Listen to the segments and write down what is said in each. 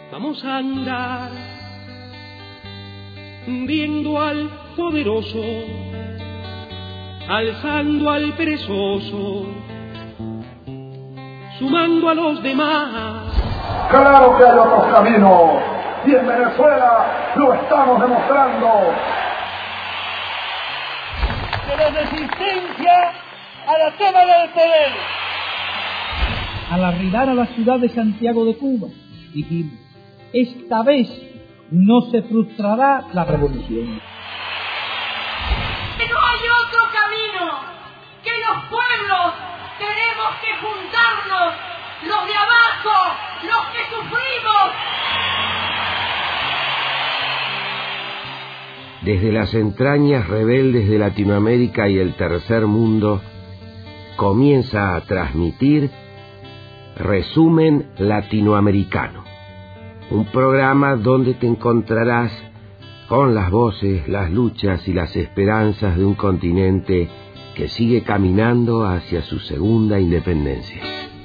Vamos a andar viendo al poderoso, alzando al perezoso, sumando a los demás. Claro que hay otros caminos, y en Venezuela lo estamos demostrando. De la resistencia a la toma del poder. Al arribar a la ciudad de Santiago de Cuba, dijimos, esta vez no se frustrará la revolución. Que no hay otro camino, que los pueblos tenemos que juntarnos, los de abajo, los que sufrimos. Desde las entrañas rebeldes de Latinoamérica y el tercer mundo, comienza a transmitir Resumen Latinoamericano, un programa donde te encontrarás con las voces, las luchas y las esperanzas de un continente que sigue caminando hacia su segunda independencia.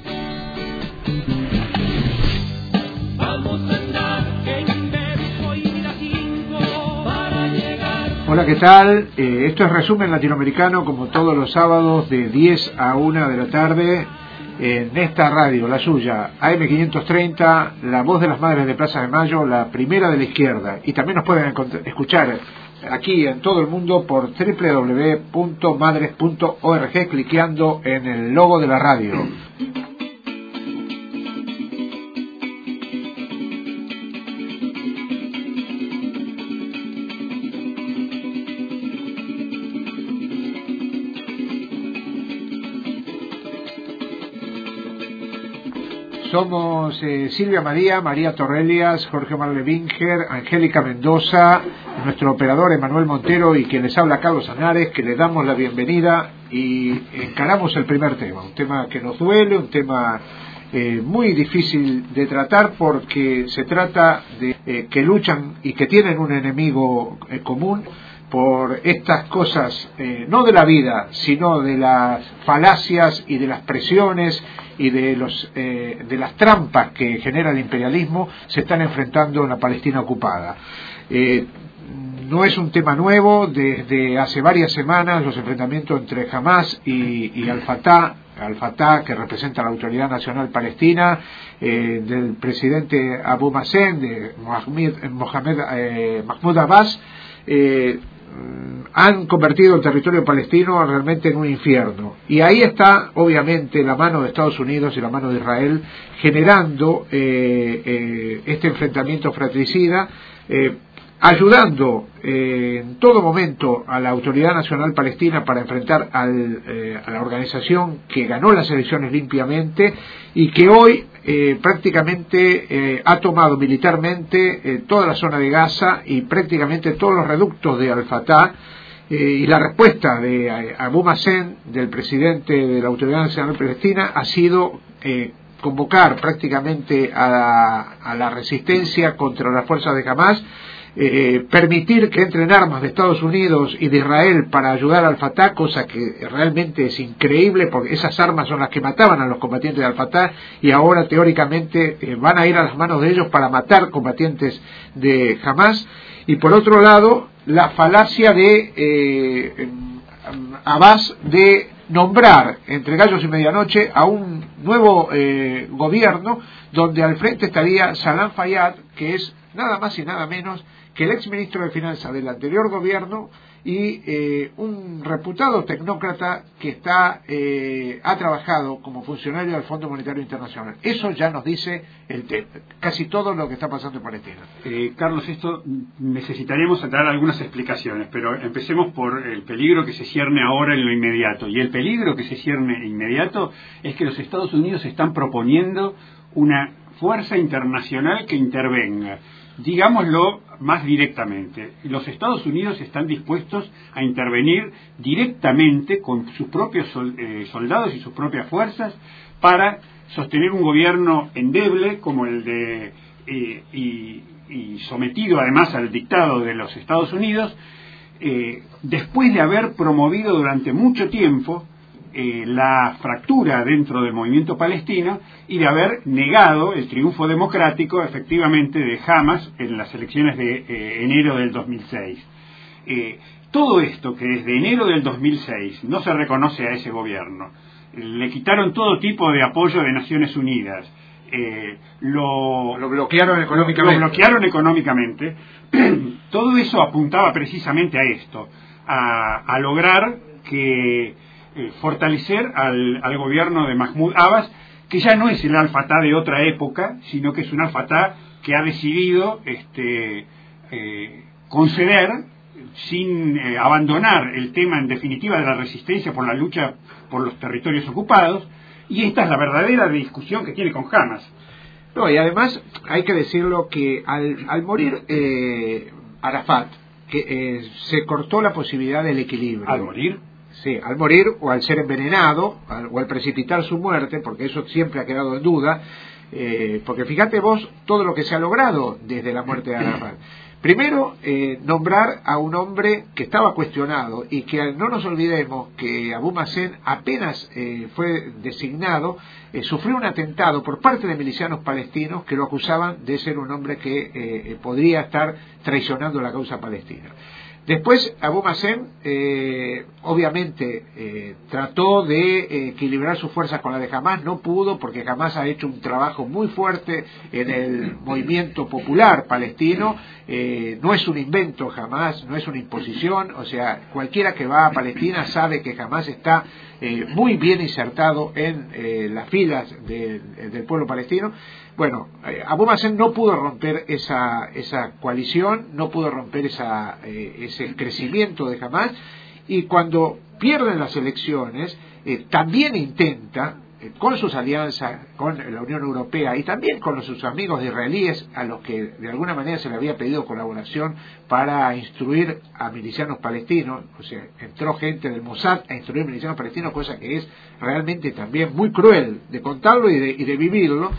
Hola, ¿qué tal? Esto es Resumen Latinoamericano, como todos los sábados de 10 a 1 de la tarde, en esta radio, la suya, AM530, la voz de las madres de Plaza de Mayo, la primera de la izquierda. Y también nos pueden escuchar aquí en todo el mundo por www.madres.org, cliqueando en el logo de la radio. Somos Silvia María Torrelias, Jorge Marlevinger, Angélica Mendoza, nuestro operador Emanuel Montero y quien les habla Carlos Anares, que le damos la bienvenida y encaramos el primer tema, un tema que nos duele, un tema muy difícil de tratar porque se trata de que luchan y que tienen un enemigo común por estas cosas, no de la vida, sino de las falacias y de las presiones y de las trampas que genera el imperialismo. Se están enfrentando en la Palestina ocupada. No es un tema nuevo, desde hace varias semanas los enfrentamientos entre Hamas y Al-Fatah, que representa la Autoridad Nacional Palestina, del presidente Abu Mazen, de Mahmoud Abbas, han convertido el territorio palestino realmente en un infierno. Y ahí está, obviamente, la mano de Estados Unidos y la mano de Israel generando este enfrentamiento fratricida, ayudando en todo momento a la Autoridad Nacional Palestina para enfrentar a la organización que ganó las elecciones limpiamente y que hoy prácticamente ha tomado militarmente toda la zona de Gaza y prácticamente todos los reductos de Al-Fatah, y la respuesta de Abu Mazen, del presidente de la Autoridad Nacional Palestina, ha sido convocar prácticamente a la resistencia contra las fuerzas de Hamas, permitir que entren armas de Estados Unidos y de Israel para ayudar al Fatah, cosa que realmente es increíble porque esas armas son las que mataban a los combatientes de Al-Fatah y ahora teóricamente van a ir a las manos de ellos para matar combatientes de Hamas. Y por otro lado, la falacia de Abbas de nombrar entre gallos y medianoche a un nuevo gobierno donde al frente estaría Salam Fayyad, que es nada más y nada menos que el exministro de Finanzas del anterior gobierno y un reputado tecnócrata que ha trabajado como funcionario del Fondo Monetario Internacional. Eso ya nos dice casi todo lo que está pasando en Palestina. Carlos, esto necesitaríamos dar algunas explicaciones, pero empecemos por el peligro que se cierne ahora en lo inmediato. Y el peligro que se cierne inmediato es que los Estados Unidos están proponiendo una fuerza internacional que intervenga. Digámoslo más directamente, los Estados Unidos están dispuestos a intervenir directamente con sus propios soldados y sus propias fuerzas para sostener un gobierno endeble como el de y sometido además al dictado de los Estados Unidos, después de haber promovido durante mucho tiempo la fractura dentro del movimiento palestino y de haber negado el triunfo democrático efectivamente de Hamas en las elecciones de enero del 2006. Todo esto que desde enero del 2006 no se reconoce a ese gobierno, le quitaron todo tipo de apoyo de Naciones Unidas, lo bloquearon económicamente, todo eso apuntaba precisamente a esto, a lograr que fortalecer al gobierno de Mahmoud Abbas, que ya no es el Al-Fatah de otra época, sino que es un Al-Fatah que ha decidido conceder sin abandonar el tema en definitiva de la resistencia por la lucha por los territorios ocupados, y esta es la verdadera discusión que tiene con Hamas. No, y además hay que decirlo que al morir Arafat, que se cortó la posibilidad del equilibrio. ¿Al morir? Sí, al morir o al ser envenenado o al precipitar su muerte, porque eso siempre ha quedado en duda, porque fíjate vos todo lo que se ha logrado desde la muerte de Arafat. Primero, nombrar a un hombre que estaba cuestionado y que no nos olvidemos que Abu Mazen apenas fue designado, sufrió un atentado por parte de milicianos palestinos que lo acusaban de ser un hombre que podría estar traicionando la causa palestina. Después, Abu Mazen, obviamente, trató de equilibrar sus fuerzas con la de Hamas, no pudo, porque Hamas ha hecho un trabajo muy fuerte en el movimiento popular palestino, no es un invento Hamas, no es una imposición, o sea, cualquiera que va a Palestina sabe que Hamas está muy bien insertado en las filas del pueblo palestino. Bueno, Abu Mazen no pudo romper esa coalición, no pudo romper ese crecimiento de Hamas, y cuando pierden las elecciones también intenta, con sus alianzas con la Unión Europea y también con sus amigos israelíes, a los que de alguna manera se le había pedido colaboración para instruir a milicianos palestinos, o sea, entró gente del Mossad a instruir milicianos palestinos, cosa que es realmente también muy cruel de contarlo y de vivirlo.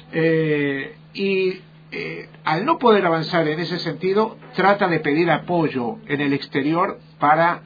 Al no poder avanzar en ese sentido, trata de pedir apoyo en el exterior para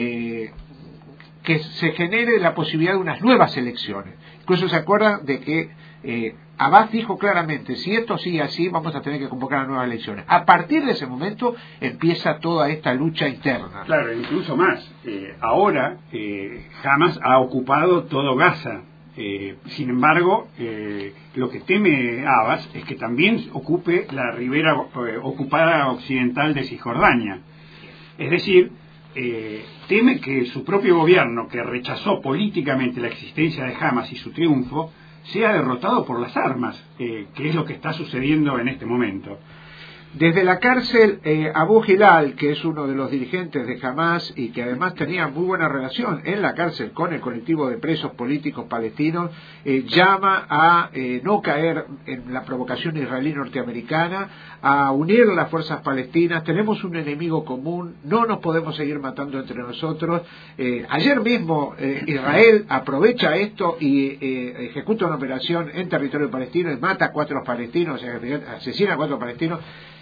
que se genere la posibilidad de unas nuevas elecciones. Incluso se acuerdan de que Abbas dijo claramente, si esto sigue así, vamos a tener que convocar a nuevas elecciones. A partir de ese momento empieza toda esta lucha interna. Claro, incluso más. Ahora Hamas ha ocupado todo Gaza. Sin embargo, lo que teme Abbas es que también ocupe la ribera ocupada occidental de Cisjordania. Es decir, teme que su propio gobierno, que rechazó políticamente la existencia de Hamas y su triunfo, sea derrotado por las armas, que es lo que está sucediendo en este momento. Desde la cárcel, Abu Hilal, que es uno de los dirigentes de Hamas y que además tenía muy buena relación en la cárcel con el colectivo de presos políticos palestinos, llama a no caer en la provocación israelí norteamericana, a unir las fuerzas palestinas. Tenemos un enemigo común, no nos podemos seguir matando entre nosotros. Ayer mismo Israel aprovecha esto y ejecuta una operación en territorio palestino y mata a 4 palestinos, asesina a 4 palestinos.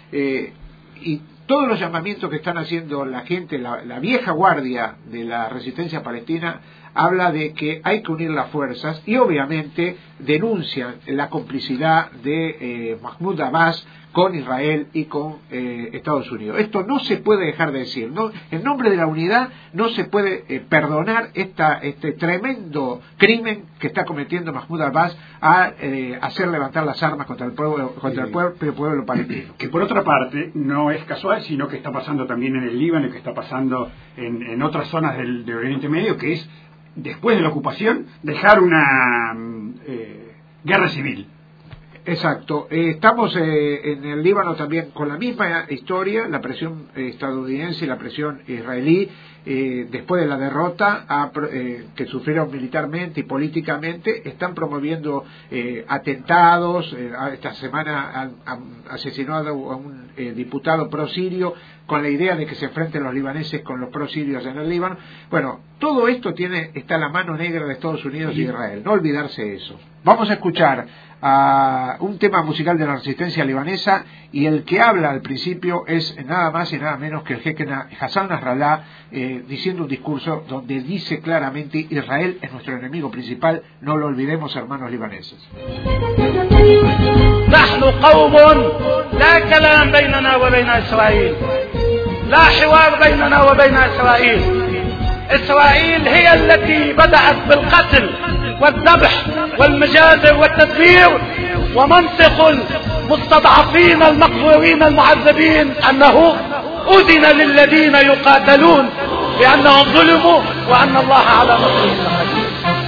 Y todos los llamamientos que están haciendo la gente, la vieja guardia de la resistencia palestina, habla de que hay que unir las fuerzas y obviamente denuncian la complicidad de Mahmoud Abbas con Israel y con Estados Unidos. Esto no se puede dejar de decir, ¿no? En nombre de la unidad no se puede perdonar este tremendo crimen que está cometiendo Mahmoud Abbas a hacer levantar las armas contra el pueblo palestino. Que por otra parte no es casual, sino que está pasando también en el Líbano y que está pasando en otras zonas del Oriente Medio, que es, después de la ocupación, dejar una guerra civil. Exacto. Estamos en el Líbano también con la misma historia, la presión estadounidense y la presión israelí, después de la derrota que sufrieron militarmente y políticamente, están promoviendo atentados. Esta semana han asesinado a un diputado pro-sirio con la idea de que se enfrenten los libaneses con los pro-sirios en el Líbano. Bueno, todo esto está la mano negra de Estados Unidos y Israel, no olvidarse eso. Vamos a escuchar a un tema musical de la resistencia libanesa, y el que habla al principio es nada más y nada menos que el jeque Hassan Nasrallah, diciendo un discurso donde dice claramente: Israel es nuestro enemigo principal, no lo olvidemos, hermanos libaneses. نحن قوم لا كلام بيننا وبين إسرائيل، لا حوار بيننا وبين إسرائيل. إسرائيل هي التي بدأت بالقتل والذبح والمجازر والتدمير، ومنطق المستضعفين المقهورين المعذبين أنه أذن للذين يقاتلون بأنهم ظلموا وأن الله على نصرهم لقدير.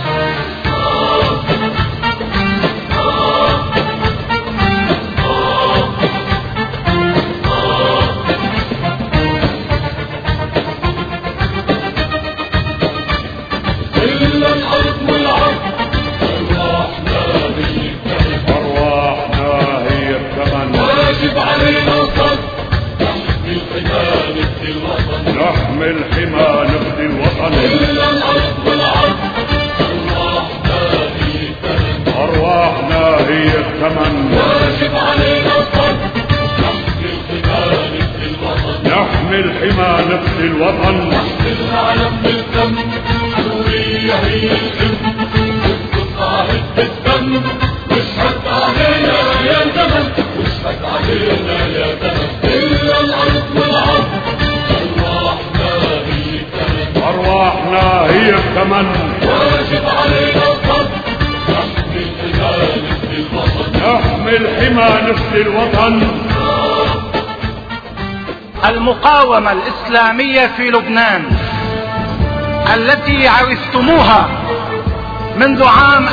نحمل حمى نفدي الوطن إلا الأرض والعرض أرواحنا هي الثمن واجب علينا الصبر نحمل حمى نفدي الوطن نحمل العلم بالدم سوريا هي الحلم والقاهد بالدم واشهد علينا يا زمن واشهد علينا يا زمن إلا الأرض والعرض أرواحنا هي الثمن واجب علينا الصبر نحمل حمى نفدي الوطن. المقاومة الإسلامية في لبنان التي عرفتموها منذ عام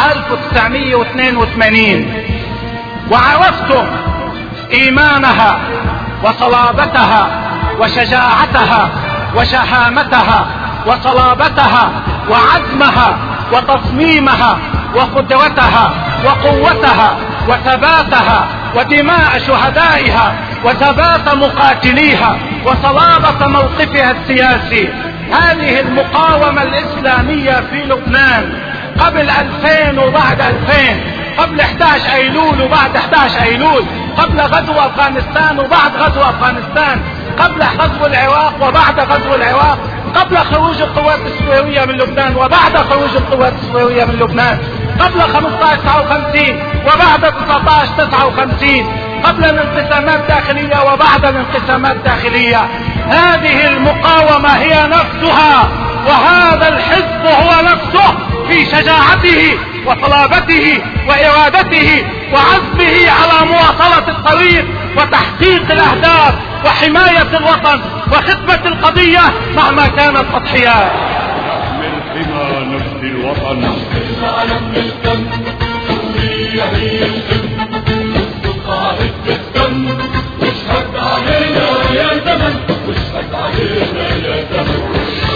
1982 وعرفتم إيمانها وصلابتها وشجاعتها وشهامتها وصلابتها وعزمها وتصميمها وقدرتها وقوتها وثباتها ودماء شهدائها وثبات مقاتليها وصلابة موقفها السياسي. هذه المقاومة الإسلامية في لبنان قبل 2000 وبعد 2000، قبل 11 أيلول وبعد 11 أيلول، قبل غزو أفغانستان وبعد غزو أفغانستان، قبل غزو العراق وبعد غزو العراق، قبل خروج القوات السورية من لبنان وبعد خروج القوات السورية من لبنان، قبل 15/59 وبعد 19/59، قبل الانقسامات الداخلية وبعد الانقسامات الداخلية. هذه المقاومة هي نفسها، وهذا الحزب هو نفسه في شجاعته وصلابته وإرادته وعزمه على مواصلة الطريق وتحقيق الأهداف وحماية الوطن وخدمة القضية مهما كانت التضحيات. نحمل حمى نفدي الوطن نحمل العلم بالدم سوريا هي الحلم والقاهد بالدم واشهد علينا يا زمن واشهد علينا يا زمن.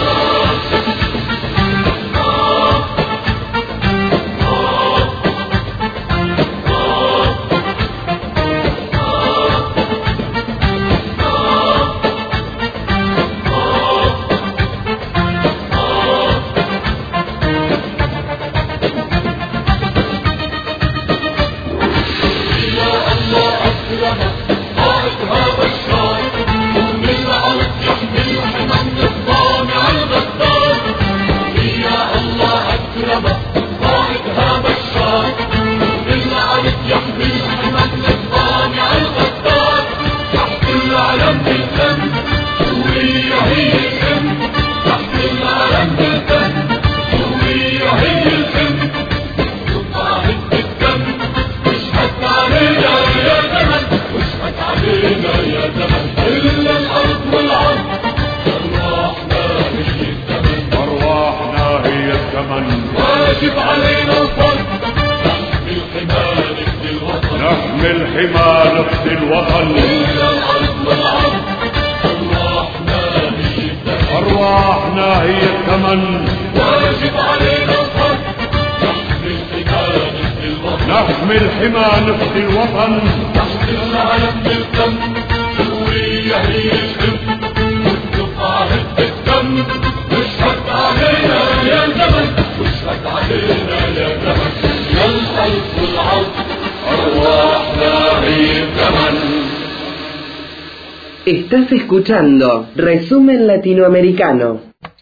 واجب علينا الصبر نحمل حمى نفدي الوطن إلا الأرض والعرض أرواحنا هي الثمن واجب علينا الصبر نحمل حمى نفدي الوطن نحمل العلم بالدم سوريا هي الحلم والقاهد بالدم واشهد علينا يا زمن واشهد علينا يا زمن يا الأرض والعرض أرواحنا هي الثمن. Estás escuchando Resumen Latinoamericano.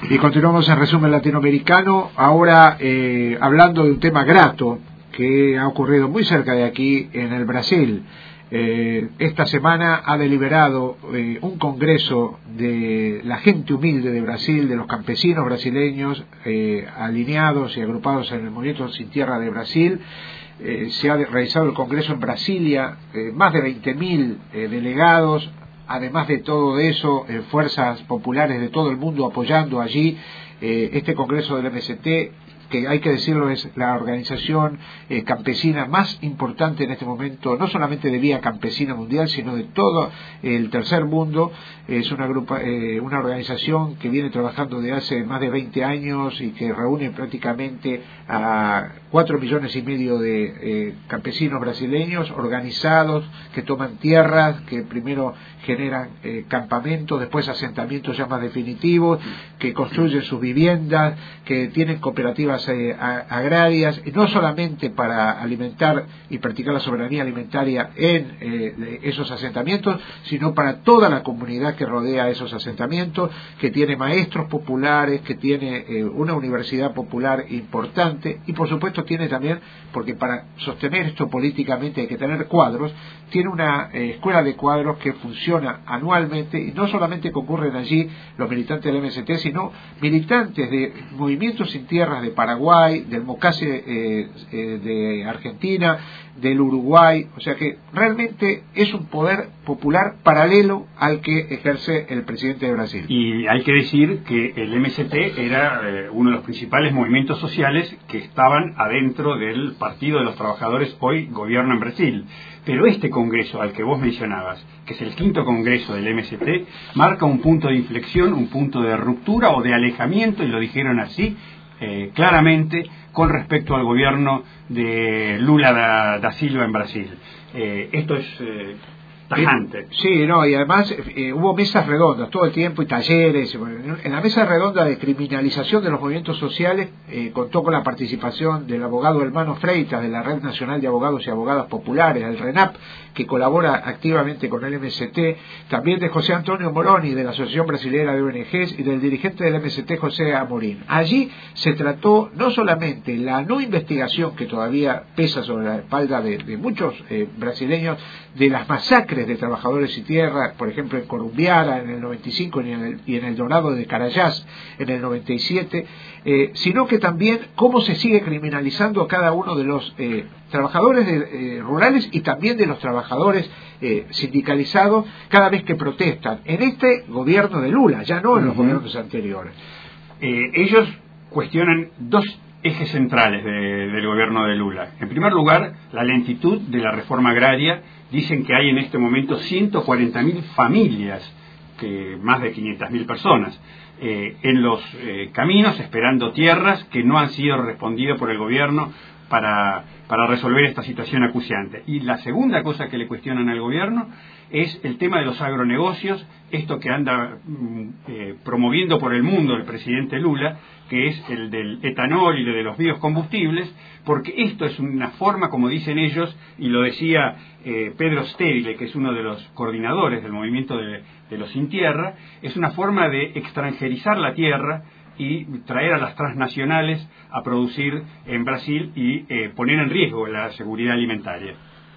Y continuamos en Resumen Latinoamericano, ahora hablando de un tema grato que ha ocurrido muy cerca de aquí, en el Brasil. Esta semana ha deliberado un congreso de la gente humilde de Brasil, de los campesinos brasileños alineados y agrupados en el Movimiento Sin Tierra de Brasil. Se ha realizado el congreso en Brasilia, más de 20.000 delegados. Además de todo eso, fuerzas populares de todo el mundo apoyando allí este congreso del MST, que hay que decirlo es la organización campesina más importante en este momento, no solamente de vía campesina mundial, sino de todo el tercer mundo. Es una organización que viene trabajando de hace más de 20 años y que reúne prácticamente a 4,5 millones de campesinos brasileños organizados, que toman tierras, que primero generan campamentos, después asentamientos ya más definitivos, que construyen sus viviendas, que tienen cooperativas agrarias, y no solamente para alimentar y practicar la soberanía alimentaria en esos asentamientos, sino para toda la comunidad que rodea esos asentamientos, que tiene maestros populares, que tiene una universidad popular importante, y por supuesto tiene también, porque para sostener esto políticamente hay que tener cuadros, tiene una escuela de cuadros que funciona anualmente, y no solamente concurren allí los militantes del MST, sino militantes de movimientos sin tierras de Paraguay, del Mocase de Argentina, del Uruguay. O sea que realmente es un poder popular paralelo al que ejerce el presidente de Brasil. Y hay que decir que el MST era uno de los principales movimientos sociales que estaban adentro del Partido de los Trabajadores, hoy gobierno en Brasil. Pero este congreso al que vos mencionabas, que es el 5º congreso del MST, marca un punto de inflexión, un punto de ruptura o de alejamiento, y lo dijeron así, claramente, con respecto al gobierno de Lula da Silva en Brasil. Esto es tajante. Sí, no, y además hubo mesas redondas todo el tiempo y talleres. En la mesa redonda de criminalización de los movimientos sociales contó con la participación del abogado Hermano Freitas, de la Red Nacional de Abogados y Abogadas Populares, el RENAP, que colabora activamente con el MST, también de José Antonio Moroni, de la Asociación Brasilera de ONGs, y del dirigente del MST, José Amorim. Allí se trató no solamente la no investigación que todavía pesa sobre la espalda de muchos brasileños, de las masacres de trabajadores y tierra, por ejemplo en Corumbiara en el 95 y en el Dorado de Carayás en el 97, sino que también cómo se sigue criminalizando a cada uno de los trabajadores rurales y también de los trabajadores sindicalizados cada vez que protestan en este gobierno de Lula, ya no en los gobiernos anteriores. Ellos cuestionan dos ejes centrales del gobierno de Lula. En primer lugar, la lentitud de la reforma agraria. Dicen que hay en este momento 140.000 familias, más de 500.000 personas, en los caminos esperando tierras que no han sido respondidas por el gobierno para resolver esta situación acuciante. Y la segunda cosa que le cuestionan al gobierno es el tema de los agronegocios, esto que anda promoviendo por el mundo el presidente Lula, que es el del etanol y de los biocombustibles, porque esto es una forma, como dicen ellos, y lo decía Pedro Stérile, que es uno de los coordinadores del movimiento de los Sin Tierra, es una forma de extranjerizar la tierra y traer a las transnacionales a producir en Brasil y poner en riesgo la seguridad alimentaria.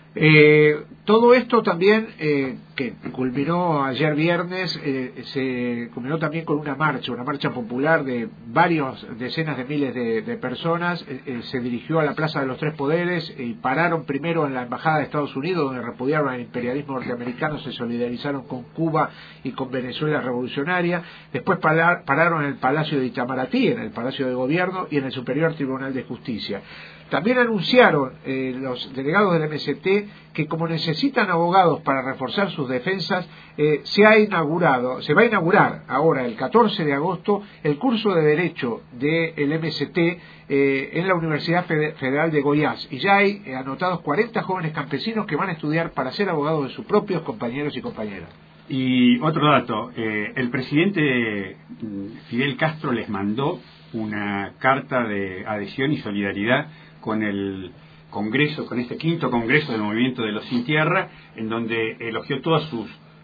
Todo esto también, que culminó ayer viernes, se culminó también con una marcha popular de varias decenas de miles de personas. Se dirigió a la Plaza de los Tres Poderes y pararon primero en la Embajada de Estados Unidos, donde repudiaron el imperialismo norteamericano, se solidarizaron con Cuba y con Venezuela revolucionaria. Después pararon en el Palacio de Itamaraty, en el Palacio de Gobierno, y en el Superior Tribunal de Justicia. También anunciaron los delegados del MST que, como necesitan abogados para reforzar sus defensas, se va a inaugurar ahora, el 14 de agosto, el curso de Derecho del MST en la Universidad Federal de Goiás. Y ya hay anotados 40 jóvenes campesinos que van a estudiar para ser abogados de sus propios compañeros y compañeras. Y otro dato, el presidente Fidel Castro les mandó una carta de adhesión y solidaridad con el Congreso, con este 5º Congreso del Movimiento de los Sin Tierra, en donde elogió todas sus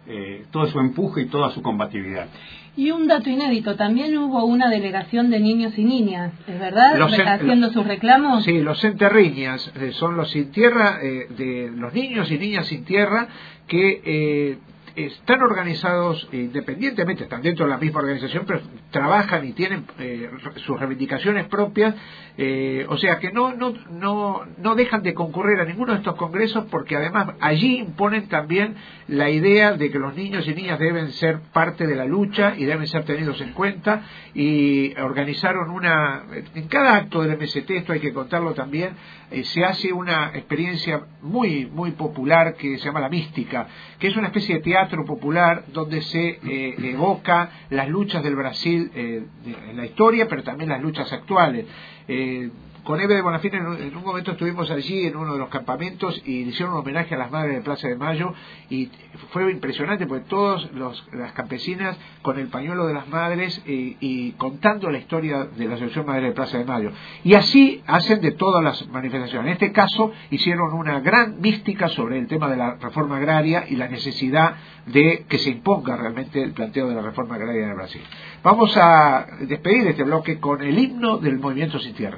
todo su empuje y toda su combatividad. Y un dato inédito, también hubo una delegación de niños y niñas, ¿es verdad? Haciendo sus reclamos. Sí, los enterriñas, son los sin tierra, de los niños y niñas sin tierra que están organizados independientemente, están dentro de la misma organización, pero trabajan y tienen sus reivindicaciones propias, o sea que no dejan de concurrir a ninguno de estos congresos, porque además allí imponen también la idea de que los niños y niñas deben ser parte de la lucha y deben ser tenidos en cuenta, y organizaron en cada acto del MST, esto hay que contarlo también, se hace una experiencia muy muy popular que se llama la mística, que es una especie de teatro popular donde se evoca las luchas del Brasil en la historia, pero también las luchas actuales. Con Eve de Bonafini en un momento estuvimos allí en uno de los campamentos y le hicieron un homenaje a las madres de Plaza de Mayo, y fue impresionante porque todas las campesinas con el pañuelo de las madres y contando la historia de la Asociación Madre de Plaza de Mayo, y así hacen de todas las manifestaciones. En este caso hicieron una gran mística sobre el tema de la reforma agraria y la necesidad de que se imponga realmente el planteo de la reforma agraria en el Brasil. Vamos a despedir este bloque con el himno del Movimiento Sin Tierra.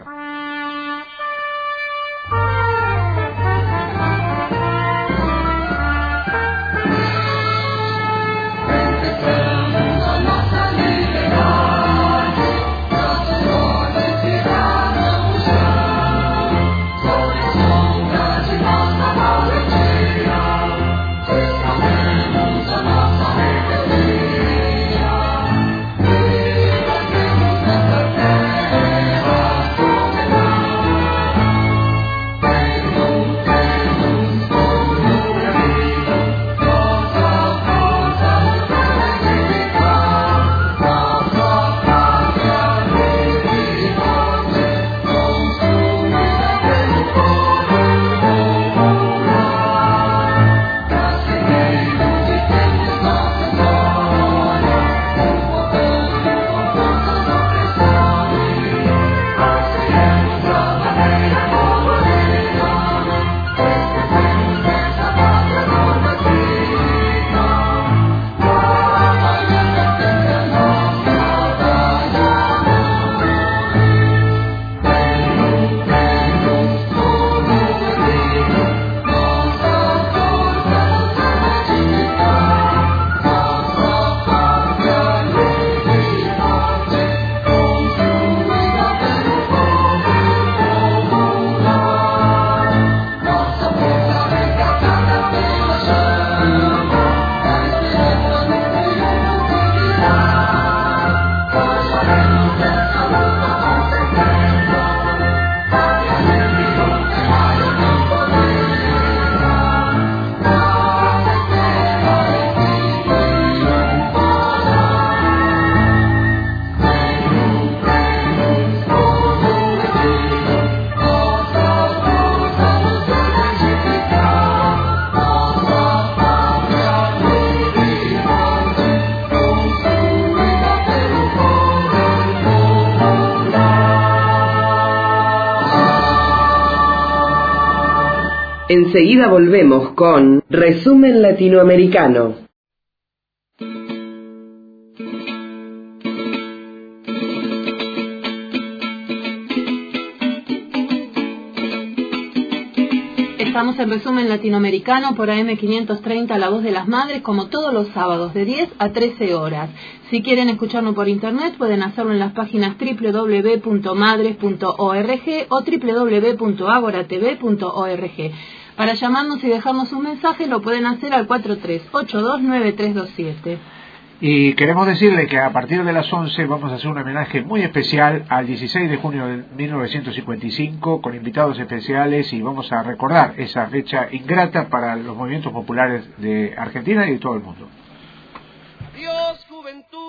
Enseguida volvemos con Resumen Latinoamericano. Estamos en Resumen Latinoamericano por AM530, La Voz de las Madres, como todos los sábados de 10 a 13 horas. Si quieren escucharnos por internet, pueden hacerlo en las páginas www.madres.org o www.agoratv.org. Para llamarnos y dejarnos un mensaje lo pueden hacer al 43829327. Y queremos decirle que a partir de las 11 vamos a hacer un homenaje muy especial al 16 de junio de 1955 con invitados especiales, y vamos a recordar esa fecha ingrata para los movimientos populares de Argentina y de todo el mundo. Adiós, juventud,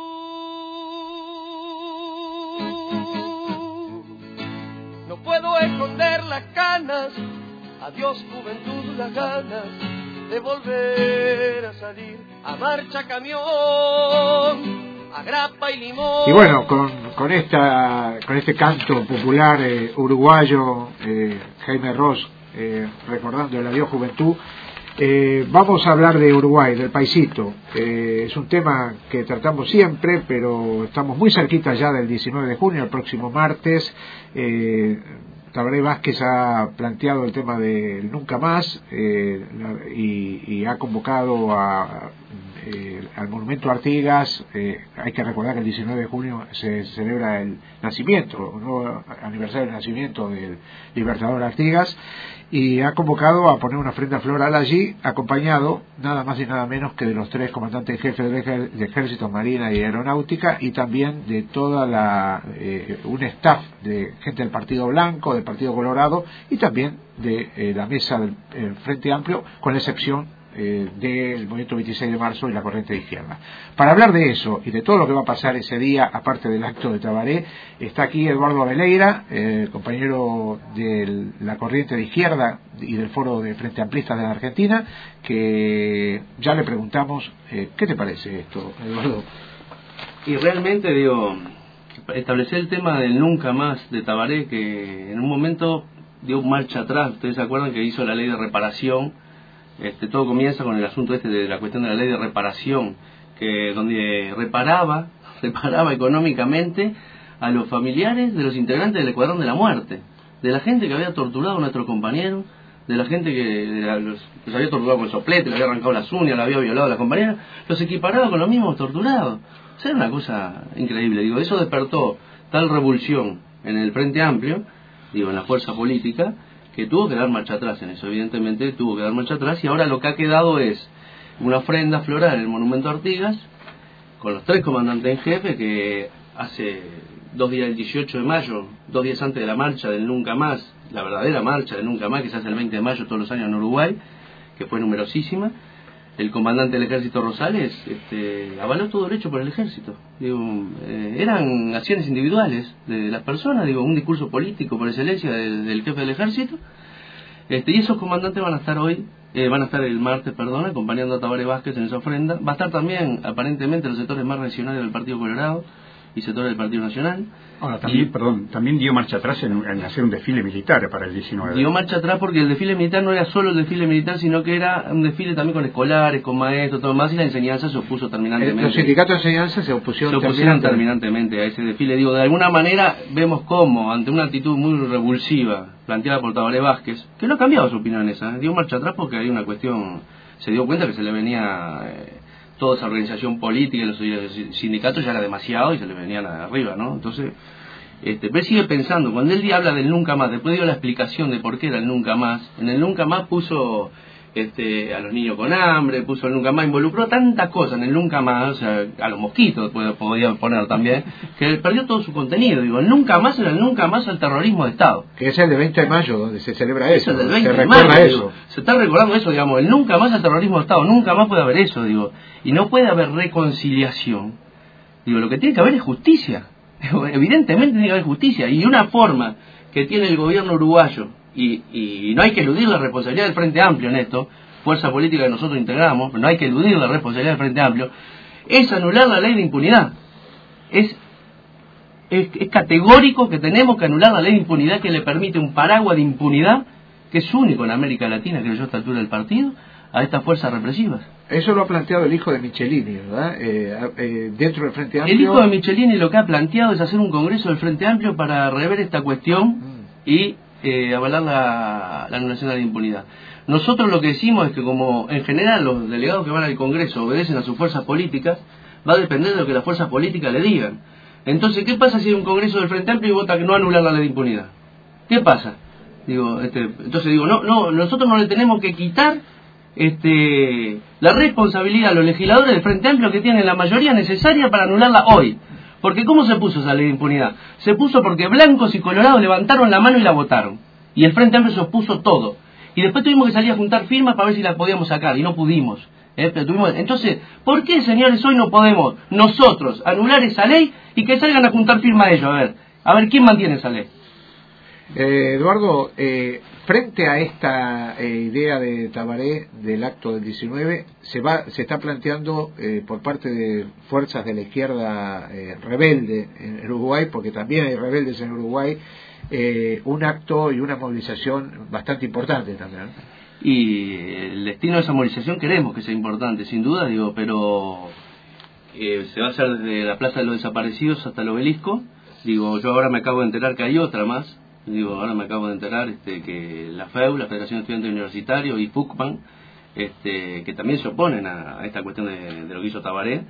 no puedo esconder las canas. Adiós, juventud, las ganas de volver a salir a marcha camión, a grapa y limón. Y bueno, con este canto popular uruguayo, Jaime Ross, recordando el adiós juventud, Vamos a hablar de Uruguay, del paisito. Es un tema que tratamos siempre, pero estamos muy cerquita ya del 19 de junio, el próximo martes. Tabaré Vázquez ha planteado el tema del nunca más y ha convocado al Monumento Artigas. Hay que recordar que el 19 de junio se celebra el nacimiento, un nuevo aniversario del nacimiento del Libertador Artigas, y ha convocado a poner una ofrenda floral allí, acompañado nada más y nada menos que de los 3 comandantes jefes de Ejército, Marina y Aeronáutica, y también de toda un staff de gente del Partido Blanco, del Partido Colorado, y también de la mesa del Frente Amplio, con excepción del movimiento 26 de marzo y la corriente de izquierda. Para hablar de eso y de todo lo que va a pasar ese día, aparte del acto de Tabaré, está aquí Eduardo Abeleira, compañero de la corriente de izquierda y del foro de Frente Amplistas de la Argentina, que ya le preguntamos ¿qué te parece esto, Eduardo? Y realmente, digo, establecer el tema del nunca más de Tabaré, que en un momento dio marcha atrás. Ustedes se acuerdan que hizo la ley de reparación. Todo comienza con el asunto de la cuestión de la ley de reparación, que donde reparaba económicamente a los familiares de los integrantes del Escuadrón de la Muerte, de la gente que había torturado a nuestros compañeros, de la gente que los había torturado con soplete, le había arrancado las uñas, le había violado a las compañeras, los equiparaba con los mismos torturados. O sea, era una cosa increíble. Digo, eso despertó tal revulsión en el Frente Amplio, digo, en la fuerza política, que tuvo que dar marcha atrás en eso. Evidentemente tuvo que dar marcha atrás, y ahora lo que ha quedado es una ofrenda floral en el Monumento Artigas con los 3 comandantes en jefe, que hace 2 días, el 18 de mayo, 2 días antes de la marcha del nunca más, la verdadera marcha del nunca más, que se hace el 20 de mayo todos los años en Uruguay, que fue numerosísima, el comandante del Ejército Rosales avaló todo derecho por el Ejército. Digo, eran acciones individuales de las personas, digo, un discurso político por excelencia del jefe del Ejército. Y esos comandantes van a estar el martes, acompañando a Tabaré Vázquez en esa ofrenda. Va a estar también, aparentemente, los sectores más reaccionarios del Partido Colorado y sectores del Partido Nacional. Ahora, también dio marcha atrás en hacer un desfile militar para el 19. Dio marcha atrás porque el desfile militar no era solo el desfile militar, sino que era un desfile también con escolares, con maestros, todo más, y la enseñanza se opuso terminantemente. Los sindicatos de enseñanza se opusieron terminantemente a ese desfile. Digo, de alguna manera vemos cómo, ante una actitud muy revulsiva planteada por Tabaré Vázquez, que no ha cambiado su opinión esa, dio marcha atrás porque hay una cuestión, se dio cuenta que se le venía toda esa organización política y los sindicatos ya era demasiado y se le venían arriba, ¿no? Entonces, pero sigue pensando, cuando él habla del nunca más, después dio la explicación de por qué era el nunca más. En el nunca más puso a los niños con hambre, puso el nunca más, involucró tantas cosas en el nunca más, o sea, a los mosquitos podía poner también, que perdió todo su contenido. Digo, el nunca más era el nunca más al terrorismo de Estado. Que es el de 20 de mayo, donde se celebra eso. Es el del 20 de mayo, digo, se está recordando eso, digamos, el nunca más al terrorismo de Estado, nunca más puede haber eso, digo, y no puede haber reconciliación. Digo, lo que tiene que haber es justicia. Evidentemente tiene que haber justicia, y una forma que tiene el gobierno uruguayo, y no hay que eludir la responsabilidad del Frente Amplio en esto, fuerza política que nosotros integramos, pero no hay que eludir la responsabilidad del Frente Amplio, es anular la ley de impunidad. Es categórico que tenemos que anular la ley de impunidad, que le permite un paraguas de impunidad que es único en América Latina, creo yo, a esta altura del partido, a estas fuerzas represivas. Eso lo ha planteado el hijo de Michelini, ¿verdad? Dentro del Frente Amplio. El hijo de Michelini lo que ha planteado es hacer un congreso del Frente Amplio para rever esta cuestión y avalar la anulación de la impunidad. Nosotros lo que decimos es que, como en general los delegados que van al Congreso obedecen a sus fuerzas políticas, va a depender de lo que las fuerzas políticas le digan. Entonces, ¿qué pasa si hay un Congreso del Frente Amplio y vota que no anular la ley de impunidad? ¿Qué pasa? Entonces digo, no, nosotros no le tenemos que quitar la responsabilidad a los legisladores del Frente Amplio, que tienen la mayoría necesaria para anularla hoy. Porque ¿cómo se puso esa ley de impunidad? Se puso porque blancos y colorados levantaron la mano y la votaron. Y el Frente Amplio se opuso todo. Y después tuvimos que salir a juntar firmas para ver si las podíamos sacar, y no pudimos. Entonces, ¿por qué, señores, hoy no podemos nosotros anular esa ley y que salgan a juntar firmas ellos? A ver quién mantiene esa ley. Eduardo, frente a esta idea de Tabaré del acto del 19, se está planteando por parte de fuerzas de la izquierda rebelde en Uruguay, porque también hay rebeldes en Uruguay, un acto y una movilización bastante importante también. Y el destino de esa movilización queremos que sea importante, sin duda, digo, pero se va a hacer desde la Plaza de los Desaparecidos hasta el Obelisco. Digo, yo ahora me acabo de enterar que hay otra más. Digo, ahora me acabo de enterar que la FEU, la Federación de Estudiantes Universitarios, y FUCPAN, que también se oponen a esta cuestión de lo que hizo Tabaré,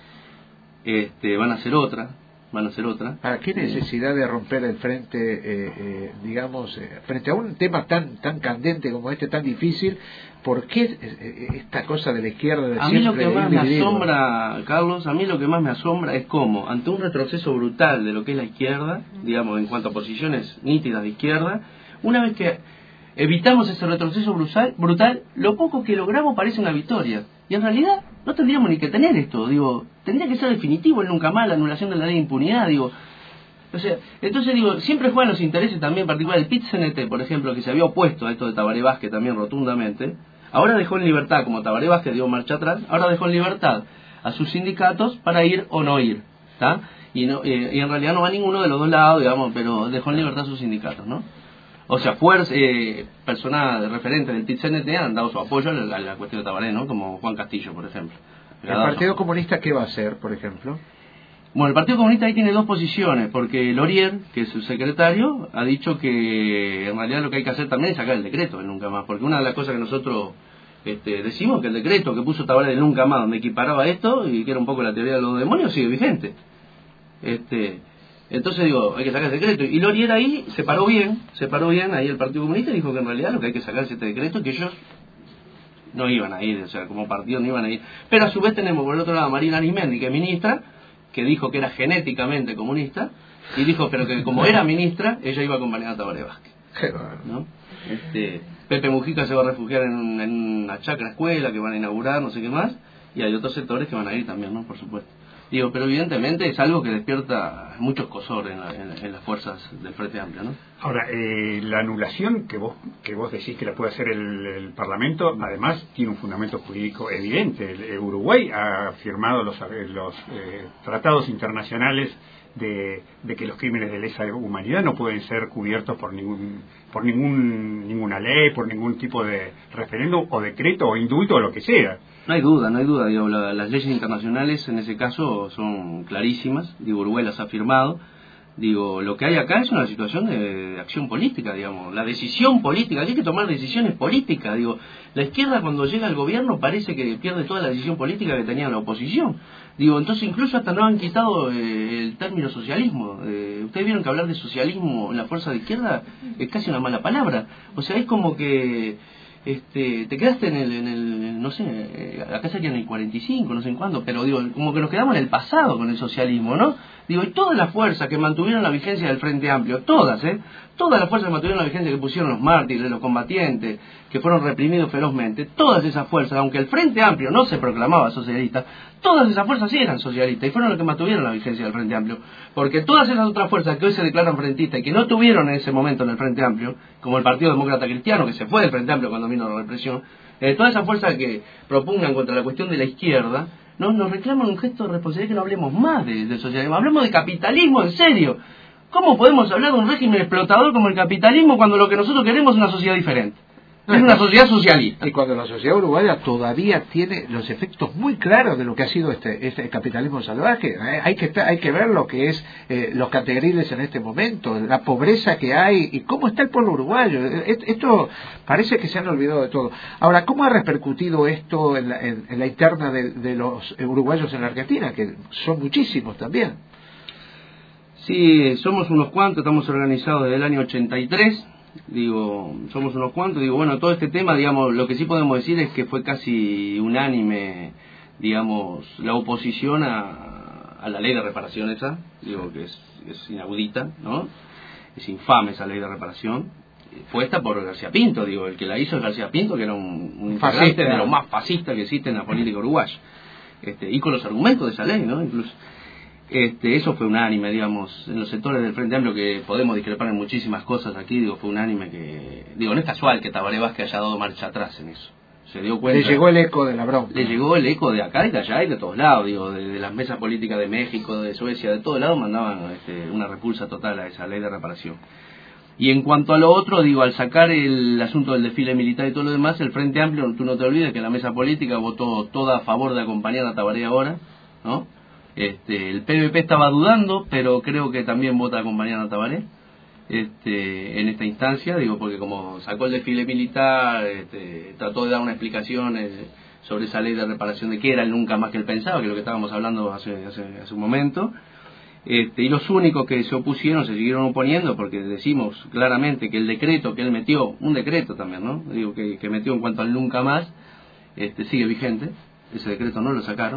van a hacer otra. ¿Para qué necesidad de romper el frente, digamos, frente a un tema tan candente como este, tan difícil? ¿Por qué esta cosa de la izquierda de a siempre? mí lo que más me dividido? asombra, Carlos, es cómo, ante un retroceso brutal de lo que es la izquierda, digamos, en cuanto a posiciones nítidas de izquierda, una vez que evitamos ese retroceso brutal, lo poco que logramos parece una victoria. Y en realidad no tendríamos ni que tener esto, digo, tendría que ser definitivo el nunca más, la anulación de la ley de impunidad, digo. O sea, entonces digo, siempre juegan los intereses también, en particular el PIT-CNT, por ejemplo, que se había opuesto a esto de Tabaré Vázquez también rotundamente, ahora dejó en libertad, como Tabaré Vázquez dio marcha atrás, ahora dejó en libertad a sus sindicatos para ir o no ir, ¿está? Y en realidad no va a ninguno de los dos lados, digamos, pero dejó en libertad a sus sindicatos, ¿no? O sea, personas referentes del PIT-CNT han dado su apoyo a la cuestión de Tabaré, ¿no? Como Juan Castillo, por ejemplo. ¿El Partido Comunista qué va a hacer, por ejemplo? Bueno, el Partido Comunista ahí tiene dos posiciones, porque Lorier, que es su secretario, ha dicho que en realidad lo que hay que hacer también es sacar el decreto del nunca más, porque una de las cosas que nosotros decimos que el decreto que puso Tabaré del nunca más, donde equiparaba esto, y que era un poco la teoría de los demonios, sigue vigente. Entonces digo, hay que sacar el decreto. Y Lorier ahí se paró bien ahí el Partido Comunista, y dijo que en realidad lo que hay que sacar es este decreto, que ellos no iban a ir, o sea, como partido no iban a ir. Pero a su vez tenemos por el otro lado a Marina Arismendi, que es ministra, que dijo que era genéticamente comunista, y dijo, pero que como era ministra, ella iba a acompañar a Tabaré Vázquez, ¿no? Pepe Mujica se va a refugiar en una chacra escuela que van a inaugurar, no sé qué más, y hay otros sectores que van a ir también, ¿no? Por supuesto. Digo, pero evidentemente es algo que despierta muchos cosor en las fuerzas del Frente Amplio, ¿no? Ahora, la anulación que vos decís que la puede hacer el Parlamento, además tiene un fundamento jurídico evidente. Uruguay ha firmado los tratados internacionales de que los crímenes de lesa humanidad no pueden ser cubiertos por ninguna ley, por ningún tipo de referéndum o decreto o indulto o lo que sea. No hay duda, digo, las leyes internacionales en ese caso son clarísimas, digo, Uruguay las ha firmado, digo, lo que hay acá es una situación de acción política, digamos, la decisión política, hay que tomar decisiones políticas, digo, la izquierda cuando llega al gobierno parece que pierde toda la decisión política que tenía la oposición, digo, entonces incluso hasta no han quitado el término socialismo, ustedes vieron que hablar de socialismo en la fuerza de izquierda es casi una mala palabra, o sea, es como que te quedaste en el no sé, acá sería en el 45, no sé en cuándo, pero digo, como que nos quedamos en el pasado con el socialismo, ¿no? Digo, y todas las fuerzas que mantuvieron la vigencia del Frente Amplio, todas las fuerzas que mantuvieron la vigencia, que pusieron los mártires, los combatientes, que fueron reprimidos ferozmente, todas esas fuerzas, aunque el Frente Amplio no se proclamaba socialista, todas esas fuerzas sí eran socialistas y fueron las que mantuvieron la vigencia del Frente Amplio, porque todas esas otras fuerzas que hoy se declaran frentistas y que no tuvieron en ese momento en el Frente Amplio, como el Partido Demócrata Cristiano, que se fue del Frente Amplio cuando vino la represión, todas esas fuerzas que propugnan contra la cuestión de la izquierda, no nos reclaman un gesto de responsabilidad, que no hablemos más del socialismo, hablemos de capitalismo en serio. ¿Cómo podemos hablar de un régimen explotador como el capitalismo cuando lo que nosotros queremos es una sociedad diferente? Es una sociedad socialista. Y cuando la sociedad uruguaya todavía tiene los efectos muy claros de lo que ha sido este capitalismo salvaje. Hay que ver lo que es los categoriles en este momento, la pobreza que hay y cómo está el pueblo uruguayo. Esto parece que se han olvidado de todo. Ahora, ¿cómo ha repercutido esto en la interna de los uruguayos en la Argentina? Que son muchísimos también. Sí, somos unos cuantos, estamos organizados desde el año 83. Digo, somos unos cuantos, digo, bueno, todo este tema, digamos, lo que sí podemos decir es que fue casi unánime, digamos, la oposición a la ley de reparación esa, digo, que es inaudita, ¿no? Es infame esa ley de reparación, puesta por García Pinto, digo, el que la hizo es García Pinto, que era un integrante de lo más fascista que existe en la política uruguaya, y con los argumentos de esa ley, ¿no? Incluso. Eso fue unánime, digamos, en los sectores del Frente Amplio, que podemos discrepar en muchísimas cosas aquí, digo, fue unánime que, digo, no es casual que Tabaré Vázquez haya dado marcha atrás en eso, se dio cuenta. Le llegó el eco de la bronca. Le llegó el eco de acá y de allá y de todos lados, digo, de las mesas políticas de México, de Suecia, de todos lados mandaban una repulsa total a esa ley de reparación. Y en cuanto a lo otro, digo, al sacar el asunto del desfile militar y todo lo demás, el Frente Amplio, tú no te olvides que la mesa política votó toda a favor de acompañar a Tabaré ahora, ¿no? El PVP estaba dudando, pero creo que también vota a acompañar a Tabaré en esta instancia, digo, porque como sacó el desfile militar, trató de dar una explicación sobre esa ley de reparación de qué era el nunca más que él pensaba, que es lo que estábamos hablando hace un momento. Y los únicos que se opusieron, se siguieron oponiendo, porque decimos claramente que el decreto que él metió, un decreto también, ¿no? Digo, que metió en cuanto al nunca más, sigue vigente, ese decreto no lo sacaron.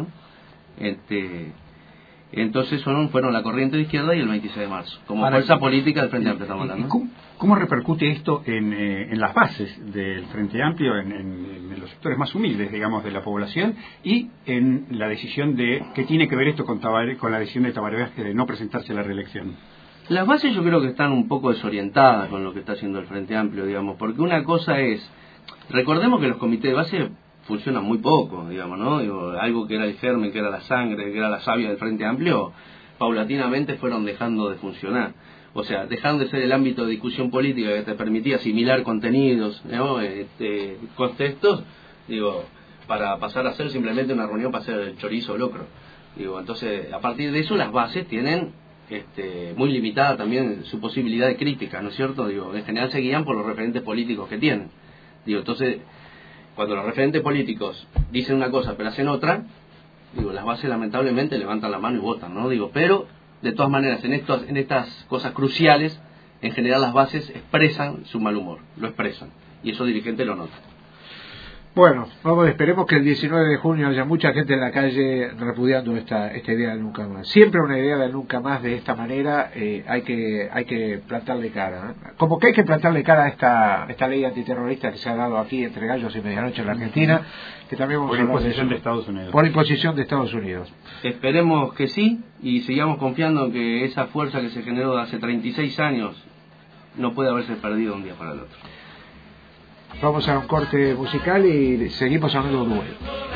Entonces fueron la corriente de izquierda y el 26 de marzo, como fuerza política del Frente Amplio estamos hablando, ¿no? ¿Cómo repercute esto en las bases del Frente Amplio, en los sectores más humildes, digamos, de la población, y en la decisión de qué tiene que ver esto con la decisión de Tabaré Vázquez de no presentarse a la reelección? Las bases yo creo que están un poco desorientadas con lo que está haciendo el Frente Amplio, digamos, porque una cosa es, recordemos que los comités de base funcionan muy poco, digamos, ¿no? Digo, algo que era el germen, que era la sangre, que era la savia del Frente Amplio, paulatinamente fueron dejando de funcionar. O sea, dejando de ser el ámbito de discusión política que te permitía asimilar contenidos, ¿no? Contextos, digo, para pasar a ser simplemente una reunión para hacer el chorizo o locro. Digo, entonces, a partir de eso, las bases tienen muy limitada también su posibilidad de crítica, ¿no es cierto? Digo, en general se guían por los referentes políticos que tienen. Digo, entonces, cuando los referentes políticos dicen una cosa pero hacen otra, digo, las bases lamentablemente levantan la mano y votan, ¿no? Digo, pero de todas maneras, en estas cosas cruciales, en general las bases expresan su mal humor, lo expresan, y esos dirigentes lo notan. Bueno, esperemos que el 19 de junio haya mucha gente en la calle repudiando esta idea del nunca más. Siempre una idea del nunca más de esta manera hay que plantarle cara, ¿eh? Como que hay que plantarle cara a esta ley antiterrorista que se ha dado aquí entre gallos y medianoche en la Argentina, que también vamos por imposición de Estados Unidos. Por imposición de Estados Unidos. Esperemos que sí, y sigamos confiando en que esa fuerza que se generó hace 36 años no puede haberse perdido un día para el otro. Vamos a un corte musical y seguimos hablando de Uruguay.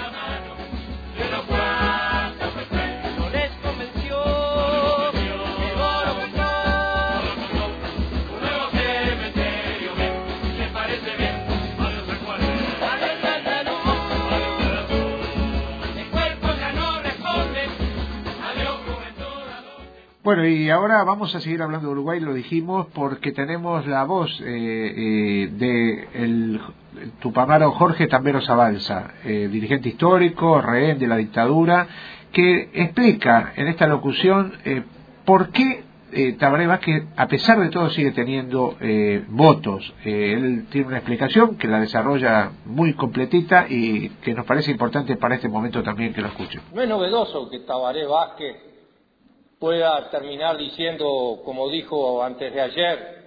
Bueno, y ahora vamos a seguir hablando de Uruguay, lo dijimos, porque tenemos la voz de el tupamaro Jorge Tambero Zabalza, dirigente histórico, rehén de la dictadura, que explica en esta locución por qué Tabaré Vázquez, a pesar de todo, sigue teniendo votos. Él tiene una explicación que la desarrolla muy completita y que nos parece importante para este momento también que lo escuchen. No es novedoso que Tabaré Vázquez pueda terminar diciendo, como dijo antes de ayer,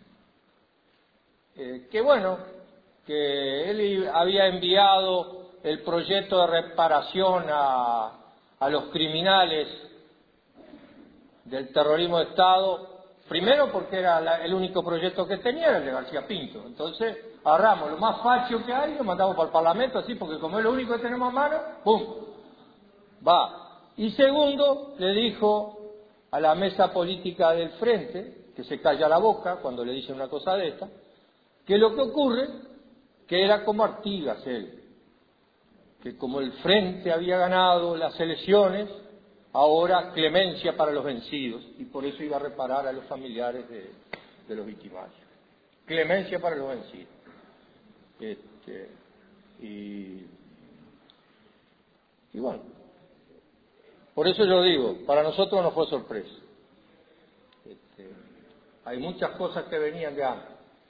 que bueno, que él había enviado el proyecto de reparación a los criminales del terrorismo de Estado, primero porque era el único proyecto que tenía, era el de García Pinto. Entonces, agarramos lo más facho que hay, lo mandamos para el Parlamento, así, porque como es lo único que tenemos a mano, ¡pum!, va. Y segundo, le dijo a la mesa política del Frente, que se calla la boca cuando le dicen una cosa de esta, que lo que ocurre, que era como Artigas él, que como el Frente había ganado las elecciones, ahora clemencia para los vencidos, y por eso iba a reparar a los familiares de los victimarios. Clemencia para los vencidos. Y bueno, por eso yo digo, para nosotros no fue sorpresa. Hay muchas cosas que venían de antes.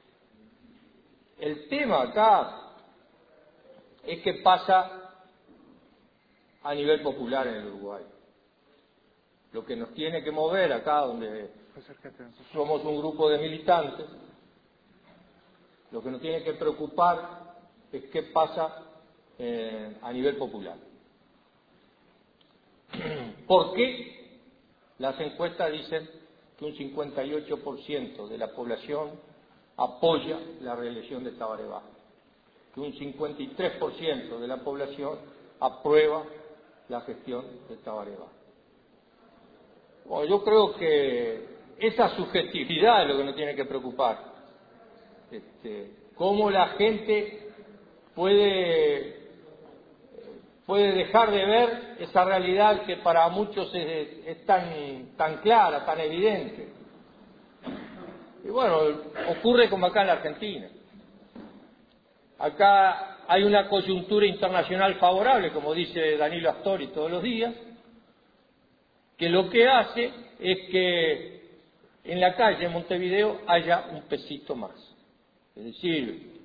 El tema acá es que pasa a nivel popular en el Uruguay. Lo que nos tiene que mover acá, donde somos un grupo de militantes, lo que nos tiene que preocupar es qué pasa a nivel popular. ¿Por qué las encuestas dicen que un 58% de la población apoya la reelección de Tabaré Vázquez? Que un 53% de la población aprueba la gestión de Tabaré Vázquez. Bueno, yo creo que esa subjetividad es lo que nos tiene que preocupar. Cómo la gente puede dejar de ver esa realidad que para muchos es tan clara, tan evidente. Y bueno, ocurre como acá en la Argentina. Acá hay una coyuntura internacional favorable, como dice Danilo Astori todos los días, que lo que hace es que en la calle, en Montevideo, haya un pesito más. Es decir,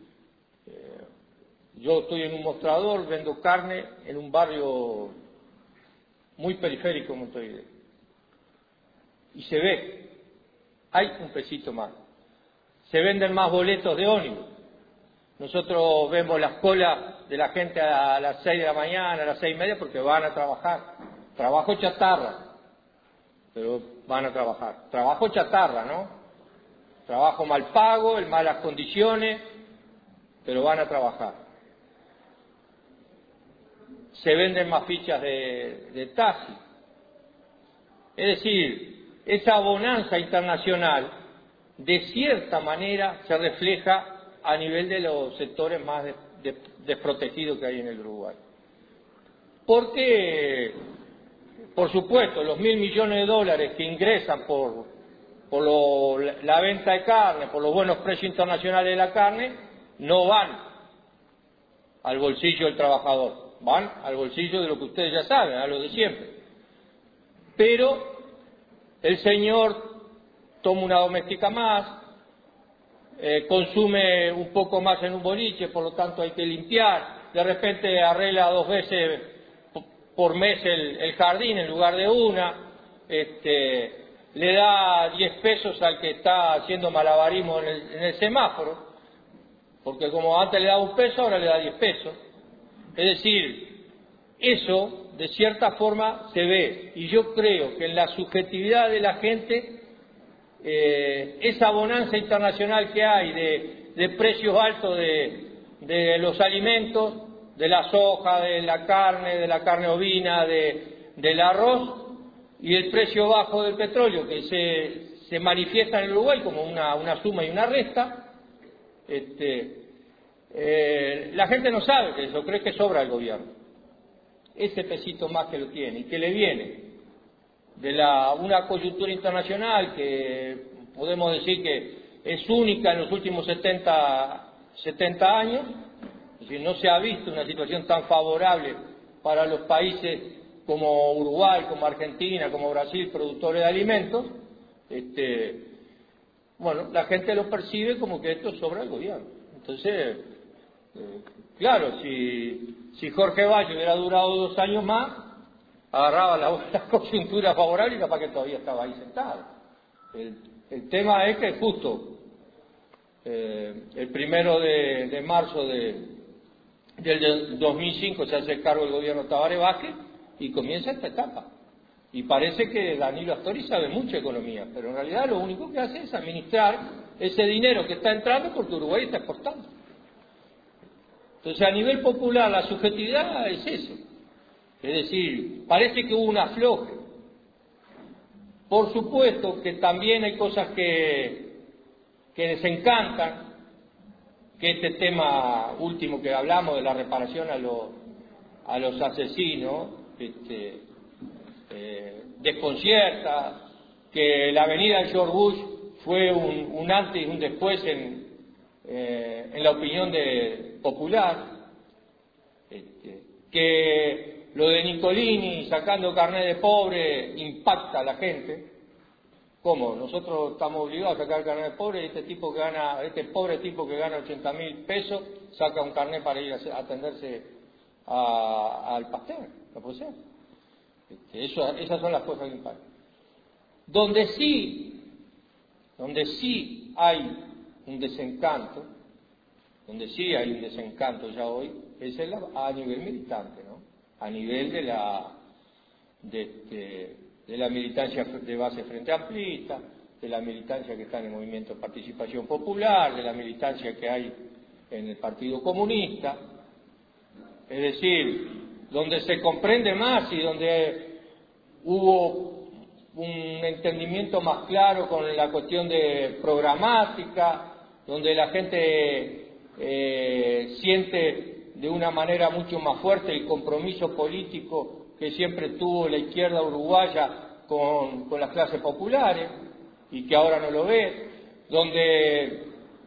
yo estoy en un mostrador, vendo carne en un barrio muy periférico de Montevideo. Y se ve, hay un pesito más. Se venden más boletos de ómnibus. Nosotros vemos las colas de la gente a las 6 de la mañana, a las 6:30, porque van a trabajar. Trabajo chatarra, pero van a trabajar. Trabajo chatarra, ¿no? Trabajo mal pago, en malas condiciones, pero van a trabajar. Se venden más fichas de taxi. Es decir, esa bonanza internacional, de cierta manera, se refleja a nivel de los sectores más desprotegidos que hay en el Uruguay. Porque, por supuesto, los $1.000 millones que ingresan por la venta de carne, por los buenos precios internacionales de la carne, no van al bolsillo del trabajador, van al bolsillo de lo que ustedes ya saben, a lo de siempre. Pero el señor toma una doméstica más, consume un poco más en un boliche, por lo tanto hay que limpiar, de repente arregla 2 veces por mes el jardín en lugar de una, le da 10 pesos al que está haciendo malabarismo en el semáforo, porque como antes le daba 1 peso, ahora le da 10 pesos. Es decir, eso de cierta forma se ve, y yo creo que en la subjetividad de la gente, esa bonanza internacional que hay de precios altos de los alimentos, de la soja, de la carne ovina, del arroz, y el precio bajo del petróleo que se manifiesta en el Uruguay como una suma y una resta, la gente no sabe que eso, cree que sobra el gobierno. Ese pesito más que lo tiene y que le viene de una coyuntura internacional que podemos decir que es única en los últimos 70 años, es decir, no se ha visto una situación tan favorable para los países como Uruguay, como Argentina, como Brasil, productores de alimentos. Bueno, la gente lo percibe como que esto sobra el gobierno. Entonces, claro, si Jorge Valle hubiera durado 2 años más, agarraba la coyuntura favorable y capaz que todavía estaba ahí sentado. El tema es que justo el 1 de marzo del 2005 se hace cargo el gobierno Tabaré Vázquez y comienza esta etapa. Y parece que Danilo Astori sabe mucho de economía, pero en realidad lo único que hace es administrar ese dinero que está entrando porque Uruguay está exportando. Entonces, a nivel popular, la subjetividad es eso. Es decir, parece que hubo un afloje. Por supuesto que también hay cosas que desencantan, que este tema último que hablamos de la reparación a los asesinos, desconcierta, que la avenida George Bush fue un antes y un después en la opinión popular, que lo de Nicolini sacando carnet de pobre impacta a la gente. ¿Cómo? Nosotros estamos obligados a sacar el carnet de pobre y este pobre tipo que gana 80.000 pesos saca un carnet para ir a atenderse al Pasteur. No puede ser. Esas son las cosas que impactan. Donde sí hay un desencanto, ya hoy, es a nivel militante, ¿no? A nivel de la militancia de base Frente Amplista, de la militancia que está en el Movimiento de Participación Popular, de la militancia que hay en el Partido Comunista. Es decir, donde se comprende más y donde hubo un entendimiento más claro con la cuestión de programática, donde la gente siente de una manera mucho más fuerte el compromiso político que siempre tuvo la izquierda uruguaya con las clases populares y que ahora no lo ve, donde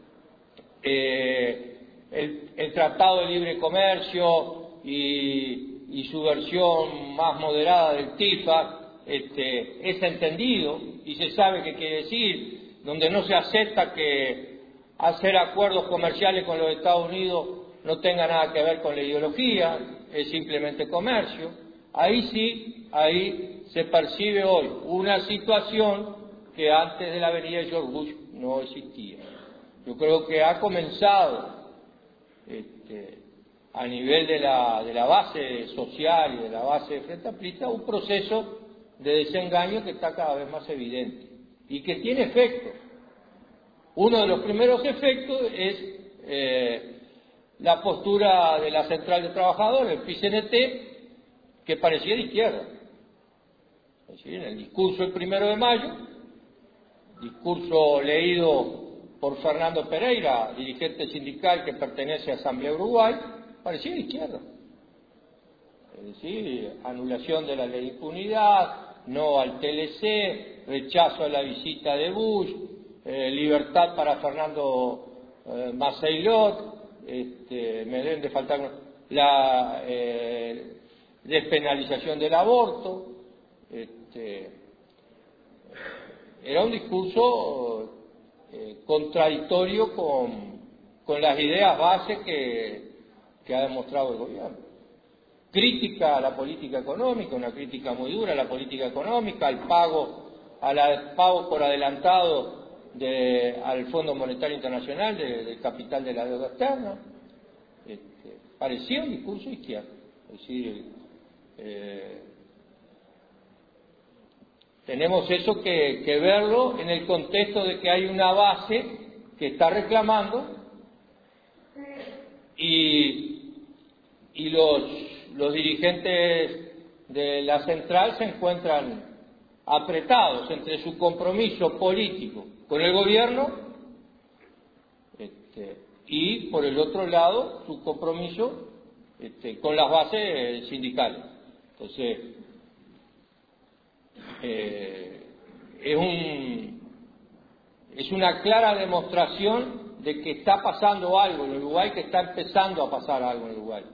el Tratado de Libre Comercio y su versión más moderada del TIFA es entendido y se sabe qué quiere decir, donde no se acepta que hacer acuerdos comerciales con los Estados Unidos no tenga nada que ver con la ideología, es simplemente comercio. Ahí sí, ahí se percibe hoy una situación que antes de la venida de George Bush no existía. Yo creo que ha comenzado a nivel de la base social y de la base de Frente Amplista un proceso de desengaño que está cada vez más evidente y que tiene efectos. Uno de los primeros efectos es la postura de la Central de Trabajadores, el PCNT, que parecía de izquierda. Es decir, en el discurso del 1 de mayo, discurso leído por Fernando Pereira, dirigente sindical que pertenece a Asamblea Uruguay, parecía de izquierda. Es decir, anulación de la ley de impunidad, no al TLC, rechazo a la visita de Bush, libertad para Fernando Maceilot, me deben de faltar la despenalización del aborto. Era un discurso contradictorio con las ideas base que ha demostrado el gobierno. Crítica a la política económica, una crítica muy dura a la política económica, al pago por adelantado al Fondo Monetario Internacional del capital de la deuda externa. Parecía un discurso izquierdo. Es decir, tenemos eso que verlo en el contexto de que hay una base que está reclamando y los dirigentes de la central se encuentran apretados entre su compromiso político con el gobierno y por el otro lado su compromiso con las bases sindicales. Entonces es una clara demostración de que está pasando algo en Uruguay, que está empezando a pasar algo en Uruguay.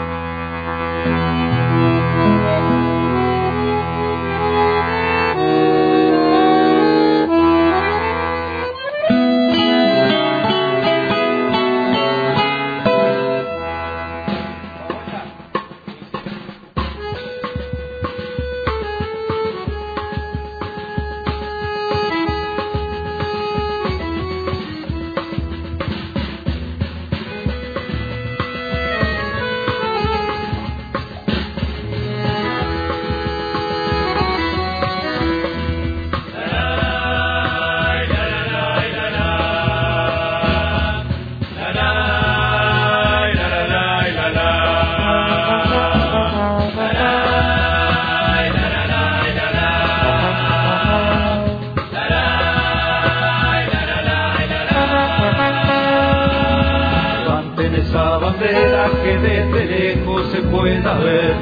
Que desde lejos se pueda ver.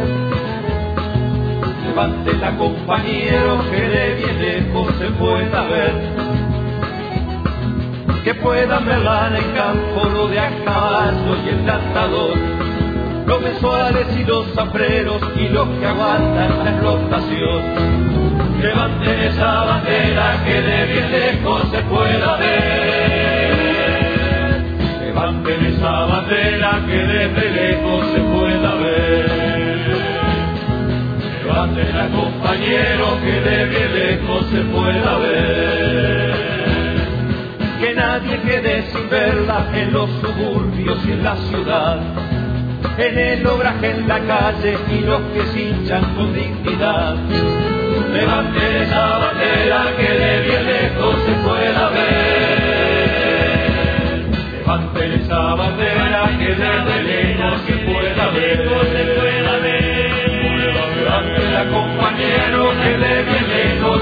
Levántela, compañero, que de bien lejos se pueda ver. Que puedan verla en el campo, lo de a caballo y el lanzador, los mensuales y los zambreros y los que aguantan la explotación. Levanten esa bandera que de bien lejos se pueda ver. Levanten esa bandera que desde lejos se pueda ver. Levantenla, compañeros, que de bien lejos se pueda ver. Que nadie quede sin verla en los suburbios y en la ciudad, en el obraje, en la calle y los que se hinchan con dignidad. Levanten esa bandera que de bien lejos se pueda ver. Levanten esa bandera que desde lejos se pueda ver. Levantenla, compañero, que de bien lejos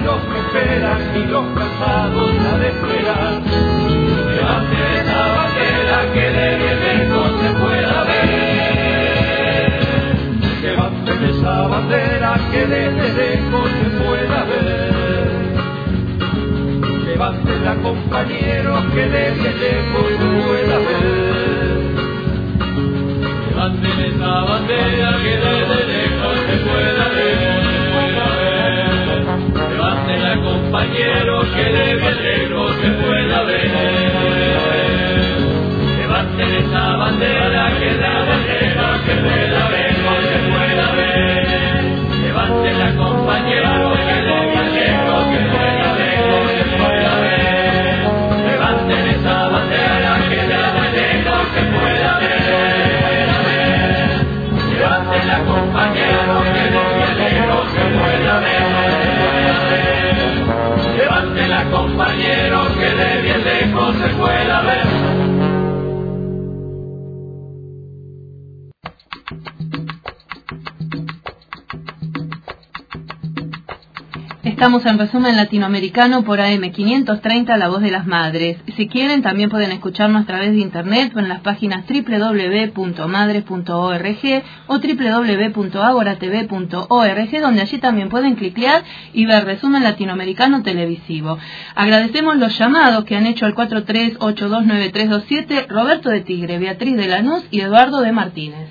los que esperan y los cansados la de esperar. Levante esa bandera que desde lejos se pueda ver. Levante esa bandera que desde lejos se pueda ver. Levántela, compañeros, que desde lejos se pueda ver. Levanten esa bandera que desde lejos se pueda ver. Levántela, compañeros, que desde lejos se pueda ver. Levanten esa bandera que desde lejos se pueda ver. Levántela, compañeros, que desde lejos se pueda ver. Levanten esa bandera que desde lejos se pueda ver. Levántela, compañeros, que desde lejos se pueda ver. Levántela, compañeros, que desde lejos se pueda ver. Estamos en Resumen Latinoamericano por AM530, La Voz de las Madres. Si quieren, también pueden escucharnos a través de internet o en las páginas www.madres.org o www.agoratv.org, donde allí también pueden cliquear y ver Resumen Latinoamericano televisivo. Agradecemos los llamados que han hecho al 43829327 Roberto de Tigre, Beatriz de Lanús y Eduardo de Martínez.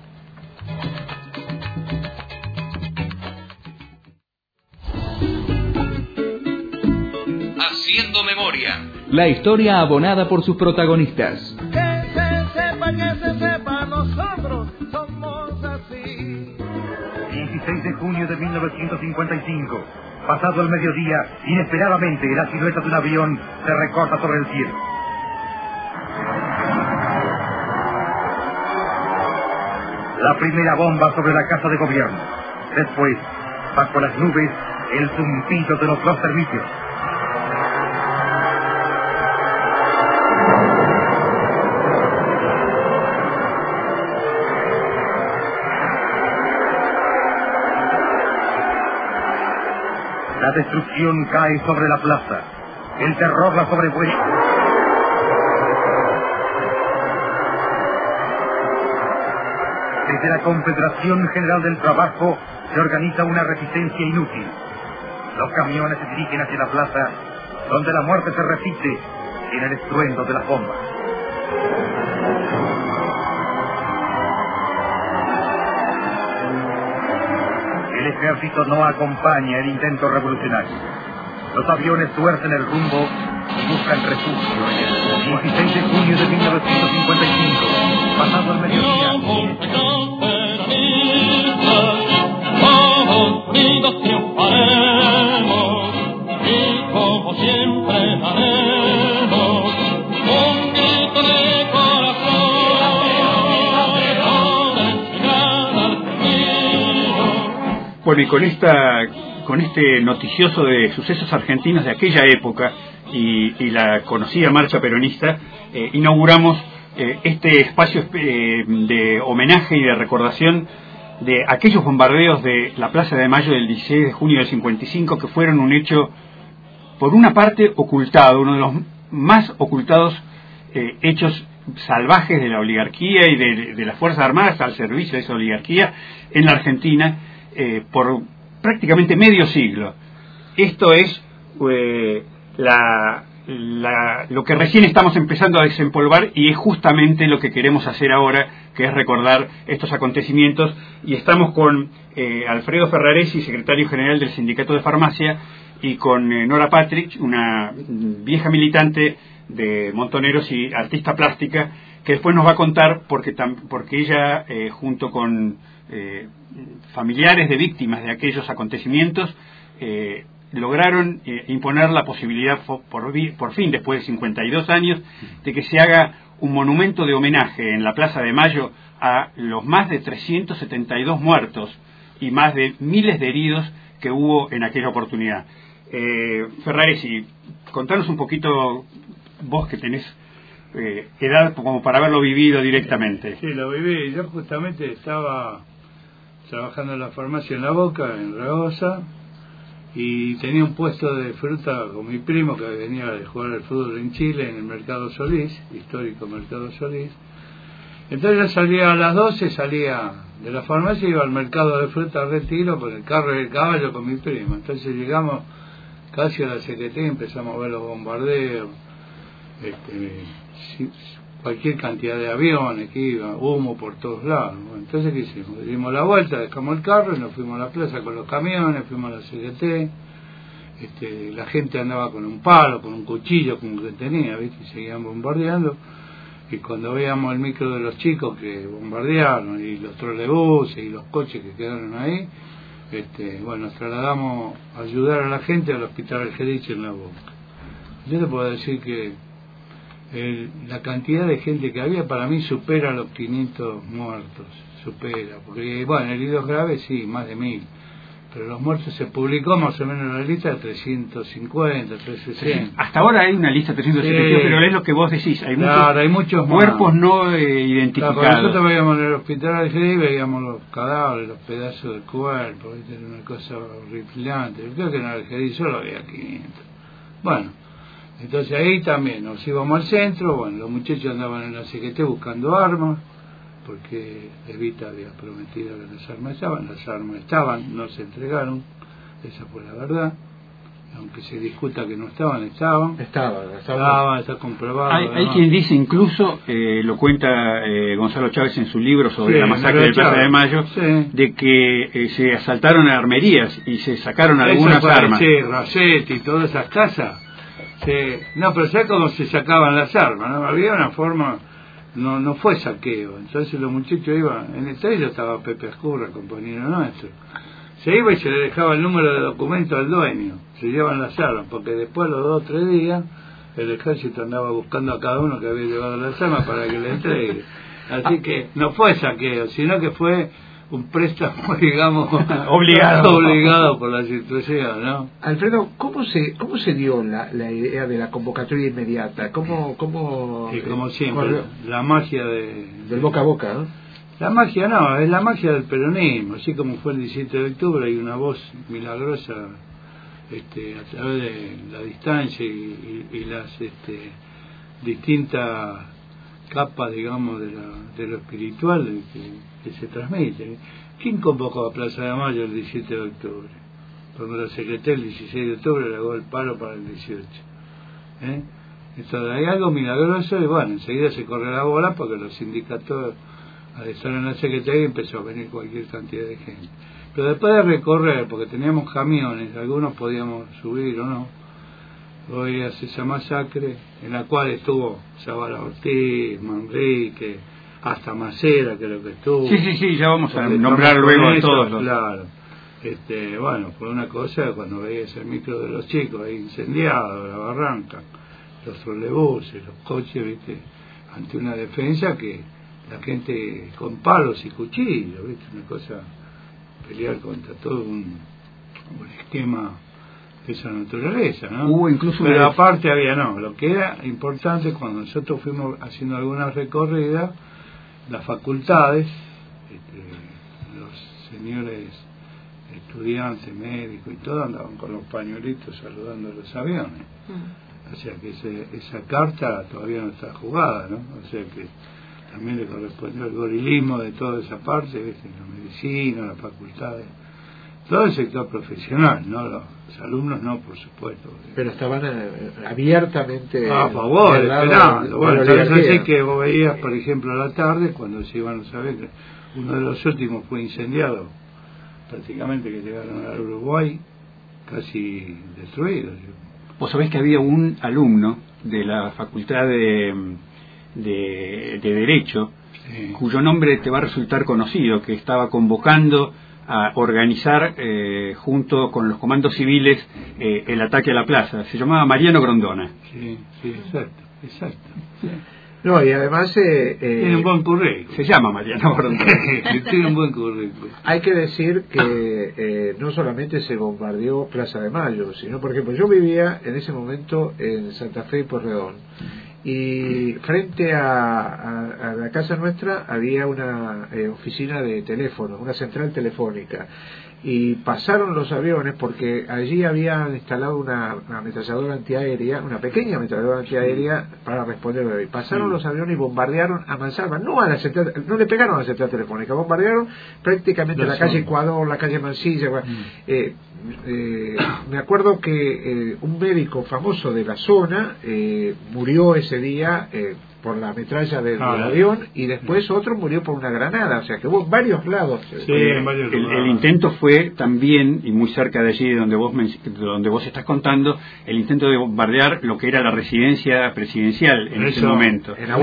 Haciendo memoria. La historia abonada por sus protagonistas. Que se sepa, nosotros somos así. 16 de junio de 1955. Pasado el mediodía, inesperadamente la silueta de un avión se recorta sobre el cielo. La primera bomba sobre la Casa de Gobierno. Después, bajo las nubes, el zumbido de los dos servicios. La destrucción cae sobre la plaza. El terror la sobrevuela. Desde la Confederación General del Trabajo se organiza una resistencia inútil. Los camiones se dirigen hacia la plaza, donde la muerte se repite en el estruendo de las bombas. El ejército no acompaña el intento revolucionario. Los aviones tuercen el rumbo y buscan refugio en el 16 de junio de 1955, pasado el mediodía. Todos unidos triunfaremos y como siempre daremos un grito de corazón. Bueno, y con este noticioso de sucesos argentinos de aquella época y la conocida marcha peronista, inauguramos este espacio de homenaje y de recordación de aquellos bombardeos de la Plaza de Mayo del 16 de junio del 55, que fueron un hecho, por una parte, ocultado, uno de los más ocultados hechos salvajes de la oligarquía y de las Fuerzas Armadas al servicio de esa oligarquía en la Argentina, por prácticamente medio siglo. Esto es lo que recién estamos empezando a desempolvar, y es justamente lo que queremos hacer ahora, que es recordar estos acontecimientos. Y estamos con Alfredo Ferraresi, secretario general del Sindicato de Farmacia, y con Nora Patrick, una vieja militante de Montoneros y artista plástica, que después nos va a contar porque ella, junto con familiares de víctimas de aquellos acontecimientos, lograron imponer la posibilidad por fin, después de 52 años, de que se haga un monumento de homenaje en la Plaza de Mayo a los más de 372 muertos y más de miles de heridos que hubo en aquella oportunidad. Ferraresi, contanos un poquito, vos que tenés edad como para haberlo vivido directamente. Sí, lo viví. Yo justamente estaba trabajando en la farmacia en La Boca, en Ragosa, y tenía un puesto de fruta con mi primo que venía de jugar al fútbol en Chile, en el Mercado Solís, histórico Mercado Solís. Entonces yo salía a las 12, salía de la farmacia, iba al mercado de fruta Retiro con el carro y el caballo con mi primo. Entonces llegamos casi a la Secretaría y empezamos a ver los bombardeos, cualquier cantidad de aviones que iba, humo por todos lados. Entonces, ¿qué hicimos? Dimos la vuelta, dejamos el carro y nos fuimos a la plaza con los camiones, fuimos a la Secretaría. La gente andaba con un palo, con un cuchillo, como que tenía, ¿viste? Y seguían bombardeando. Y cuando veíamos el micro de los chicos que bombardearon, y los trolebuses y los coches que quedaron ahí, nos trasladamos a ayudar a la gente al hospital Algerich en La Boca. Yo te puedo decir que la cantidad de gente que había para mí supera los 500 muertos, porque bueno, heridos graves sí, más de 1000, pero los muertos se publicó más o menos en la lista de 350, 360. Hasta ahora hay una lista de 370, sí, pero es lo que vos decís, hay muchos cuerpos no identificados. Claro, nosotros veíamos en el hospital Algerich, veíamos los cadáveres, los pedazos del cuerpo, era una cosa horripilante. Creo que en el Algerich solo había 500. Bueno, entonces ahí también nos íbamos al centro, bueno, los muchachos andaban en la CGT buscando armas, porque Evita había prometido que las armas estaban, no se entregaron, esa fue la verdad, aunque se discuta que no estaban, está comprobado. Hay quien dice incluso, lo cuenta Gonzalo Chávez en su libro sobre la masacre de Plaza de Mayo, de que se asaltaron a armerías y se sacaron algunas armas. Sí, Racetti y todas esas casas. No, pero ¿sabes cómo se sacaban las armas? ¿No? Había una forma, no fue saqueo. Entonces los muchachos iban, en el taller estaba Pepe Ascurra, compañero nuestro. Se iba y se le dejaba el número de documento al dueño, se llevan las armas, porque después, los 2 o 3 días, el ejército andaba buscando a cada uno que había llevado las armas para que le entregue. Así que no fue saqueo, sino que fue un préstamo, digamos, obligado por la situación, ¿no? Alfredo, ¿cómo se dio la idea de la convocatoria inmediata? ¿Cómo como siempre, la magia del boca a boca, ¿no? La magia no, es la magia del peronismo, así como fue el 17 de octubre, hay una voz milagrosa a través de la distancia y las distintas capas, digamos, de lo espiritual que se transmite. ¿Quién convocó a Plaza de Mayo el 17 de octubre? Cuando la Secretaría el 16 de octubre le dio el paro para el 18. Entonces hay algo milagroso y bueno, enseguida se corre la bola porque los sindicatos, al estar en la Secretaría, empezó a venir cualquier cantidad de gente. Pero después de recorrer, porque teníamos camiones, algunos podíamos subir o no, hoy hace esa masacre en la cual estuvo Zavala Ortiz, Manrique, hasta Macera, creo que estuvo. Sí, ya vamos a nombrar luego a todos los... Claro. Bueno, fue una cosa cuando veías el micro de los chicos ahí incendiado, la barranca, los trolebuses, los coches, ¿viste? Ante una defensa que la gente con palos y cuchillos, ¿viste? Una cosa, pelear contra todo un esquema de esa naturaleza, ¿no? Hubo incluso pero aparte había, lo que era importante cuando nosotros fuimos haciendo algunas recorridas, las facultades, los señores estudiantes, médicos y todo andaban con los pañuelitos saludando a los aviones. O sea que esa carta todavía no está jugada, ¿no? O sea que también le correspondió el gorilismo de toda esa parte, ¿viste? La medicina, las facultades, todo el sector profesional, ¿no? Los alumnos no, por supuesto. Pero estaban abiertamente a favor, esperando. Bueno, entonces que vos veías, por ejemplo, a la tarde, cuando se iban a saber, uno de los últimos fue incendiado, prácticamente que llegaron al Uruguay, casi destruidos. Vos sabés que había un alumno de la Facultad de Derecho, sí, cuyo nombre te va a resultar conocido, que estaba convocando a organizar junto con los comandos civiles el ataque a la plaza. Se llamaba Mariano Grondona. Sí, exacto. Sí. No, y además tiene un buen currículum. Se llama Mariano Grondona. Tiene un buen currículum. Hay que decir que no solamente se bombardeó Plaza de Mayo, sino, por ejemplo, yo vivía en ese momento en Santa Fe y Porredón, y frente a la casa nuestra había una oficina de teléfono, una central telefónica, y pasaron los aviones porque allí habían instalado una ametralladora antiaérea, una pequeña ametralladora antiaérea para responder. Pasaron los aviones y bombardearon a mansalva, no le pegaron a la central telefónica, bombardearon prácticamente la calle Ecuador, la calle Mansilla. Me acuerdo que un médico famoso de la zona murió ese día por la metralla del avión, y después otro murió por una granada, o sea que hubo en varios lados. Sí, el intento fue también, y muy cerca de allí donde vos estás contando, el intento de bombardear lo que era la residencia presidencial en ese momento, en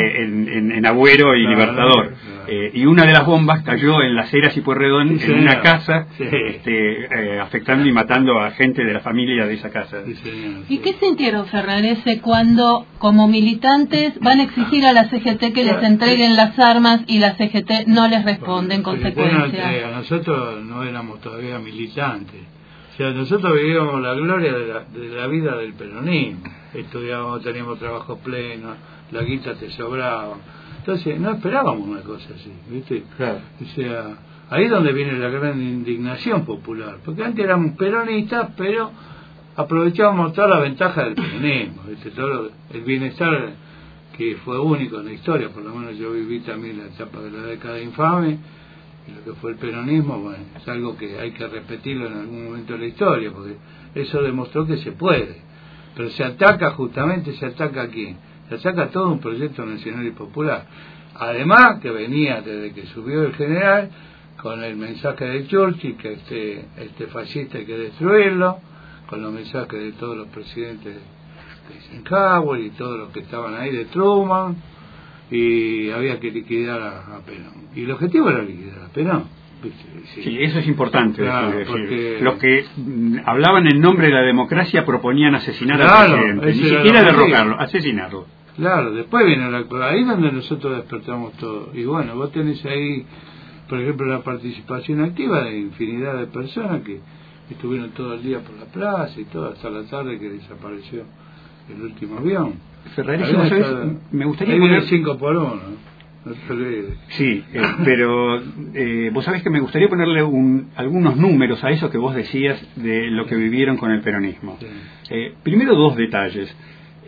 Agüero y Libertador. Y una de las bombas cayó en Las Heras y Pueyrredón, en una casa, afectando y matando a gente de la familia de esa casa. ¿Y qué sintieron, Ferrarese, cuando como militantes van a exigir a la CGT que les entreguen las armas y la CGT no les responde en consecuencia? Nosotros no éramos todavía militantes, o sea, nosotros vivíamos la gloria de la vida del peronismo, estudiábamos, teníamos trabajo pleno, la guita te sobraba, entonces no esperábamos una cosa así, ¿viste? Claro. O sea, ahí es donde viene la gran indignación popular, porque antes éramos peronistas, pero aprovechábamos toda la ventaja del peronismo, ¿viste? Todo el bienestar que fue único en la historia, por lo menos yo viví también la etapa de la década infame, y lo que fue el peronismo, bueno, es algo que hay que repetirlo en algún momento de la historia, porque eso demostró que se puede, pero se ataca a quién, se ataca todo un proyecto nacional y popular, además que venía desde que subió el general, con el mensaje de Churchill, que este fascista hay que destruirlo, con los mensajes de todos los presidentes de Eisenhower y todos los que estaban ahí, de Truman, y había que liquidar a Perón. Y el objetivo era liquidar a Perón. Sí, eso es importante. Claro, porque los que hablaban en nombre de la democracia proponían asesinar al presidente, ni siquiera derrocarlo, asesinarlo. Claro, después viene ahí donde nosotros despertamos todo. Y bueno, vos tenés ahí, por ejemplo, la participación activa de infinidad de personas que estuvieron todo el día por la plaza y todo, hasta la tarde que desapareció el último avión. Ferrarese, me gustaría poner 5 por 1, no te olvides. Sí, pero vos sabés que me gustaría ponerle algunos números a eso que vos decías de lo que vivieron con el peronismo. Sí. Primero, dos detalles.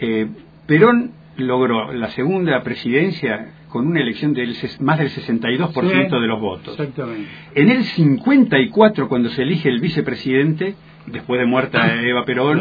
Perón logró la segunda presidencia con una elección de más del 62% de los votos. Exactamente. En el 54, cuando se elige el vicepresidente, después de muerta Eva Perón,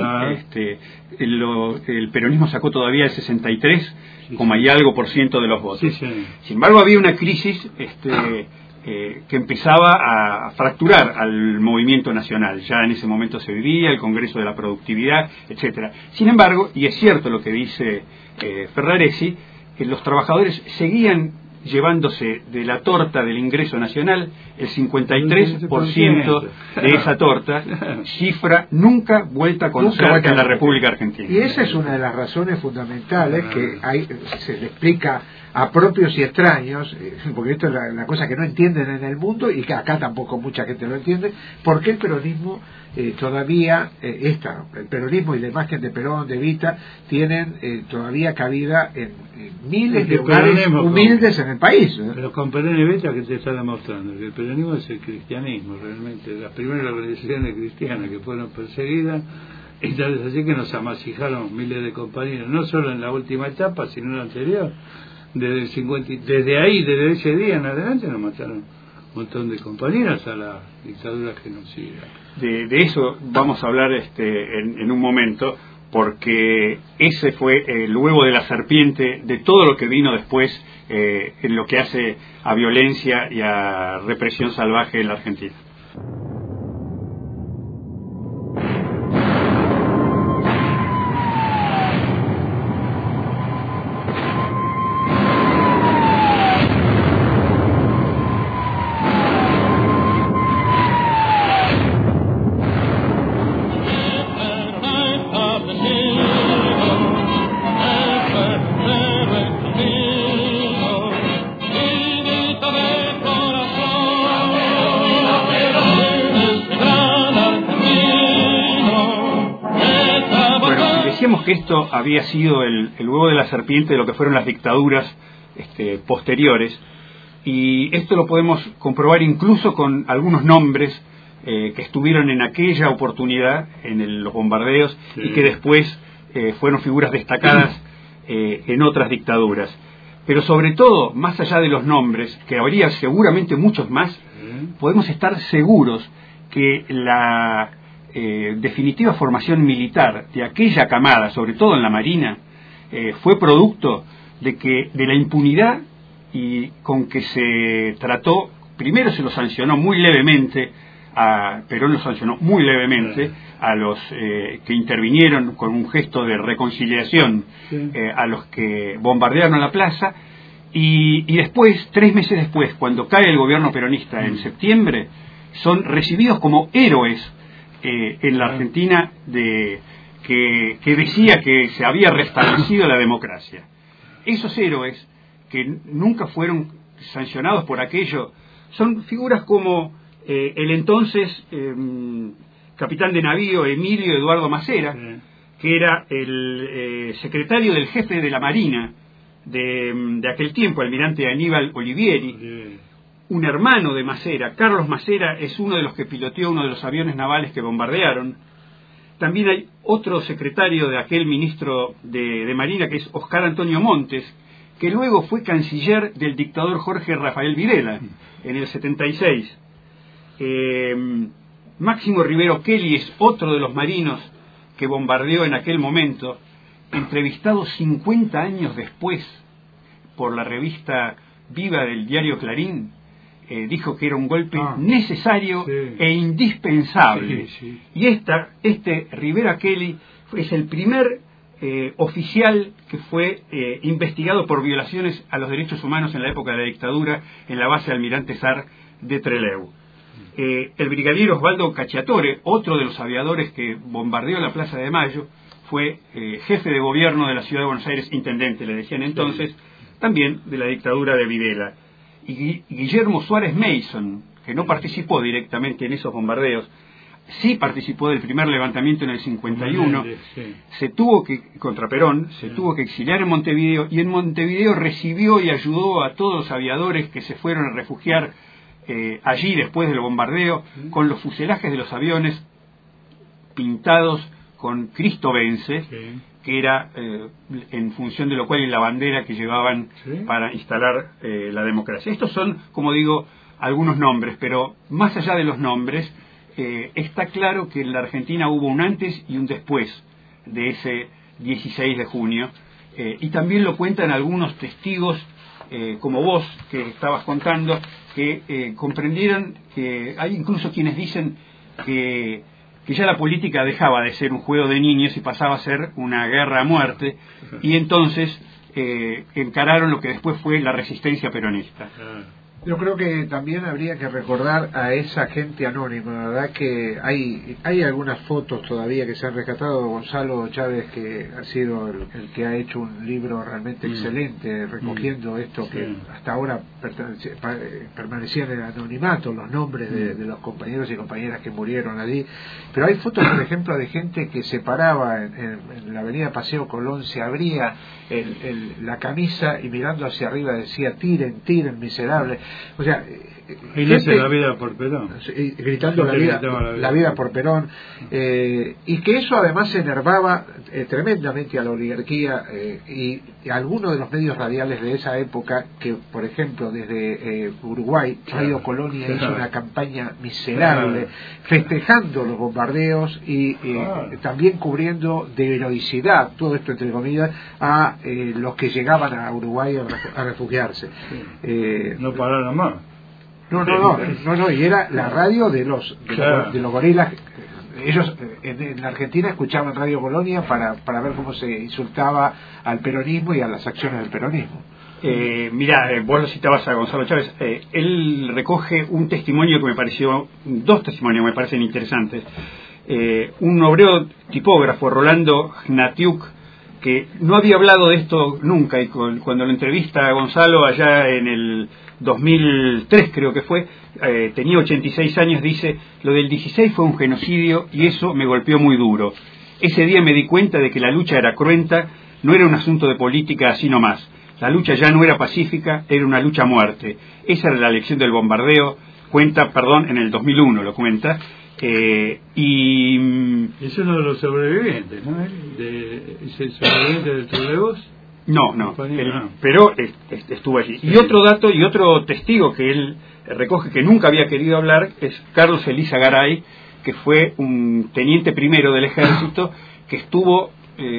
el peronismo sacó todavía el 63, como y algo por ciento de los votos. Sin embargo, había una crisis que empezaba a fracturar al movimiento nacional. Ya en ese momento se vivía el Congreso de la Productividad, etcétera. Sin embargo, y es cierto lo que dice Ferrarese, que los trabajadores seguían llevándose de la torta del ingreso nacional el 53% de esa torta, cifra nunca vuelta a conocer en la República Argentina. Y esa es una de las razones fundamentales que se le explica a propios y extraños, porque esto es la cosa que no entienden en el mundo y que acá tampoco mucha gente lo entiende, porque el peronismo todavía el peronismo y la imagen de Perón, de Evita, tienen todavía cabida en miles de hogares humildes en el país. Pero con Perón y Evita, que te está demostrando que el peronismo es el cristianismo, realmente, las primeras organizaciones cristianas que fueron perseguidas, y tal es así que nos amasijaron miles de compañeros, no solo en la última etapa, sino en la anterior. Desde el 50, desde ese día en adelante nos mataron un montón de compañeros a la dictadura genocida. De eso vamos a hablar en un momento, porque ese fue el huevo de la serpiente de todo lo que vino después en lo que hace a violencia y a represión salvaje en la Argentina. Pero Dijimos que esto había sido el huevo de la serpiente de lo que fueron las dictaduras posteriores, y esto lo podemos comprobar incluso con algunos nombres que estuvieron en aquella oportunidad en los bombardeos, sí, y que después fueron figuras destacadas en otras dictaduras. Pero sobre todo, más allá de los nombres, que habría seguramente muchos más, podemos estar seguros que la definitiva formación militar de aquella camada, sobre todo en la Marina, fue producto de la impunidad y con que se trató. Primero se lo sancionó muy levemente, Perón lo sancionó muy levemente a los que intervinieron con un gesto de reconciliación, a los que bombardearon la plaza, y después, 3 meses después, cuando cae el gobierno peronista en septiembre, son recibidos como héroes en la Argentina que decía que se había restablecido la democracia. Esos héroes que nunca fueron sancionados por aquello son figuras como el entonces capitán de navío Emilio Eduardo Macera, que era el secretario del jefe de la Marina de aquel tiempo, almirante Aníbal Olivieri. Un hermano de Macera, Carlos Macera, es uno de los que piloteó uno de los aviones navales que bombardearon. También hay otro secretario de aquel ministro de Marina, que es Oscar Antonio Montes, que luego fue canciller del dictador Jorge Rafael Videla en el 76. Máximo Rivero Kelly es otro de los marinos que bombardeó en aquel momento, entrevistado 50 años después por la revista Viva del diario Clarín. Dijo que era un golpe necesario e indispensable. Y este Rivera Kelly es el primer oficial que fue investigado por violaciones a los derechos humanos en la época de la dictadura en la base Almirante Sar de Trelew. El brigadier Osvaldo Cacciatore, otro de los aviadores que bombardeó la Plaza de Mayo, fue jefe de gobierno de la ciudad de Buenos Aires, intendente, le decían entonces, también de la dictadura de Videla. Y Guillermo Suárez Mason, que no participó directamente en esos bombardeos, sí participó del primer levantamiento en el 51, se tuvo que, contra Perón, se tuvo que exiliar en Montevideo, y en Montevideo recibió y ayudó a todos los aviadores que se fueron a refugiar allí después del bombardeo, con los fuselajes de los aviones pintados con Cristo vence, que era en función de lo cual y la bandera que llevaban para instalar la democracia. Estos son, como digo, algunos nombres, pero más allá de los nombres, está claro que en la Argentina hubo un antes y un después de ese 16 de junio, y también lo cuentan algunos testigos, como vos, que estabas contando, que comprendieron que hay incluso quienes dicen que ya la política dejaba de ser un juego de niños y pasaba a ser una guerra a muerte, y entonces encararon lo que después fue la resistencia peronista. Yo creo que también habría que recordar a esa gente anónima, la verdad que hay algunas fotos todavía que se han rescatado. Gonzalo Chávez, que ha sido el que ha hecho un libro realmente excelente recogiendo esto que hasta ahora permanecían en el anonimato, los nombres de los compañeros y compañeras que murieron allí, pero hay fotos, por ejemplo, de gente que se paraba en la avenida Paseo Colón, se abría la camisa y mirando hacia arriba decía tiren, tiren, miserables. O sea, la vida por Perón, gritando la vida por Perón, y que eso además enervaba tremendamente a la oligarquía y a algunos de los medios radiales de esa época, que por ejemplo desde Uruguay, Radio Colonia hizo una campaña miserable festejando los bombardeos y también cubriendo de heroicidad, todo esto entre comillas, a los que llegaban a Uruguay a refugiarse. No pararon más. No, y era la radio de los gorilas. Ellos en la Argentina escuchaban Radio Colonia para ver cómo se insultaba al peronismo y a las acciones del peronismo. Mirá, vos lo citabas a Gonzalo Chávez, él recoge un testimonio que me pareció, dos testimonios que me parecen interesantes. Un obrero tipógrafo, Rolando Gnatiuk, que no había hablado de esto nunca, y cuando lo entrevista a Gonzalo allá en el 2003 creo que fue, tenía 86 años, dice: lo del 16 fue un genocidio y eso me golpeó muy duro. Ese día me di cuenta de que la lucha era cruenta, no era un asunto de política así nomás. La lucha ya no era pacífica, era una lucha a muerte. Esa era la lección del bombardeo, en el 2001 lo cuenta. Y es uno de los sobrevivientes, ¿no? ¿Es el sobreviviente del Trolebús? No, pero estuvo allí. Sí. Y otro dato y otro testigo que él recoge, que nunca había querido hablar, es Carlos Elisa Garay, que fue un teniente primero del ejército, que estuvo,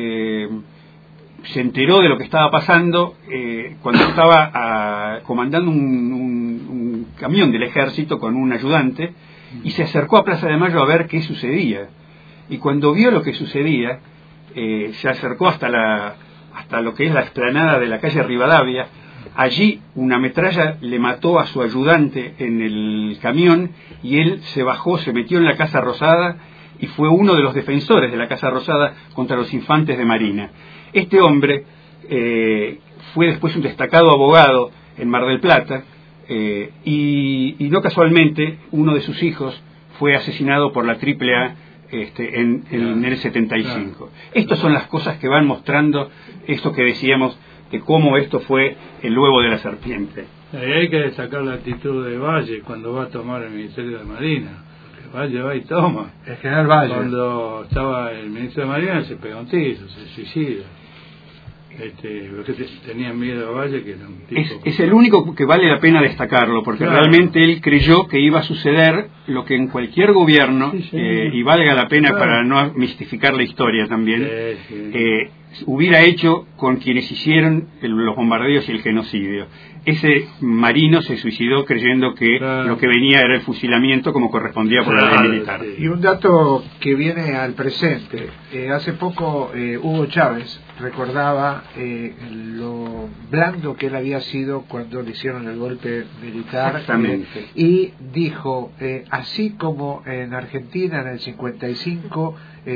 se enteró de lo que estaba pasando cuando estaba comandando un camión del ejército con un ayudante, y se acercó a Plaza de Mayo a ver qué sucedía. Y cuando vio lo que sucedía, se acercó hasta lo que es la explanada de la calle Rivadavia. Allí una metralla le mató a su ayudante en el camión, y él se bajó, se metió en la Casa Rosada y fue uno de los defensores de la Casa Rosada contra los infantes de Marina. Este hombre fue después un destacado abogado en Mar del Plata, y no casualmente uno de sus hijos fue asesinado por la AAA en el 75. Claro. Estas son las cosas que van mostrando esto que decíamos de cómo esto fue el huevo de la serpiente. Ahí hay que destacar la actitud de Valle cuando va a tomar el Ministerio de Marina. Porque Valle va y toma. El general Valle. Cuando estaba el ministro de Marina se pega un tiro, se suicida. Porque tenían miedo a Valle, que era un tipo... Es el único que vale la pena destacarlo, porque claro, realmente él creyó que iba a suceder lo que en cualquier gobierno, y valga la pena, claro, para no mistificar la historia también, hubiera hecho con quienes hicieron los bombardeos y el genocidio. Ese marino se suicidó creyendo que claro, lo que venía era el fusilamiento como correspondía por la ley militar. Y un dato que viene al presente, hace poco Hugo Chávez recordaba lo blando que él había sido cuando le hicieron el golpe militar. Exactamente. Y dijo, así como en Argentina en el 55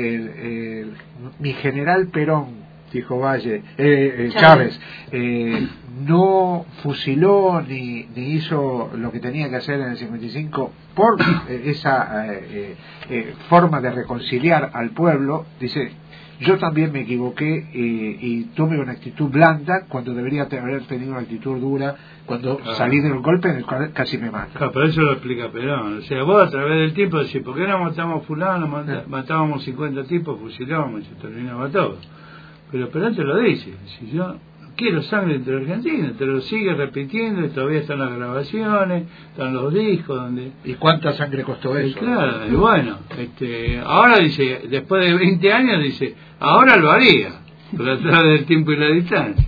mi general Perón, dijo Valle, Chávez, no fusiló ni hizo lo que tenía que hacer en el 55 por esa forma de reconciliar al pueblo, dice, yo también me equivoqué y tuve una actitud blanda cuando debería haber tenido una actitud dura cuando salí del golpe en el cual casi me mata. Claro, pero eso lo explica Perón. O sea, vos a través del tiempo decís, ¿por qué no matamos a fulano? Matábamos 50 tipos, fusilábamos y se terminaba todo. Pero Perón te lo dice, si yo no quiero sangre entre argentinos, te lo sigue repitiendo y todavía están las grabaciones, están los discos donde... ¿Y cuánta sangre costó eso? Claro, y bueno, ahora dice, después de 20 años dice, ahora lo haría, pero a través del tiempo y la distancia.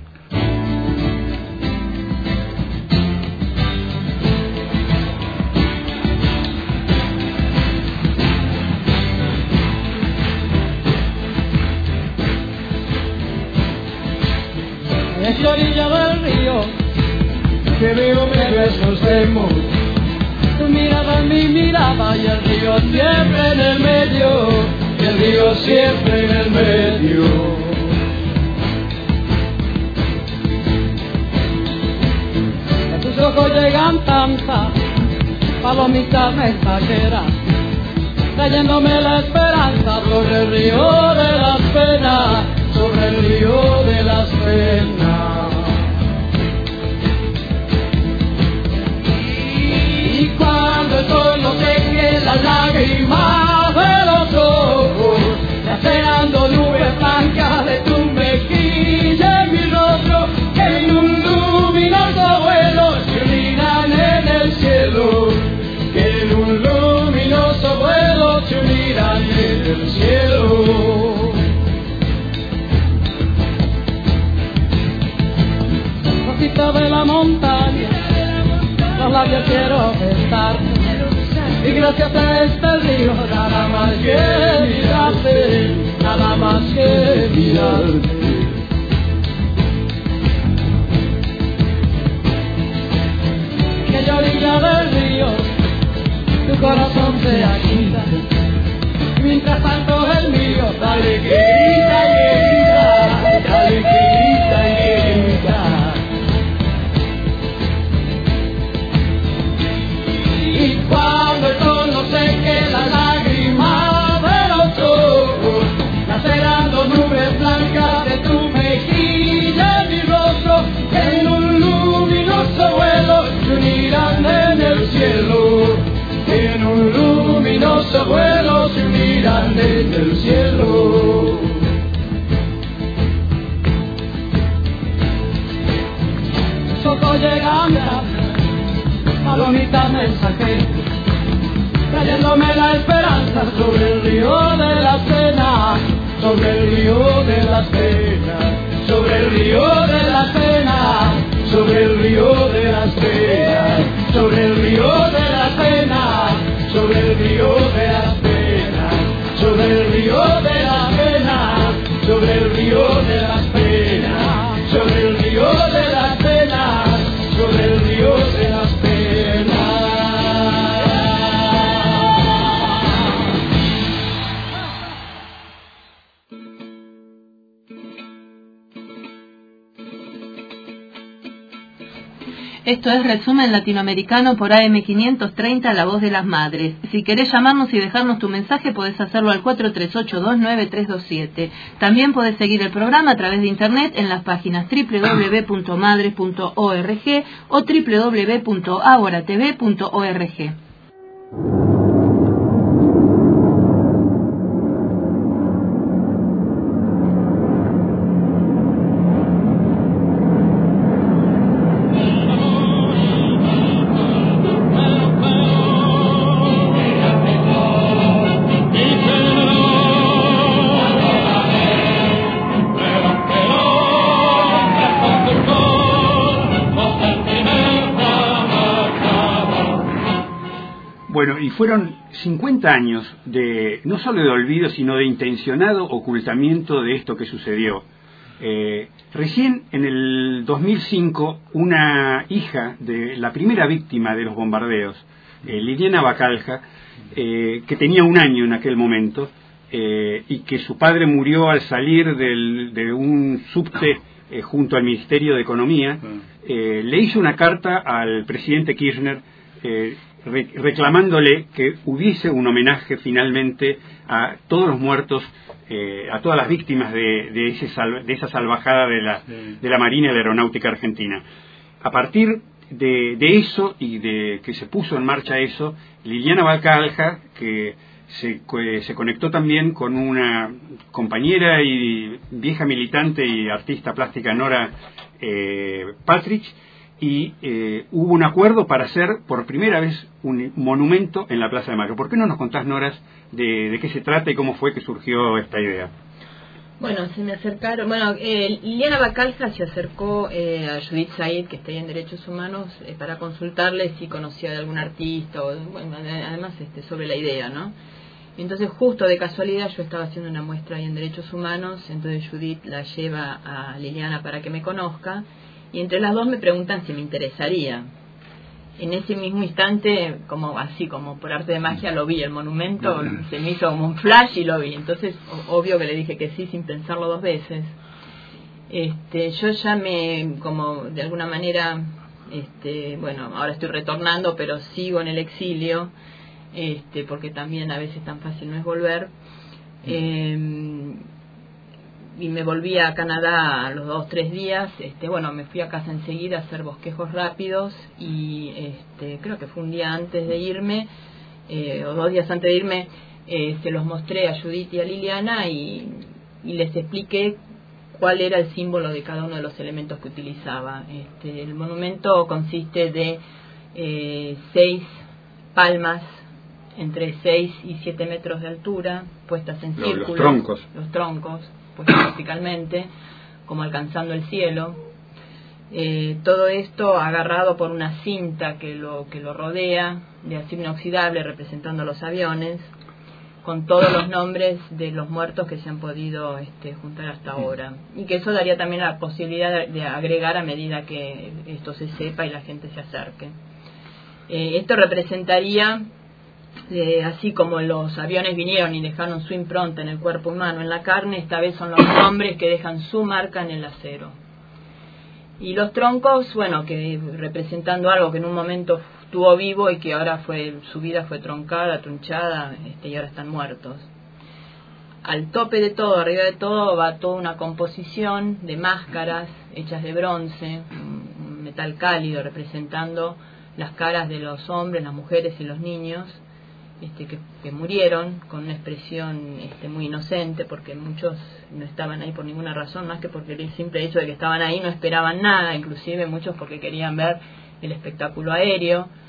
En la orilla del río, que veo besos de amor. Tu mirada en mi mirada y el río siempre en el medio, y el río siempre en el medio. A tus ojos llegan tantas palomitas mensajeras, trayéndome la esperanza sobre el río de las penas, sobre el río de las penas. Y cuando el sol no seque las lágrimas de los ojos, lacerando nubes blancas de tu mejilla y mi rostro, en un luminoso vuelo se unían en el cielo, que en un luminoso vuelo se unirán en el cielo. De la montaña, los labios quiero besar, y gracias a este río nada más que mirarte, nada más que mirarte. Que aquella orilla del río tu corazón se agita, mientras tanto el mío dale que grita y grita, dale que grita y grita. Y cuando el sol no seque la lágrima de los ojos, sobre el río de la Sena, sobre el río de la Sena, sobre el río de la Sena, sobre el río de la Sena, sobre el río de la Sena, sobre el río de la Sena, sobre el río de la Sena, sobre el río de la Sena, sobre el río de la Sena, sobre el río de la Sena. Esto es Resumen Latinoamericano por AM530, La Voz de las Madres. Si querés llamarnos y dejarnos tu mensaje, podés hacerlo al 43829327. También podés seguir el programa a través de internet en las páginas www.madres.org o www.agoratv.org. Bueno, y fueron 50 años de, no solo de olvido, sino de intencionado ocultamiento de esto que sucedió. Recién en el 2005, una hija de la primera víctima de los bombardeos, Liliana Bacalja, que tenía 1 año en aquel momento, y que su padre murió al salir de un subte junto al Ministerio de Economía, le hizo una carta al presidente Kirchner reclamándole que hubiese un homenaje finalmente a todos los muertos, a todas las víctimas de esa salvajada de la Marina y de la Aeronáutica Argentina. A partir de eso y de que se puso en marcha eso, Liliana Bacalja, que se conectó también con una compañera y vieja militante y artista plástica, Nora Patrick, y hubo un acuerdo para hacer por primera vez un monumento en la Plaza de Mayo. ¿Por qué no nos contás, Noras, de qué se trata y cómo fue que surgió esta idea? Bueno, se me acercaron, Liliana Bacalja se acercó a Judith Said, que está ahí en Derechos Humanos, para consultarle si conocía de algún artista, o bueno, además sobre la idea, ¿no? Entonces, justo de casualidad, yo estaba haciendo una muestra ahí en Derechos Humanos, entonces Judith la lleva a Liliana para que me conozca, y entre las dos me preguntan si me interesaría. En ese mismo instante, como por arte de magia, lo vi, el monumento, se me hizo como un flash y lo vi. Entonces, obvio que le dije que sí, sin pensarlo 2 veces. Yo ya como de alguna manera, ahora estoy retornando, pero sigo en el exilio, porque también a veces tan fácil no es volver. Y me volví a Canadá a los 2-3 días. Me fui a casa enseguida a hacer bosquejos rápidos y creo que fue un día antes de irme, o 2 días antes de irme, se los mostré a Judith y a Liliana y les expliqué cuál era el símbolo de cada uno de los elementos que utilizaba. El monumento consiste de 6 palmas entre 6 y 7 metros de altura, puestas en círculo. Los troncos, puestos verticalmente, como alcanzando el cielo. Todo esto agarrado por una cinta que lo rodea, de acero inoxidable, representando los aviones, con todos los nombres de los muertos que se han podido juntar hasta ahora. Y que eso daría también la posibilidad de agregar a medida que esto se sepa y la gente se acerque. Esto representaría, así como los aviones vinieron y dejaron su impronta en el cuerpo humano, en la carne, esta vez son los nombres que dejan su marca en el acero. Y los troncos, que representando algo que en un momento estuvo vivo y que ahora su vida fue troncada, trunchada, y ahora están muertos. Al tope de todo, arriba de todo, va toda una composición de máscaras hechas de bronce, un metal cálido representando las caras de los hombres, las mujeres y los niños, que murieron con una expresión muy inocente, porque muchos no estaban ahí por ninguna razón, más que porque el simple hecho de que estaban ahí no esperaban nada, inclusive muchos porque querían ver el espectáculo aéreo.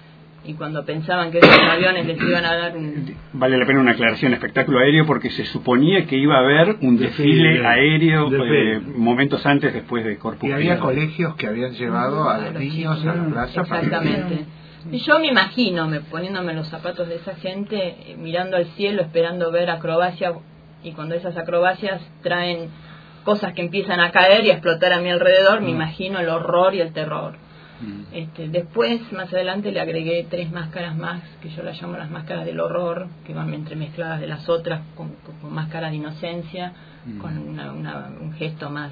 y cuando pensaban que esos aviones les iban a dar un... Vale la pena una aclaración, espectáculo aéreo, porque se suponía que iba a haber un desfile aéreo momentos antes, después de Corpus. Y había colegios que habían llevado a los niños a la plaza. Exactamente. Y yo me imagino, poniéndome los zapatos de esa gente, mirando al cielo, esperando ver acrobacias, y cuando esas acrobacias traen cosas que empiezan a caer y a explotar a mi alrededor, me imagino el horror y el terror. Después, más adelante, le agregué 3 máscaras más, que yo las llamo las máscaras del horror, que van entremezcladas de las otras, con máscaras de inocencia, con un gesto más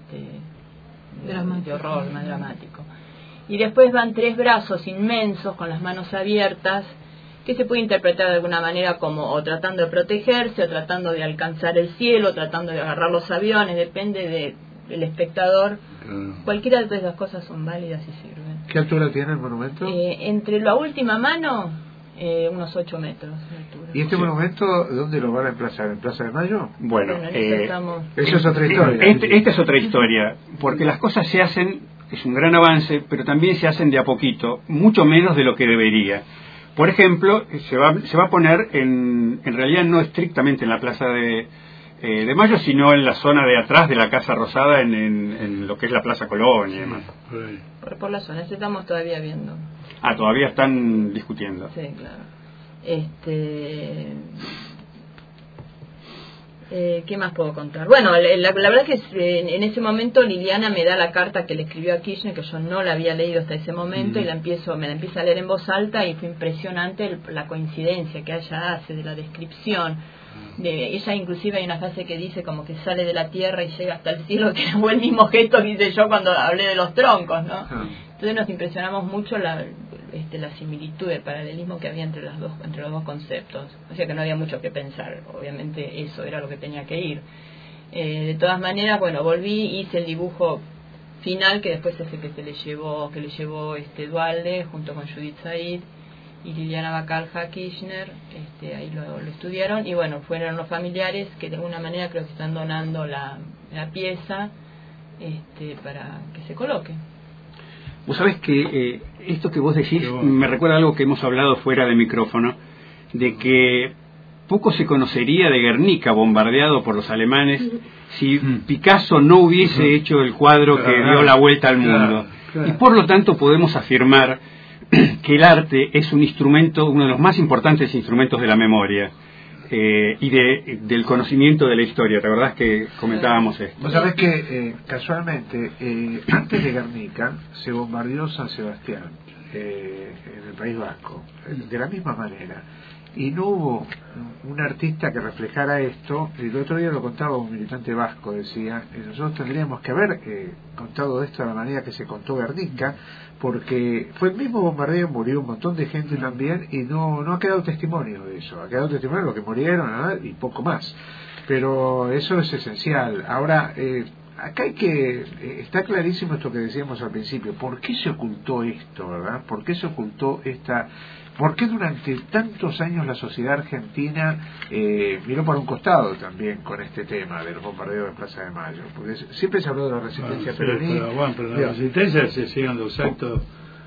de horror, más dramático. Y después van 3 brazos inmensos, con las manos abiertas, que se puede interpretar de alguna manera como o tratando de protegerse, o tratando de alcanzar el cielo, o tratando de agarrar los aviones, depende del espectador. Cualquiera de esas cosas son válidas y sirven. ¿Qué altura tiene el monumento? Entre la última mano, unos 8 metros de altura. ¿Y este monumento dónde lo van a emplazar? ¿En Plaza de Mayo? Bueno, eso es otra historia. Esta es otra historia, porque las cosas se hacen, es un gran avance, pero también se hacen de a poquito, mucho menos de lo que debería. Por ejemplo, se va a poner en realidad no estrictamente en la Plaza de Mayo, sino en la zona de atrás de la Casa Rosada, en lo que es la Plaza Colón y demás. Por la zona, estamos todavía viendo. Todavía están discutiendo. Sí, claro. ¿Qué más puedo contar? Bueno, la verdad es que en ese momento Liliana me da la carta que le escribió a Kirchner, que yo no la había leído hasta ese momento, y me la empieza a leer en voz alta, y fue impresionante la coincidencia que ella hace de la descripción. Ella inclusive hay una frase que dice como que sale de la tierra y llega hasta el cielo, que fue el mismo gesto que hice yo cuando hablé de los troncos, ¿no? Entonces nos impresionamos mucho la similitud, el paralelismo que había entre los dos conceptos. O sea que no había mucho que pensar, obviamente eso era lo que tenía que ir. De todas maneras, bueno, volví, hice el dibujo final, que después es el que le llevó Dualde junto con Judith Said y Liliana Bacalja Kirchner, ahí lo estudiaron, y bueno, fueron los familiares que de alguna manera creo que están donando la pieza para que se coloque. Vos sabés que esto que vos decís me recuerda algo que hemos hablado fuera de micrófono, de que poco se conocería de Guernica bombardeado por los alemanes si Picasso no hubiese hecho el cuadro que dio la vuelta al mundo. Y por lo tanto podemos afirmar que el arte es un instrumento, uno de los más importantes instrumentos de la memoria y del conocimiento de la historia. ¿Te acordás que comentábamos esto? Vos sabés que casualmente antes de Guernica se bombardeó San Sebastián en el País Vasco de la misma manera, y no hubo un artista que reflejara esto. El otro día lo contaba un militante vasco, decía, nosotros tendríamos que haber contado esto de la manera que se contó Guernica, porque fue el mismo bombardeo, murió un montón de gente también, y no ha quedado testimonio de eso. Ha quedado testimonio de lo que murieron, ¿no? Y poco más, pero eso es esencial. Ahora acá está clarísimo esto que decíamos al principio. ¿Por qué se ocultó esto, verdad? ¿Por qué se ocultó ¿Por qué durante tantos años la sociedad argentina miró por un costado también con este tema de los bombardeos de Plaza de Mayo? Porque siempre se habló de la resistencia peronista. Pero la resistencia se siguen los actos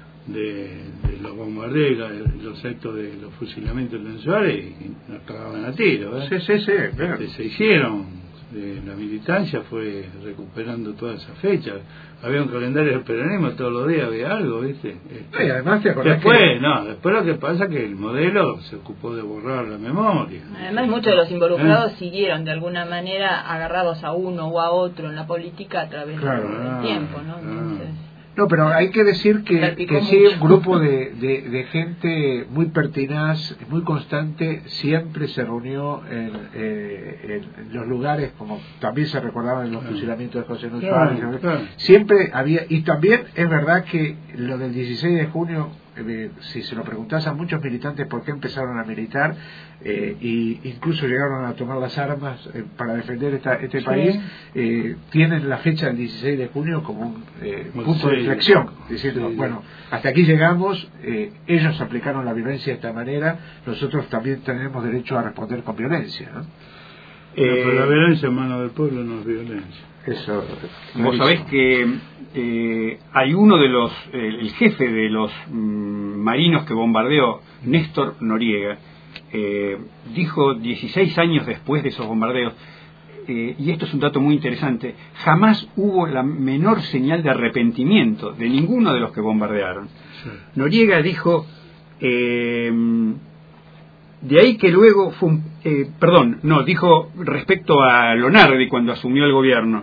de los bombardeos, los actos de los fusilamientos mensuales, y nos cagaban a tiro. Sí, se hicieron. La militancia fue recuperando todas esas fechas. Había un calendario del peronismo, todos los días había algo, ¿viste? Y además te acordás después lo que pasa es que el modelo se ocupó de borrar la memoria. Además muchos de los involucrados siguieron de alguna manera agarrados a uno o a otro en la política a través del tiempo, ¿no? Entonces... No, pero hay que decir que sí, un grupo de gente muy pertinaz, muy constante, siempre se reunió en los lugares, como también se recordaba en los fusilamientos de José Luis Suárez. Siempre había, y también es verdad que lo del 16 de junio, si se lo preguntás a muchos militantes por qué empezaron a militar, y incluso llegaron a tomar las armas para defender este país, tienen la fecha del 16 de junio como un punto de inflexión, diciendo, bueno, hasta aquí llegamos, ellos aplicaron la violencia de esta manera, nosotros también tenemos derecho a responder con violencia, ¿no? Pero la violencia en manos del pueblo no es violencia. Eso. Vos sabés que hay uno de los, el jefe de los marinos que bombardeó, Néstor Noriega, dijo 16 años después de esos bombardeos, y esto es un dato muy interesante, jamás hubo la menor señal de arrepentimiento de ninguno de los que bombardearon. Sí. Noriega dijo, de ahí que luego fue dijo respecto a Lonardi cuando asumió el gobierno,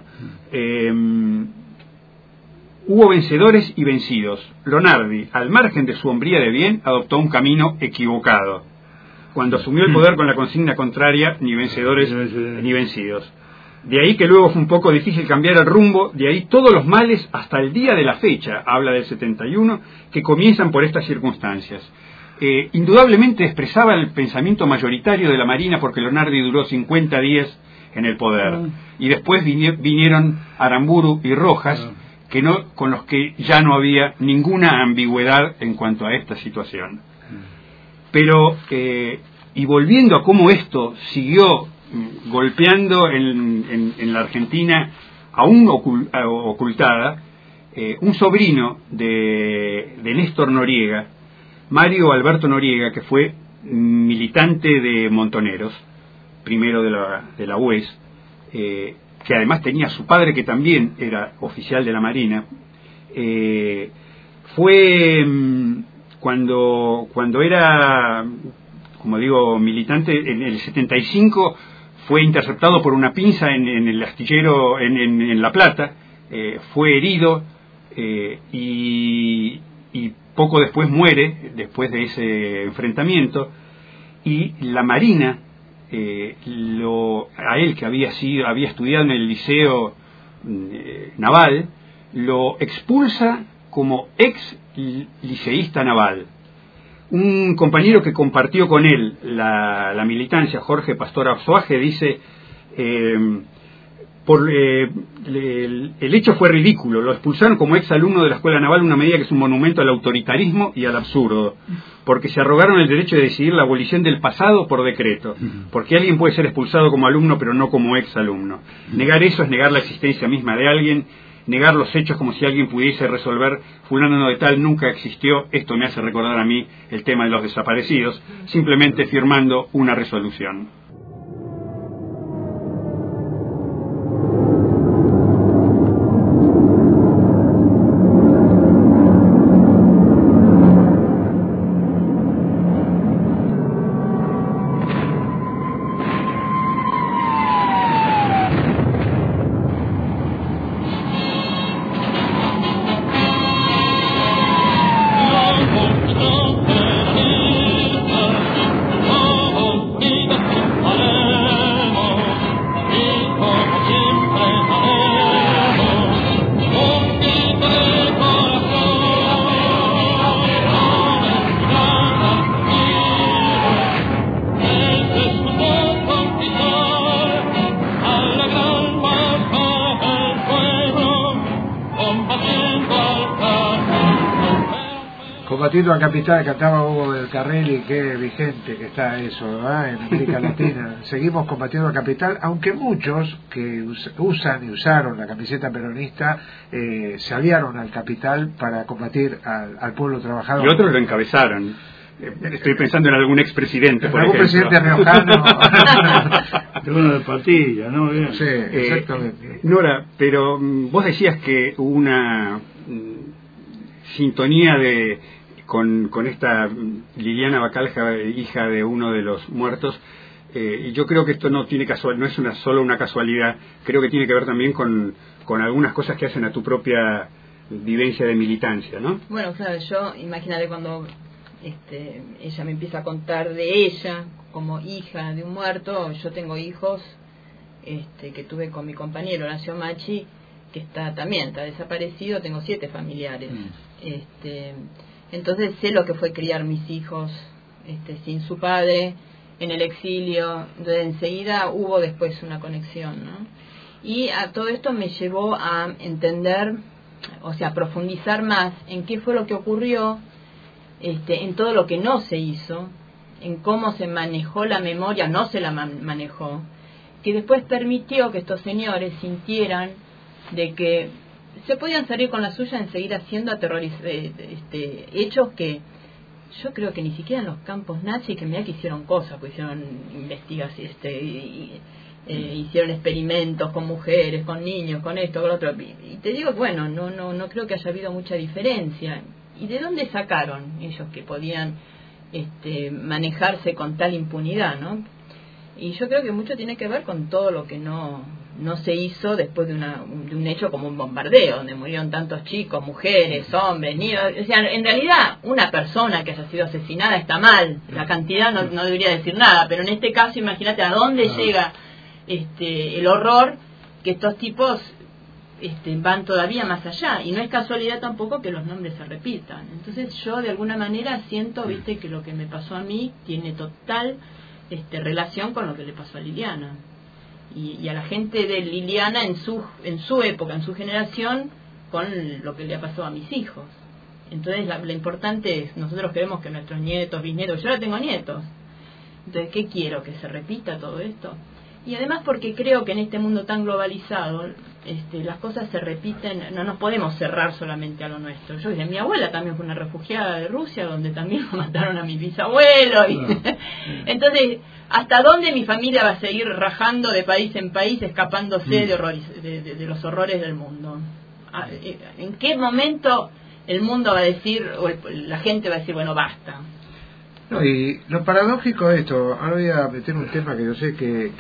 hubo vencedores y vencidos. Lonardi, al margen de su hombría de bien, adoptó un camino equivocado. Cuando asumió el poder con la consigna contraria, ni vencedores ni vencidos. De ahí que luego fue un poco difícil cambiar el rumbo, de ahí todos los males hasta el día de la fecha, habla del 71, que comienzan por estas circunstancias. Indudablemente expresaba el pensamiento mayoritario de la Marina porque Lonardi duró 50 días en el poder. Y después vinieron Aramburu y Rojas, con los que ya no había ninguna ambigüedad en cuanto a esta situación. Pero, y volviendo a cómo esto siguió golpeando en la Argentina, aún ocultada, un sobrino de Néstor Noriega, Mario Alberto Noriega, que fue militante de Montoneros, primero de la UES, que además tenía a su padre que también era oficial de la Marina, fue cuando era, como digo, militante, en el 75 fue interceptado por una pinza en el astillero en La Plata, fue herido y poco después muere, después de ese enfrentamiento, y la Marina, a él que había estudiado en el liceo naval, lo expulsa como ex liceísta naval. Un compañero que compartió con él la militancia, Jorge Pastor Arzuaje, dice, el hecho fue ridículo, lo expulsaron como ex alumno de la Escuela Naval, una medida que es un monumento al autoritarismo y al absurdo, porque se arrogaron el derecho de decidir la abolición del pasado por decreto, porque alguien puede ser expulsado como alumno pero no como ex alumno. Negar eso es negar la existencia misma de alguien, negar los hechos como si alguien pudiese resolver fulano de tal nunca existió. Esto me hace recordar a mí el tema de los desaparecidos, simplemente firmando una resolución. Combatiendo a Capital, cantaba Hugo del Carril, y qué vigente que está eso, ¿verdad? En América Latina. Seguimos combatiendo a Capital, aunque muchos que usan y usaron la camiseta peronista se aliaron al Capital para combatir al pueblo trabajador. Y otros lo encabezaron. Estoy pensando en algún expresidente, por algún ejemplo. Presidente riojano. De uno de Patilla, ¿no? Bien. Sí, exactamente. Nora, pero vos decías que hubo una sintonía con esta Liliana Bacalja, hija de uno de los muertos, y yo creo que esto no es solo una casualidad, creo que tiene que ver también con algunas cosas que hacen a tu propia vivencia de militancia, ¿no? Bueno, claro, yo, imagínate cuando ella me empieza a contar de ella como hija de un muerto. Yo tengo hijos que tuve con mi compañero Horacio Machi, que está desaparecido. Tengo 7 familiares. Entonces sé lo que fue criar mis hijos sin su padre, en el exilio. Entonces enseguida hubo después una conexión, ¿no? Y a todo esto me llevó a entender, o sea, profundizar más en qué fue lo que ocurrió, en todo lo que no se hizo, en cómo se manejó la memoria, no se la manejó, que después permitió que estos señores sintieran de que se podían salir con la suya en seguir haciendo hechos que yo creo que ni siquiera en los campos nazis, que mirá que hicieron cosas, pues hicieron investigaciones, hicieron experimentos con mujeres, con niños, con esto, con lo otro, y te digo, bueno, no creo que haya habido mucha diferencia. ¿Y de dónde sacaron ellos que podían manejarse con tal impunidad, no? Y yo creo que mucho tiene que ver con todo lo que no se hizo después de un hecho como un bombardeo, donde murieron tantos chicos, mujeres, hombres, niños. O sea, en realidad, una persona que haya sido asesinada está mal. La cantidad no debería decir nada, pero en este caso, imagínate a dónde llega el horror, que estos tipos van todavía más allá. Y no es casualidad tampoco que los nombres se repitan. Entonces yo, de alguna manera, siento, que lo que me pasó a mí tiene total relación con lo que le pasó a Liliana. Y a la gente de Liliana en su época, en su generación, con lo que le ha pasado a mis hijos. Entonces lo importante es, nosotros queremos que nuestros nietos, bisnietos, yo ahora tengo nietos, entonces ¿qué quiero? ¿Que se repita todo esto? Y además porque creo que en este mundo tan globalizado las cosas se repiten, no nos podemos cerrar solamente a lo nuestro. Yo mi abuela también fue una refugiada de Rusia, donde también mataron a mi bisabuelo. Entonces, ¿hasta dónde mi familia va a seguir rajando de país en país, escapándose de los horrores del mundo? ¿En qué momento el mundo va a decir, o la gente va a decir, bueno, basta? No, y lo paradójico es esto. Ahora voy a meter un tema que yo sé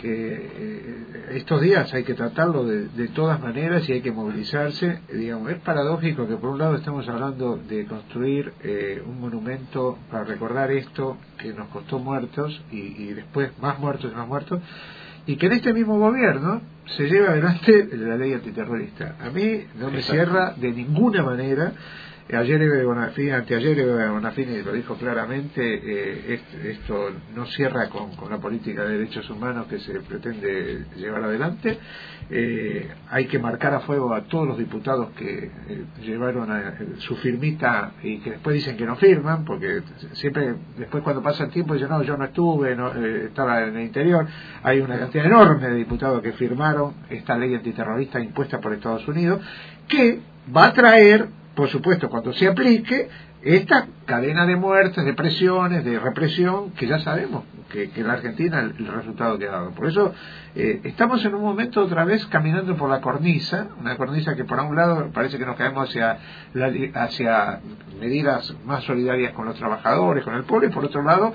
que estos días hay que tratarlo de todas maneras y hay que movilizarse. Digamos, es paradójico que por un lado estamos hablando de construir un monumento para recordar esto que nos costó muertos y después más muertos y más muertos, y que en este mismo gobierno se lleva adelante la ley antiterrorista. A mí no me cierra de ninguna manera. Anteayer Eve Bonafini lo dijo claramente, esto no cierra con la política de derechos humanos que se pretende llevar adelante. Hay que marcar a fuego a todos los diputados que llevaron su firmita y que después dicen que no firman, porque siempre después cuando pasa el tiempo dicen, no, yo no estuve, estaba en el interior. Hay una cantidad enorme de diputados que firmaron esta ley antiterrorista impuesta por Estados Unidos, que va a traer, por supuesto, cuando se aplique, esta cadena de muertes, de presiones, de represión, que ya sabemos que en la Argentina el resultado que ha dado. Por eso estamos en un momento otra vez caminando por la cornisa, una cornisa que por un lado parece que nos caemos hacia medidas más solidarias con los trabajadores, con el pueblo, y por otro lado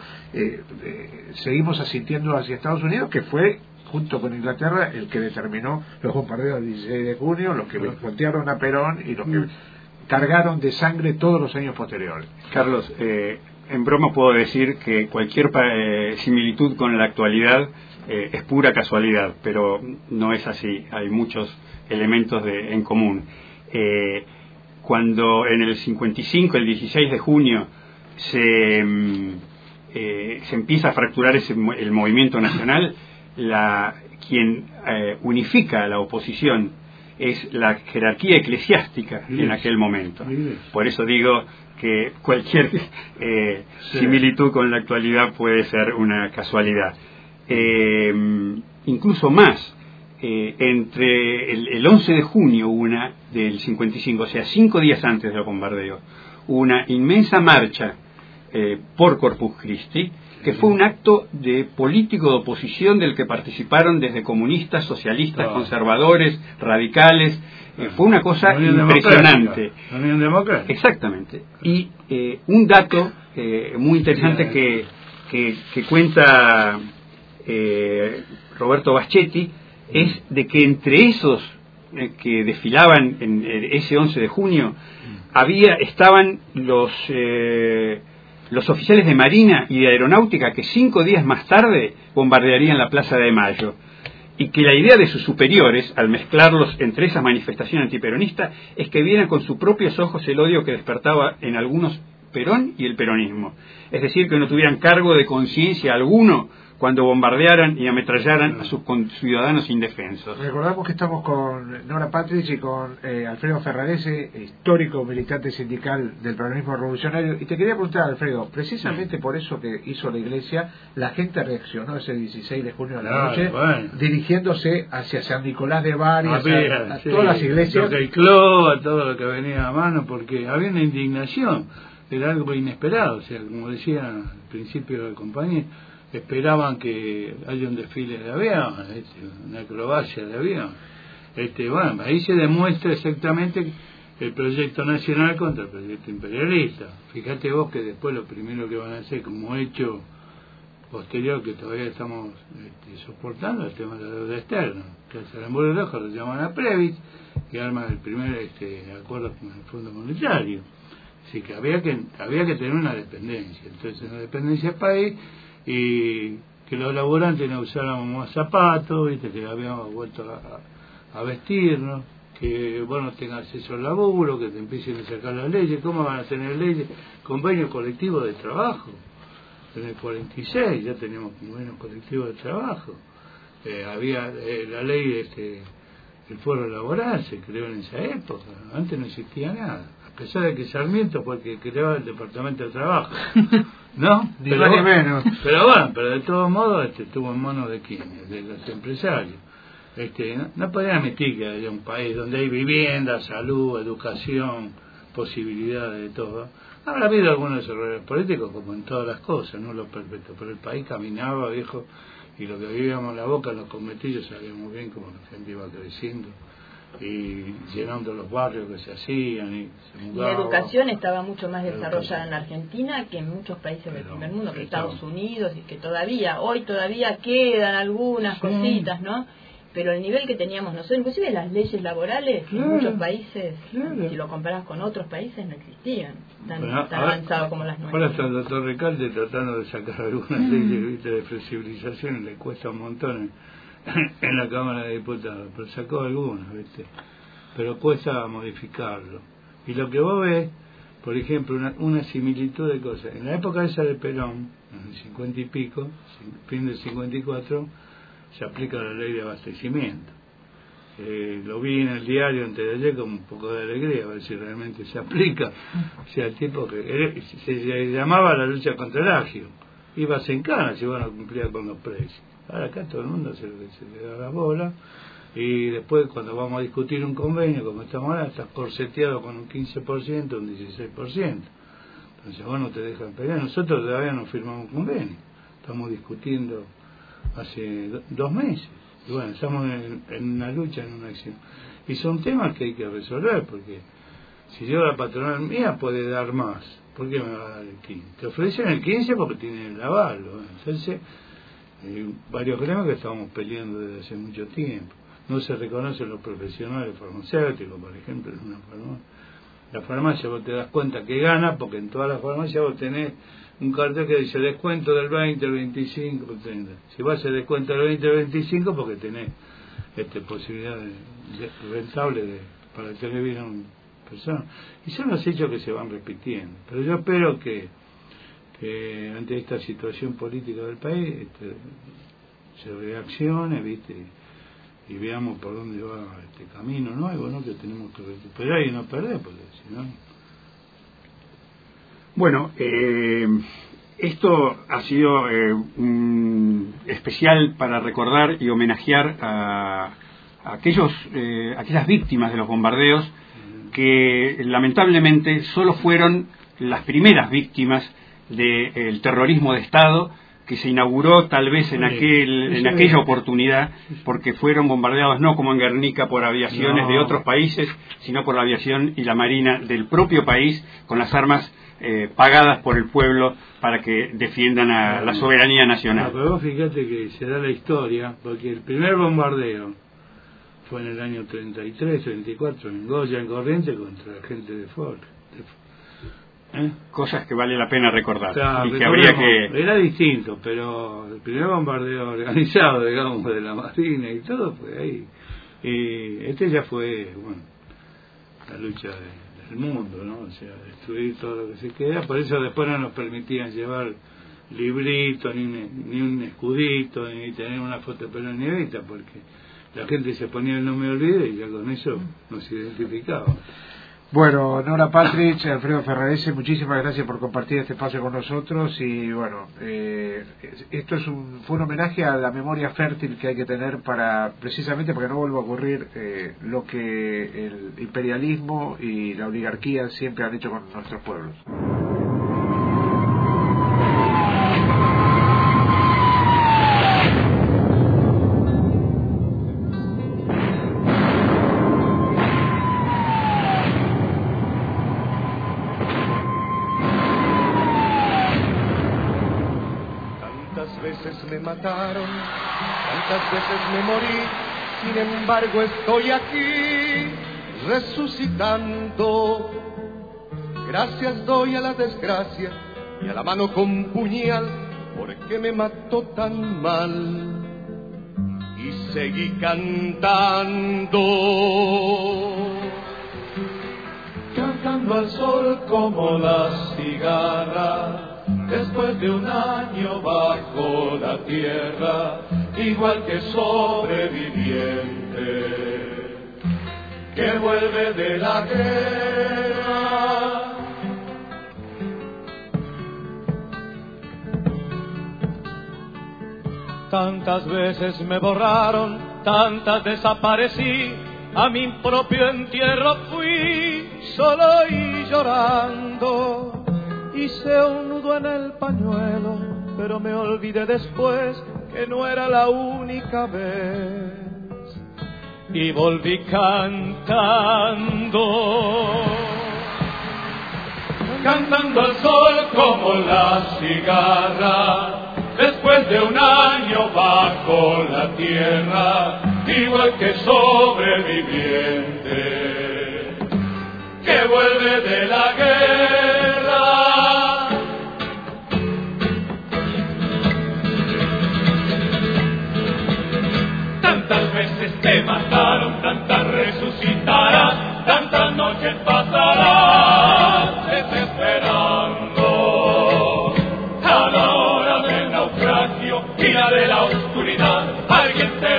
seguimos asintiendo hacia Estados Unidos, que fue, junto con Inglaterra, el que determinó los bombardeos del 16 de junio, los que voltearon a Perón y los que cargaron de sangre todos los años posteriores. Carlos, en broma puedo decir que cualquier similitud con la actualidad es pura casualidad, pero no es así. Hay muchos elementos en común. Cuando en el 55, el 16 de junio, se empieza a fracturar el movimiento nacional, quien unifica a la oposición es la jerarquía eclesiástica en aquel momento. Por eso digo que cualquier similitud con la actualidad puede ser una casualidad. Incluso más, entre el 11 de junio del 55, o sea, 5 días antes del bombardeo, una inmensa marcha por Corpus Christi, que fue un acto político de oposición del que participaron desde comunistas, socialistas, conservadores, radicales. Fue una cosa impresionante. La Unión Democrática. Exactamente. Y un dato muy interesante que cuenta Roberto Baschetti es de que entre esos que desfilaban en ese 11 de junio estaban los oficiales de Marina y de Aeronáutica que 5 días más tarde bombardearían la Plaza de Mayo, y que la idea de sus superiores, al mezclarlos entre esa manifestación antiperonista, es que vieran con sus propios ojos el odio que despertaba en algunos Perón y el peronismo. Es decir, que no tuvieran cargo de conciencia alguno cuando bombardearan y ametrallaran a sus ciudadanos indefensos. Recordamos que estamos con Nora Patrich y con Alfredo Ferrarese, histórico militante sindical del peronismo revolucionario. Y te quería preguntar, Alfredo, precisamente por eso que hizo la Iglesia, la gente reaccionó ese 16 de junio a la noche, dirigiéndose hacia San Nicolás de Bari, a todas las iglesias. A todo lo que venía a mano, porque había una indignación, era algo inesperado. O sea, como decía al principio del compañero, esperaban que haya un desfile de avión, una acrobacia de avión. Bueno, ahí se demuestra exactamente el proyecto nacional contra el proyecto imperialista. Fíjate vos que después lo primero que van a hacer como hecho posterior, que todavía estamos soportando, el tema de la deuda externa, que al Salambur Rojo lo llaman a Previs, que arma el primer acuerdo con el Fondo Monetario. Así que había que tener una dependencia. Entonces, una dependencia del país, y que los laburantes no usáramos más zapatos, ¿viste? Que habíamos vuelto a vestirnos, que vos no tengas acceso al laburo, que te empiecen a sacar las leyes. ¿Cómo van a tener leyes? Convenio colectivo de trabajo. En el 46 ya teníamos convenios colectivos de trabajo. Había la ley, el foro laboral se creó en esa época. Antes no existía nada. A pesar de que Sarmiento fue el que creó el Departamento de Trabajo. ¿No? Ni más ni menos. Pero de todos modos estuvo en manos de quienes, de los empresarios. No podían admitir que haya un país donde hay vivienda, salud, educación, posibilidades de todo. Habrá habido algunos errores políticos, como en todas las cosas, no lo perfecto, pero el país caminaba, viejo, y lo que vivíamos en la boca, los cometillos, sabíamos bien cómo la gente iba creciendo y llenando los barrios que se hacían y se mudaba. La educación estaba mucho más desarrollada en Argentina que en muchos países del primer mundo, que Estados Unidos, y que hoy todavía quedan algunas cositas, ¿no? Pero el nivel que teníamos nosotros, inclusive las leyes laborales, en muchos países, si lo comparas con otros países, no existían tan avanzados como las nuestras. Ahora está el doctor Recalde tratando de sacar algunas leyes de flexibilización, y le cuesta un montón en la Cámara de Diputados, pero sacó algunas, ¿viste? Pero cuesta modificarlo. Y lo que vos ves, por ejemplo, una similitud de cosas. En la época esa de Perón, en el 50 y pico, fin del 54, se aplica la ley de abastecimiento. Lo vi en el diario antes de ayer con un poco de alegría, a ver si realmente se aplica. O sea, el tipo que se llamaba la lucha contra el agio. Ibas en cana si bueno cumplía con los precios. Ahora acá todo el mundo se le da la bola, y después cuando vamos a discutir un convenio, como estamos ahora, estás corseteado con un 15%, un 16%. Entonces vos no te dejan pelear. Nosotros todavía no firmamos un convenio. Estamos discutiendo hace 2 meses. Y bueno, estamos en una lucha, en una acción. Y son temas que hay que resolver, porque si yo la patronal mía puede dar más, ¿por qué me va a dar el 15? Te ofrecen el 15 porque tienen el aval. Entonces, hay varios gremios que estamos peleando desde hace mucho tiempo. No se reconocen los profesionales farmacéuticos, por ejemplo, en una farmacia. La farmacia vos te das cuenta que gana, porque en todas las farmacias vos tenés un cartel que dice descuento del 20, el 25, el 30. Si vas a descuento del 20, el 25, porque tenés posibilidad rentable para tener bien a una persona. Y son los hechos que se van repitiendo. Pero yo espero que ante esta situación política del país se reaccione, ¿viste? Y veamos por dónde va este camino nuevo, ¿no? Que tenemos que recuperar y no perder, porque si no... Bueno, esto ha sido un especial para recordar y homenajear a aquellas víctimas de los bombardeos que lamentablemente solo fueron las primeras víctimas del terrorismo de Estado que se inauguró tal vez en aquella oportunidad, porque fueron bombardeados no como en Guernica por aviaciones de otros países, sino por la aviación y la marina del propio país, con las armas pagadas por el pueblo para que defiendan a la soberanía nacional. Pero vos fíjate que se da la historia, porque el primer bombardeo fue en el año 33, 34, en Goya, en Corrientes, contra la gente de Ford. Cosas que vale la pena recordar. Claro, y que habría que... Era distinto, pero el primer bombardeo organizado, digamos, de la Marina y todo fue ahí. Y ya fue, bueno, la lucha del mundo, ¿no? O sea, destruir todo lo que se queda. Por eso después no nos permitían llevar librito, ni un escudito, ni tener una foto de Perón ni Evita, porque la gente se ponía el no me olvide y ya con eso nos identificaba. Bueno, Nora Patrick, Alfredo Ferrarese, muchísimas gracias por compartir este espacio con nosotros y bueno, esto fue un homenaje a la memoria fértil que hay que tener precisamente para que no vuelva a ocurrir lo que el imperialismo y la oligarquía siempre han hecho con nuestros pueblos. Me mataron, tantas veces me morí, sin embargo estoy aquí resucitando. Gracias doy a la desgracia y a la mano con puñal, porque me mató tan mal. Y seguí cantando, cantando al sol como la cigarra. Después de un año bajo la tierra, igual que sobreviviente que vuelve de la guerra. Tantas veces me borraron, tantas desaparecí, a mi propio entierro fui solo y llorando. Hice un nudo en el pañuelo, pero me olvidé después que no era la única vez. Y volví cantando, cantando al sol como la cigarra. Después de un año bajo la tierra, igual que sobreviviente que vuelve de la guerra. Tantas veces te mataron, tantas resucitarás, tantas noches pasarás desesperando. A la hora del naufragio y la de la oscuridad, alguien te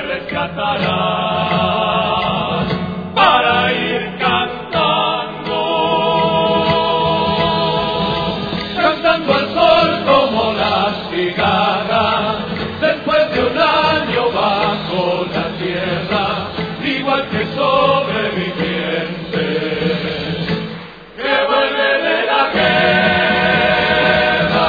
rescatará para ir cantando, cantando al sol como la cigarra. Después de un año bajo la tierra, igual que sobreviviente que vuelve de la guerra.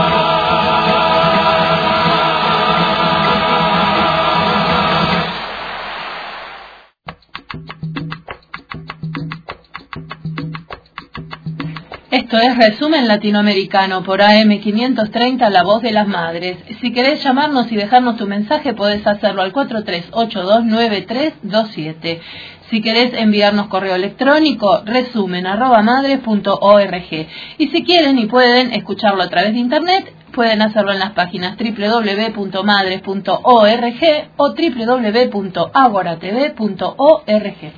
Esto es Resumen Latinoamericano por AM530, La Voz de las Madres. Si querés llamarnos y dejarnos tu mensaje, podés hacerlo al 43829327. Si querés enviarnos correo electrónico, resumen@madres.org. Y si quieren y pueden escucharlo a través de internet, pueden hacerlo en las páginas www.madres.org o www.agoratv.org.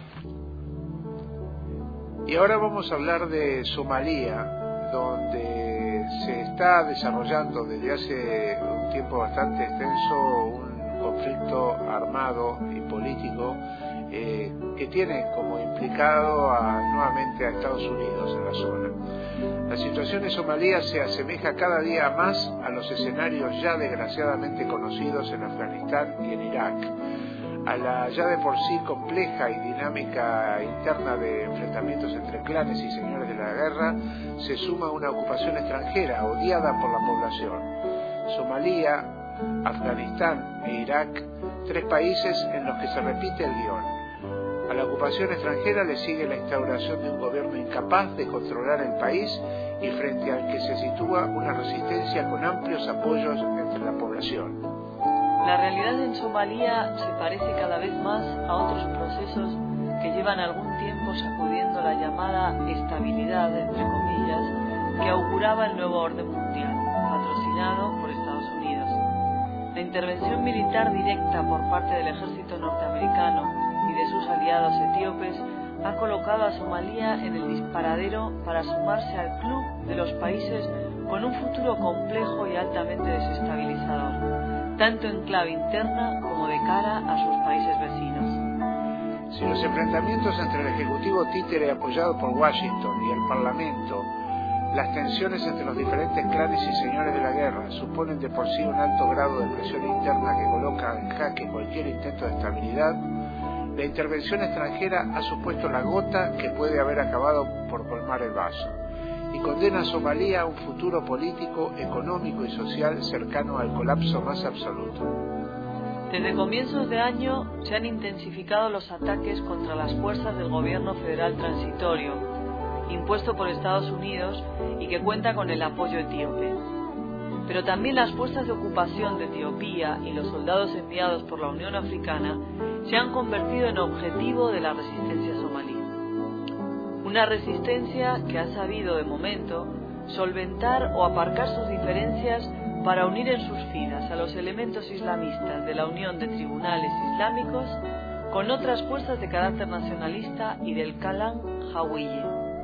Y ahora vamos a hablar de Somalia, donde se está desarrollando desde hace un tiempo bastante extenso un conflicto armado y político que tiene como implicado nuevamente a Estados Unidos en la zona. La situación en Somalia se asemeja cada día más a los escenarios ya desgraciadamente conocidos en Afganistán y en Irak. A la ya de por sí compleja y dinámica interna de enfrentamientos entre clanes y señores de la guerra se suma una ocupación extranjera odiada por la población. Somalia, Afganistán e Irak, tres países en los que se repite el guión. A la ocupación extranjera le sigue la instauración de un gobierno incapaz de controlar el país y frente al que se sitúa una resistencia con amplios apoyos entre la población. La realidad en Somalia se parece cada vez más a otros procesos que llevan algún tiempo sacudiendo la llamada estabilidad, entre comillas, que auguraba el nuevo orden mundial, patrocinado por Estados Unidos. La intervención militar directa por parte del ejército norteamericano y de sus aliados etíopes ha colocado a Somalia en el disparadero para sumarse al club de los países con un futuro complejo y altamente desestabilizador, tanto en clave interna como de cara a sus países vecinos. Si los enfrentamientos entre el Ejecutivo títere apoyado por Washington y el Parlamento, las tensiones entre los diferentes clanes y señores de la guerra suponen de por sí un alto grado de presión interna que coloca en jaque cualquier intento de estabilidad, la intervención extranjera ha supuesto la gota que puede haber acabado por colmar el vaso y condena a Somalia a un futuro político, económico y social cercano al colapso más absoluto. Desde comienzos de año se han intensificado los ataques contra las fuerzas del gobierno federal transitorio, impuesto por Estados Unidos y que cuenta con el apoyo etíope. Pero también las fuerzas de ocupación de Etiopía y los soldados enviados por la Unión Africana se han convertido en objetivo de la resistencia somalí. Una resistencia que ha sabido, de momento, solventar o aparcar sus diferencias para unir en sus filas a los elementos islamistas de la Unión de Tribunales Islámicos con otras fuerzas de carácter nacionalista y del Kalan Jawiye.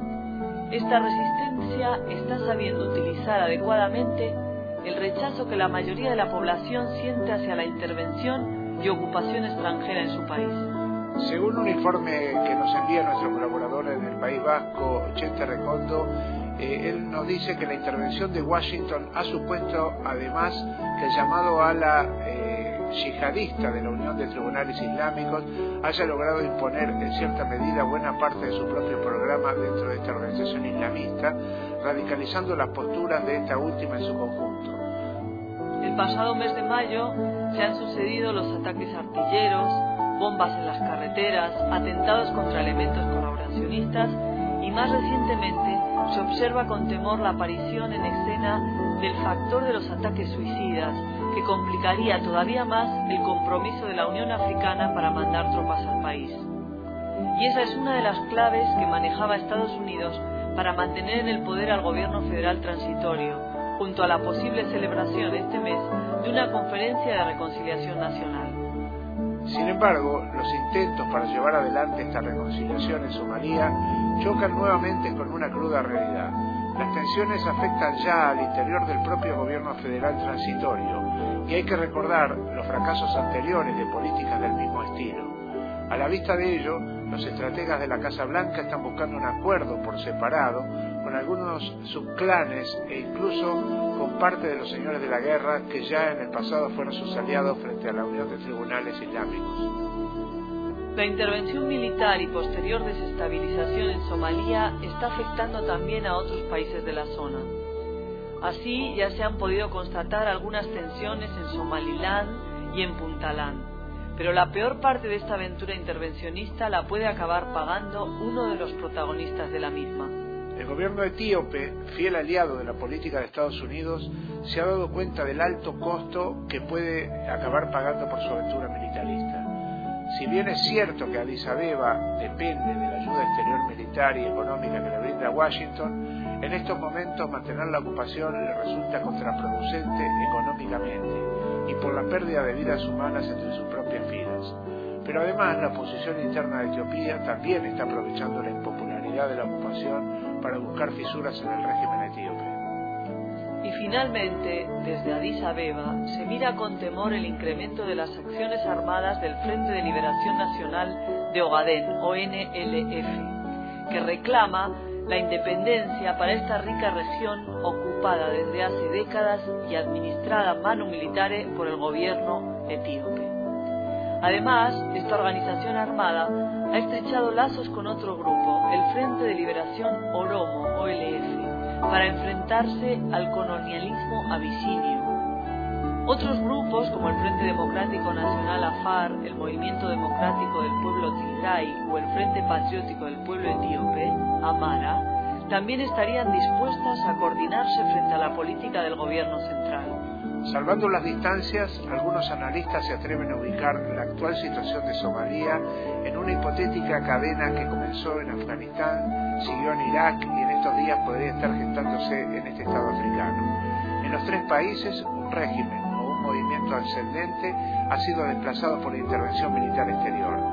Esta resistencia está sabiendo utilizar adecuadamente el rechazo que la mayoría de la población siente hacia la intervención y ocupación extranjera en su país. Según un informe que nos envía nuestro colaborador en el País Vasco, Chente Recondo, él nos dice que la intervención de Washington ha supuesto además que el llamado ala yihadista de la Unión de Tribunales Islámicos haya logrado imponer en cierta medida buena parte de su propio programa dentro de esta organización islamista, radicalizando las posturas de esta última en su conjunto. El pasado mes de mayo se han sucedido los ataques artilleros, bombas en las carreteras, atentados contra elementos colaboracionistas y más recientemente se observa con temor la aparición en escena del factor de los ataques suicidas, que complicaría todavía más el compromiso de la Unión Africana para mandar tropas al país. Y esa es una de las claves que manejaba Estados Unidos para mantener en el poder al gobierno federal transitorio, junto a la posible celebración este mes de una conferencia de reconciliación nacional. Sin embargo, los intentos para llevar adelante esta reconciliación en Somalia chocan nuevamente con una cruda realidad. Las tensiones afectan ya al interior del propio gobierno federal transitorio y hay que recordar los fracasos anteriores de políticas del mismo estilo. A la vista de ello, los estrategas de la Casa Blanca están buscando un acuerdo por separado con algunos subclanes e incluso con parte de los señores de la guerra que ya en el pasado fueron sus aliados frente a la Unión de Tribunales Islámicos. La intervención militar y posterior desestabilización en Somalia está afectando también a otros países de la zona. Así ya se han podido constatar algunas tensiones en Somaliland y en Puntland, pero la peor parte de esta aventura intervencionista la puede acabar pagando uno de los protagonistas de la misma. El gobierno etíope, fiel aliado de la política de Estados Unidos, se ha dado cuenta del alto costo que puede acabar pagando por su aventura militarista. Si bien es cierto que Addis Abeba depende de la ayuda exterior militar y económica que le brinda Washington, en estos momentos mantener la ocupación le resulta contraproducente económicamente y por la pérdida de vidas humanas entre sus propias filas. Pero además la oposición interna de Etiopía también está aprovechando la impopularidad de la ocupación para buscar fisuras en el régimen etíope. Y finalmente, desde Addis Abeba, se mira con temor el incremento de las acciones armadas del Frente de Liberación Nacional de Ogaden, ONLF, que reclama la independencia para esta rica región ocupada desde hace décadas y administrada manu militare por el gobierno etíope. Además, esta organización armada ha estrechado lazos con otro grupo, el Frente de Liberación Oromo, OLF, para enfrentarse al colonialismo abisinio. Otros grupos, como el Frente Democrático Nacional AFAR, el Movimiento Democrático del Pueblo Tigray o el Frente Patriótico del Pueblo Etíope, AMARA, también estarían dispuestas a coordinarse frente a la política del gobierno central. Salvando las distancias, algunos analistas se atreven a ubicar la actual situación de Somalia en una hipotética cadena que comenzó en Afganistán, siguió en Irak y en estos días podría estar gestándose en este estado africano. En los tres países, un régimen o un movimiento ascendente ha sido desplazado por la intervención militar exterior.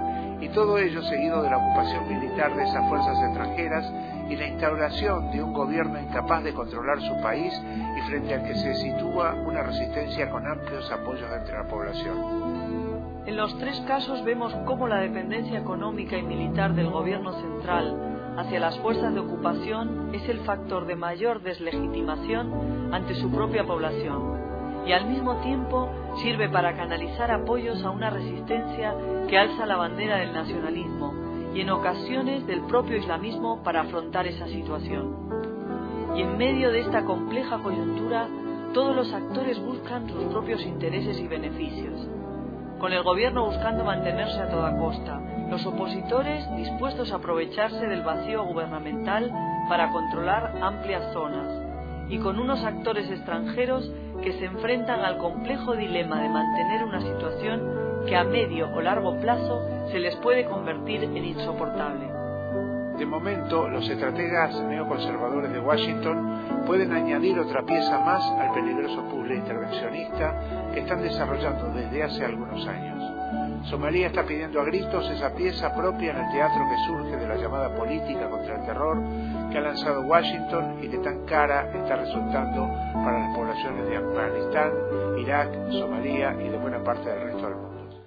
y todo ello seguido de la ocupación militar de esas fuerzas extranjeras y la instauración de un gobierno incapaz de controlar su país y frente al que se sitúa una resistencia con amplios apoyos entre la población. En los tres casos vemos cómo la dependencia económica y militar del gobierno central hacia las fuerzas de ocupación es el factor de mayor deslegitimación ante su propia población y al mismo tiempo sirve para canalizar apoyos a una resistencia que alza la bandera del nacionalismo y en ocasiones del propio islamismo para afrontar esa situación. Y en medio de esta compleja coyuntura, todos los actores buscan sus propios intereses y beneficios, con el gobierno buscando mantenerse a toda costa, los opositores dispuestos a aprovecharse del vacío gubernamental para controlar amplias zonas, y con unos actores extranjeros que se enfrentan al complejo dilema de mantener una situación que a medio o largo plazo se les puede convertir en insoportable. De momento, los estrategas neoconservadores de Washington pueden añadir otra pieza más al peligroso puzzle intervencionista que están desarrollando desde hace algunos años. Somalia está pidiendo a gritos esa pieza propia en el teatro que surge de la llamada política contra el terror que ha lanzado Washington y que tan cara está resultando para las poblaciones de Afganistán, Irak, Somalia y de buena parte del resto del mundo.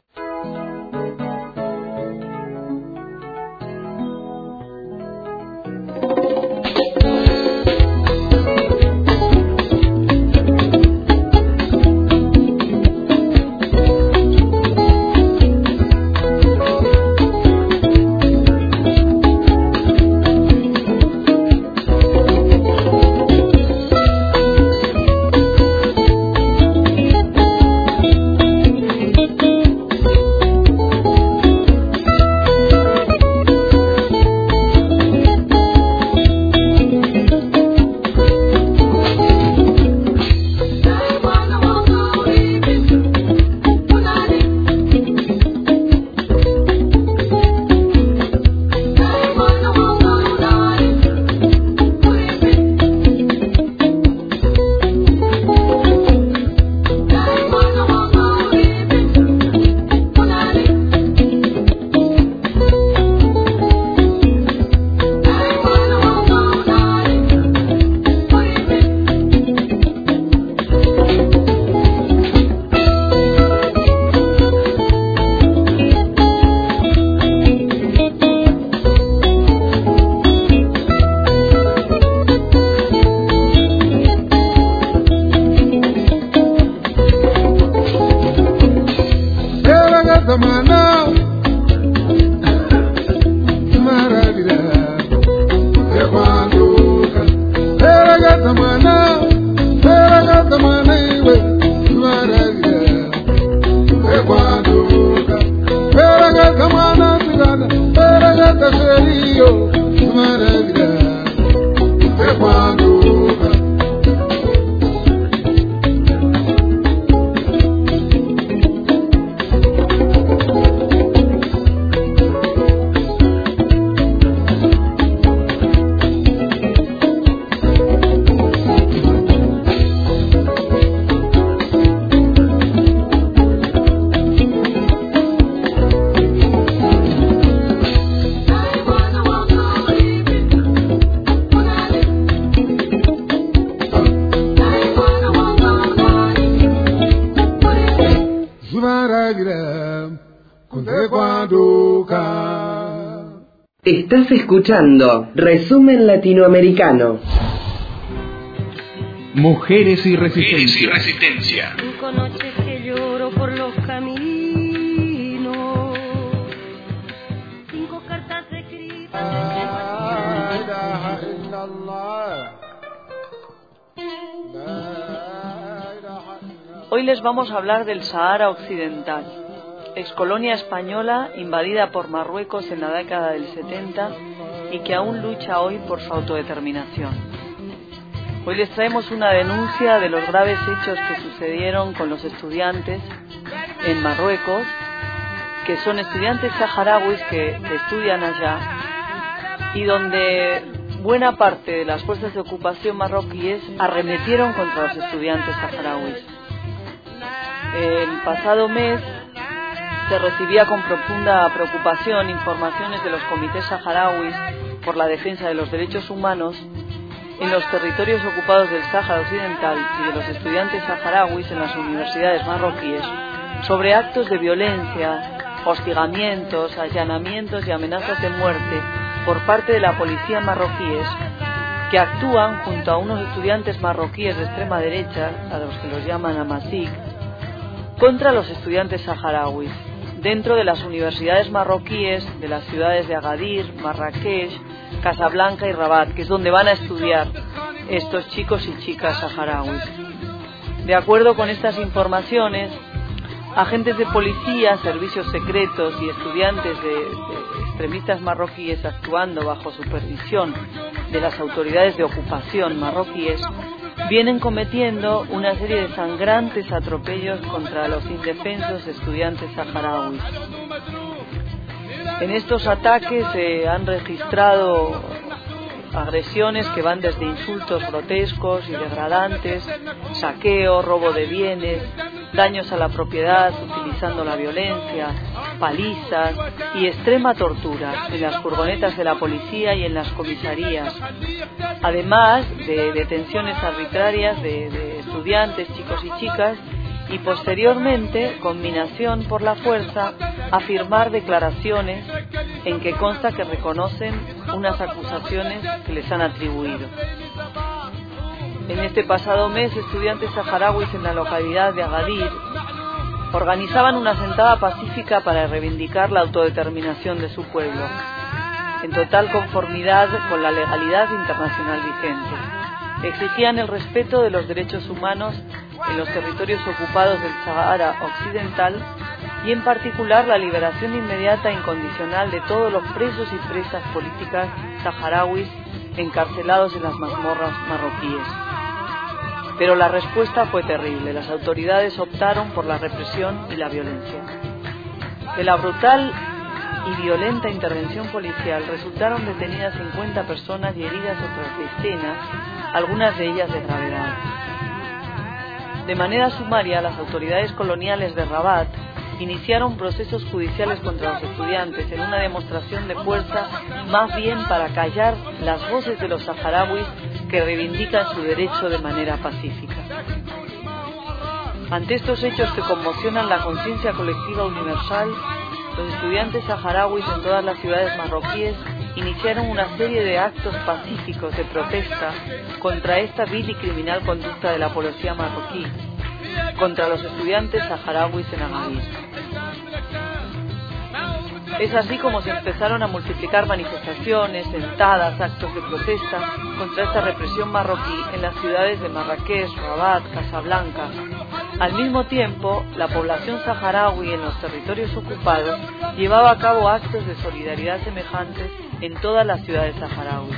Estás escuchando Resumen Latinoamericano. Mujeres y Resistencia. 5 noches que lloro por los caminos, 5 cartas escritas. Hoy les vamos a hablar del Sahara Occidental, excolonia española invadida por Marruecos en la década del 70 y que aún lucha hoy por su autodeterminación. Hoy les traemos una denuncia de los graves hechos que sucedieron con los estudiantes en Marruecos, que son estudiantes saharauis que estudian allá y donde buena parte de las fuerzas de ocupación marroquíes arremetieron contra los estudiantes saharauis. El pasado mes se recibía con profunda preocupación informaciones de los comités saharauis por la defensa de los derechos humanos en los territorios ocupados del Sáhara Occidental y de los estudiantes saharauis en las universidades marroquíes sobre actos de violencia, hostigamientos, allanamientos y amenazas de muerte por parte de la policía marroquíes, que actúan junto a unos estudiantes marroquíes de extrema derecha, a los que los llaman Amasik, contra los estudiantes saharauis, dentro de las universidades marroquíes de las ciudades de Agadir, Marrakech, Casablanca y Rabat, que es donde van a estudiar estos chicos y chicas saharauis. De acuerdo con estas informaciones, agentes de policía, servicios secretos y estudiantes de extremistas marroquíes actuando bajo supervisión de las autoridades de ocupación marroquíes vienen cometiendo una serie de sangrantes atropellos contra los indefensos estudiantes saharauis. En estos ataques se han registrado agresiones que van desde insultos grotescos y degradantes, saqueo, robo de bienes, daños a la propiedad utilizando la violencia, palizas y extrema tortura en las furgonetas de la policía y en las comisarías, además de detenciones arbitrarias de estudiantes, chicos y chicas, y posteriormente conminación por la fuerza a firmar declaraciones en que consta que reconocen unas acusaciones que les han atribuido. En este pasado mes, estudiantes saharauis en la localidad de Agadir organizaban una sentada pacífica para reivindicar la autodeterminación de su pueblo, en total conformidad con la legalidad internacional vigente. Exigían el respeto de los derechos humanos en los territorios ocupados del Sahara Occidental y en particular la liberación inmediata e incondicional de todos los presos y presas políticas saharauis encarcelados en las mazmorras marroquíes. Pero la respuesta fue terrible. Las autoridades optaron por la represión y la violencia. De la brutal y violenta intervención policial resultaron detenidas 50 personas y heridas otras decenas, algunas de ellas de gravedad. De manera sumaria, las autoridades coloniales de Rabat iniciaron procesos judiciales contra los estudiantes en una demostración de fuerza más bien para callar las voces de los saharauis que reivindican su derecho de manera pacífica. Ante estos hechos que conmocionan la conciencia colectiva universal, los estudiantes saharauis en todas las ciudades marroquíes iniciaron una serie de actos pacíficos de protesta contra esta vil y criminal conducta de la policía marroquí, contra los estudiantes saharauis en Agadir. Es así como se empezaron a multiplicar manifestaciones, sentadas, actos de protesta contra esta represión marroquí en las ciudades de Marrakech, Rabat, Casablanca. Al mismo tiempo, la población saharaui en los territorios ocupados llevaba a cabo actos de solidaridad semejantes en todas las ciudades saharauis.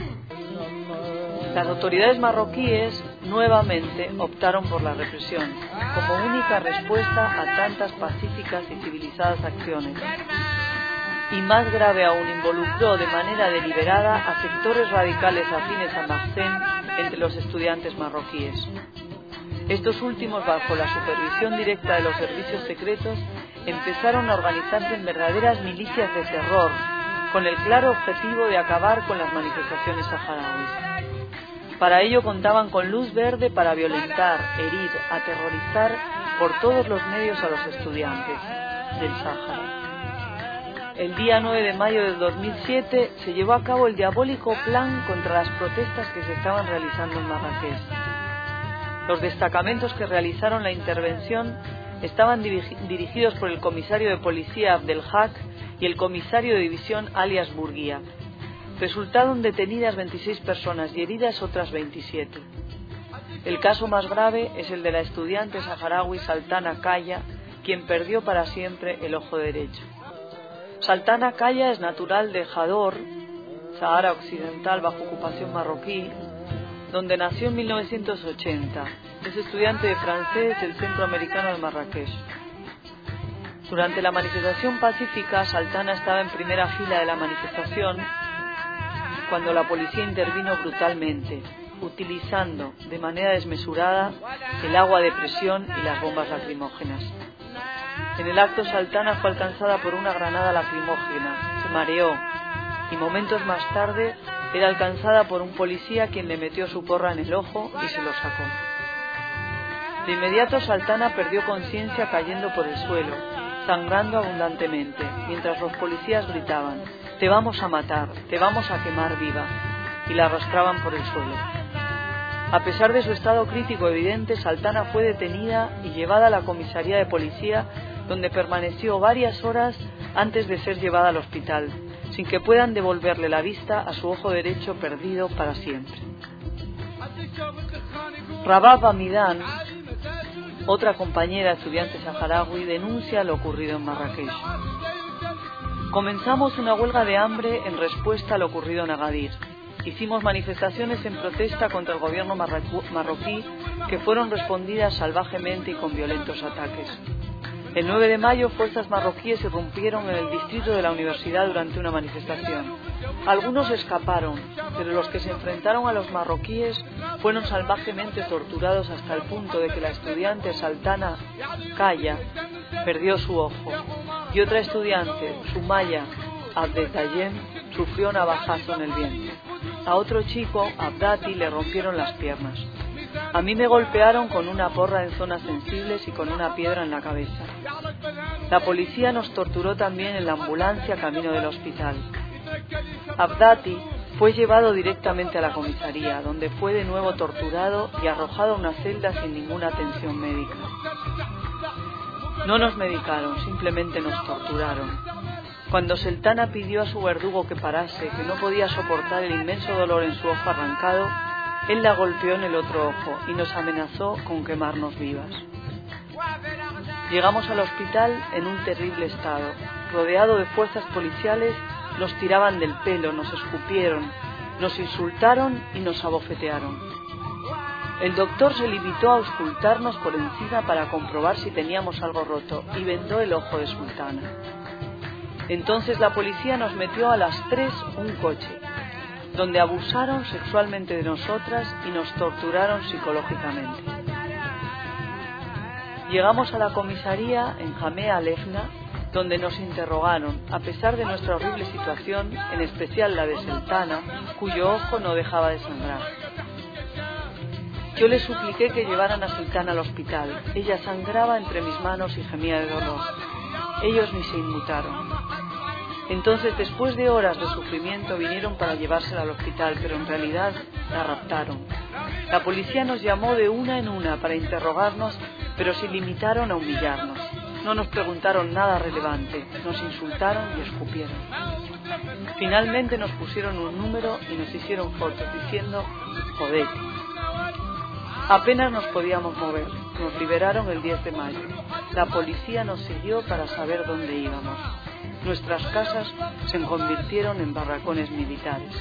Las autoridades marroquíes nuevamente optaron por la represión como única respuesta a tantas pacíficas y civilizadas acciones. Y más grave aún, involucró de manera deliberada a sectores radicales afines a Marsen entre los estudiantes marroquíes. Estos últimos, bajo la supervisión directa de los servicios secretos, empezaron a organizarse en verdaderas milicias de terror, con el claro objetivo de acabar con las manifestaciones saharauis. Para ello contaban con luz verde para violentar, herir, aterrorizar por todos los medios a los estudiantes del Sáhara. El día 9 de mayo de 2007 se llevó a cabo el diabólico plan contra las protestas que se estaban realizando en Marrakech. Los destacamentos que realizaron la intervención estaban dirigidos por el comisario de policía Abdelhak y el comisario de división alias Burguía. Resultaron detenidas 26 personas y heridas otras 27. El caso más grave es el de la estudiante saharaui Saltana Kaya, quien perdió para siempre el ojo derecho. Saltana Kaya es natural de Jador, Sahara Occidental bajo ocupación marroquí, donde nació en 1980. Es estudiante de francés del Centro Americano de Marrakech. Durante la manifestación pacífica, Saltana estaba en primera fila de la manifestación cuando la policía intervino brutalmente, utilizando de manera desmesurada el agua de presión y las bombas lacrimógenas. En el acto, Saltana fue alcanzada por una granada lacrimógena, se mareó y momentos más tarde era alcanzada por un policía quien le metió su porra en el ojo y se lo sacó. De inmediato Saltana perdió conciencia cayendo por el suelo, sangrando abundantemente, mientras los policías gritaban: «Te vamos a matar, te vamos a quemar viva», y la arrastraban por el suelo. A pesar de su estado crítico evidente, Saltana fue detenida y llevada a la comisaría de policía, donde permaneció varias horas antes de ser llevada al hospital, sin que puedan devolverle la vista a su ojo derecho perdido para siempre. Rabab Hamidan, otra compañera estudiante saharaui, denuncia lo ocurrido en Marrakech. Comenzamos una huelga de hambre en respuesta a lo ocurrido en Agadir. Hicimos manifestaciones en protesta contra el gobierno marroquí, que fueron respondidas salvajemente y con violentos ataques. El 9 de mayo, fuerzas marroquíes irrumpieron en el distrito de la universidad durante una manifestación. Algunos escaparon, pero los que se enfrentaron a los marroquíes fueron salvajemente torturados hasta el punto de que la estudiante Saltana Kaya perdió su ojo y otra estudiante, Sumaya Abdetayem, sufrió navajazo en el vientre. A otro chico, Abdati, le rompieron las piernas. A mí me golpearon con una porra en zonas sensibles y con una piedra en la cabeza. La policía nos torturó también en la ambulancia camino del hospital. Abdati fue llevado directamente a la comisaría, donde fue de nuevo torturado y arrojado a una celda sin ninguna atención médica. No nos medicaron, simplemente nos torturaron. Cuando Saltana pidió a su verdugo que parase, que no podía soportar el inmenso dolor en su ojo arrancado, él la golpeó en el otro ojo y nos amenazó con quemarnos vivas. Llegamos al hospital en un terrible estado. Rodeado de fuerzas policiales, nos tiraban del pelo, nos escupieron, nos insultaron y nos abofetearon. El doctor se limitó a auscultarnos por encima para comprobar si teníamos algo roto y vendó el ojo de Saltana. Entonces la policía nos metió a las 3 un coche, donde abusaron sexualmente de nosotras y nos torturaron psicológicamente. Llegamos a la comisaría en Jamea Alefna, donde nos interrogaron, a pesar de nuestra horrible situación, en especial la de Saltana, cuyo ojo no dejaba de sangrar. Yo les supliqué que llevaran a Saltana al hospital. Ella sangraba entre mis manos y gemía de dolor. Ellos ni se inmutaron. Entonces, después de horas de sufrimiento, vinieron para llevársela al hospital, pero en realidad la raptaron. La policía nos llamó de una en una para interrogarnos, pero se limitaron a humillarnos. No nos preguntaron nada relevante, nos insultaron y escupieron. Finalmente nos pusieron un número y nos hicieron fotos diciendo «Jodete». Apenas nos podíamos mover. Nos liberaron el 10 de mayo. La policía nos siguió para saber dónde íbamos. Nuestras casas se convirtieron en barracones militares.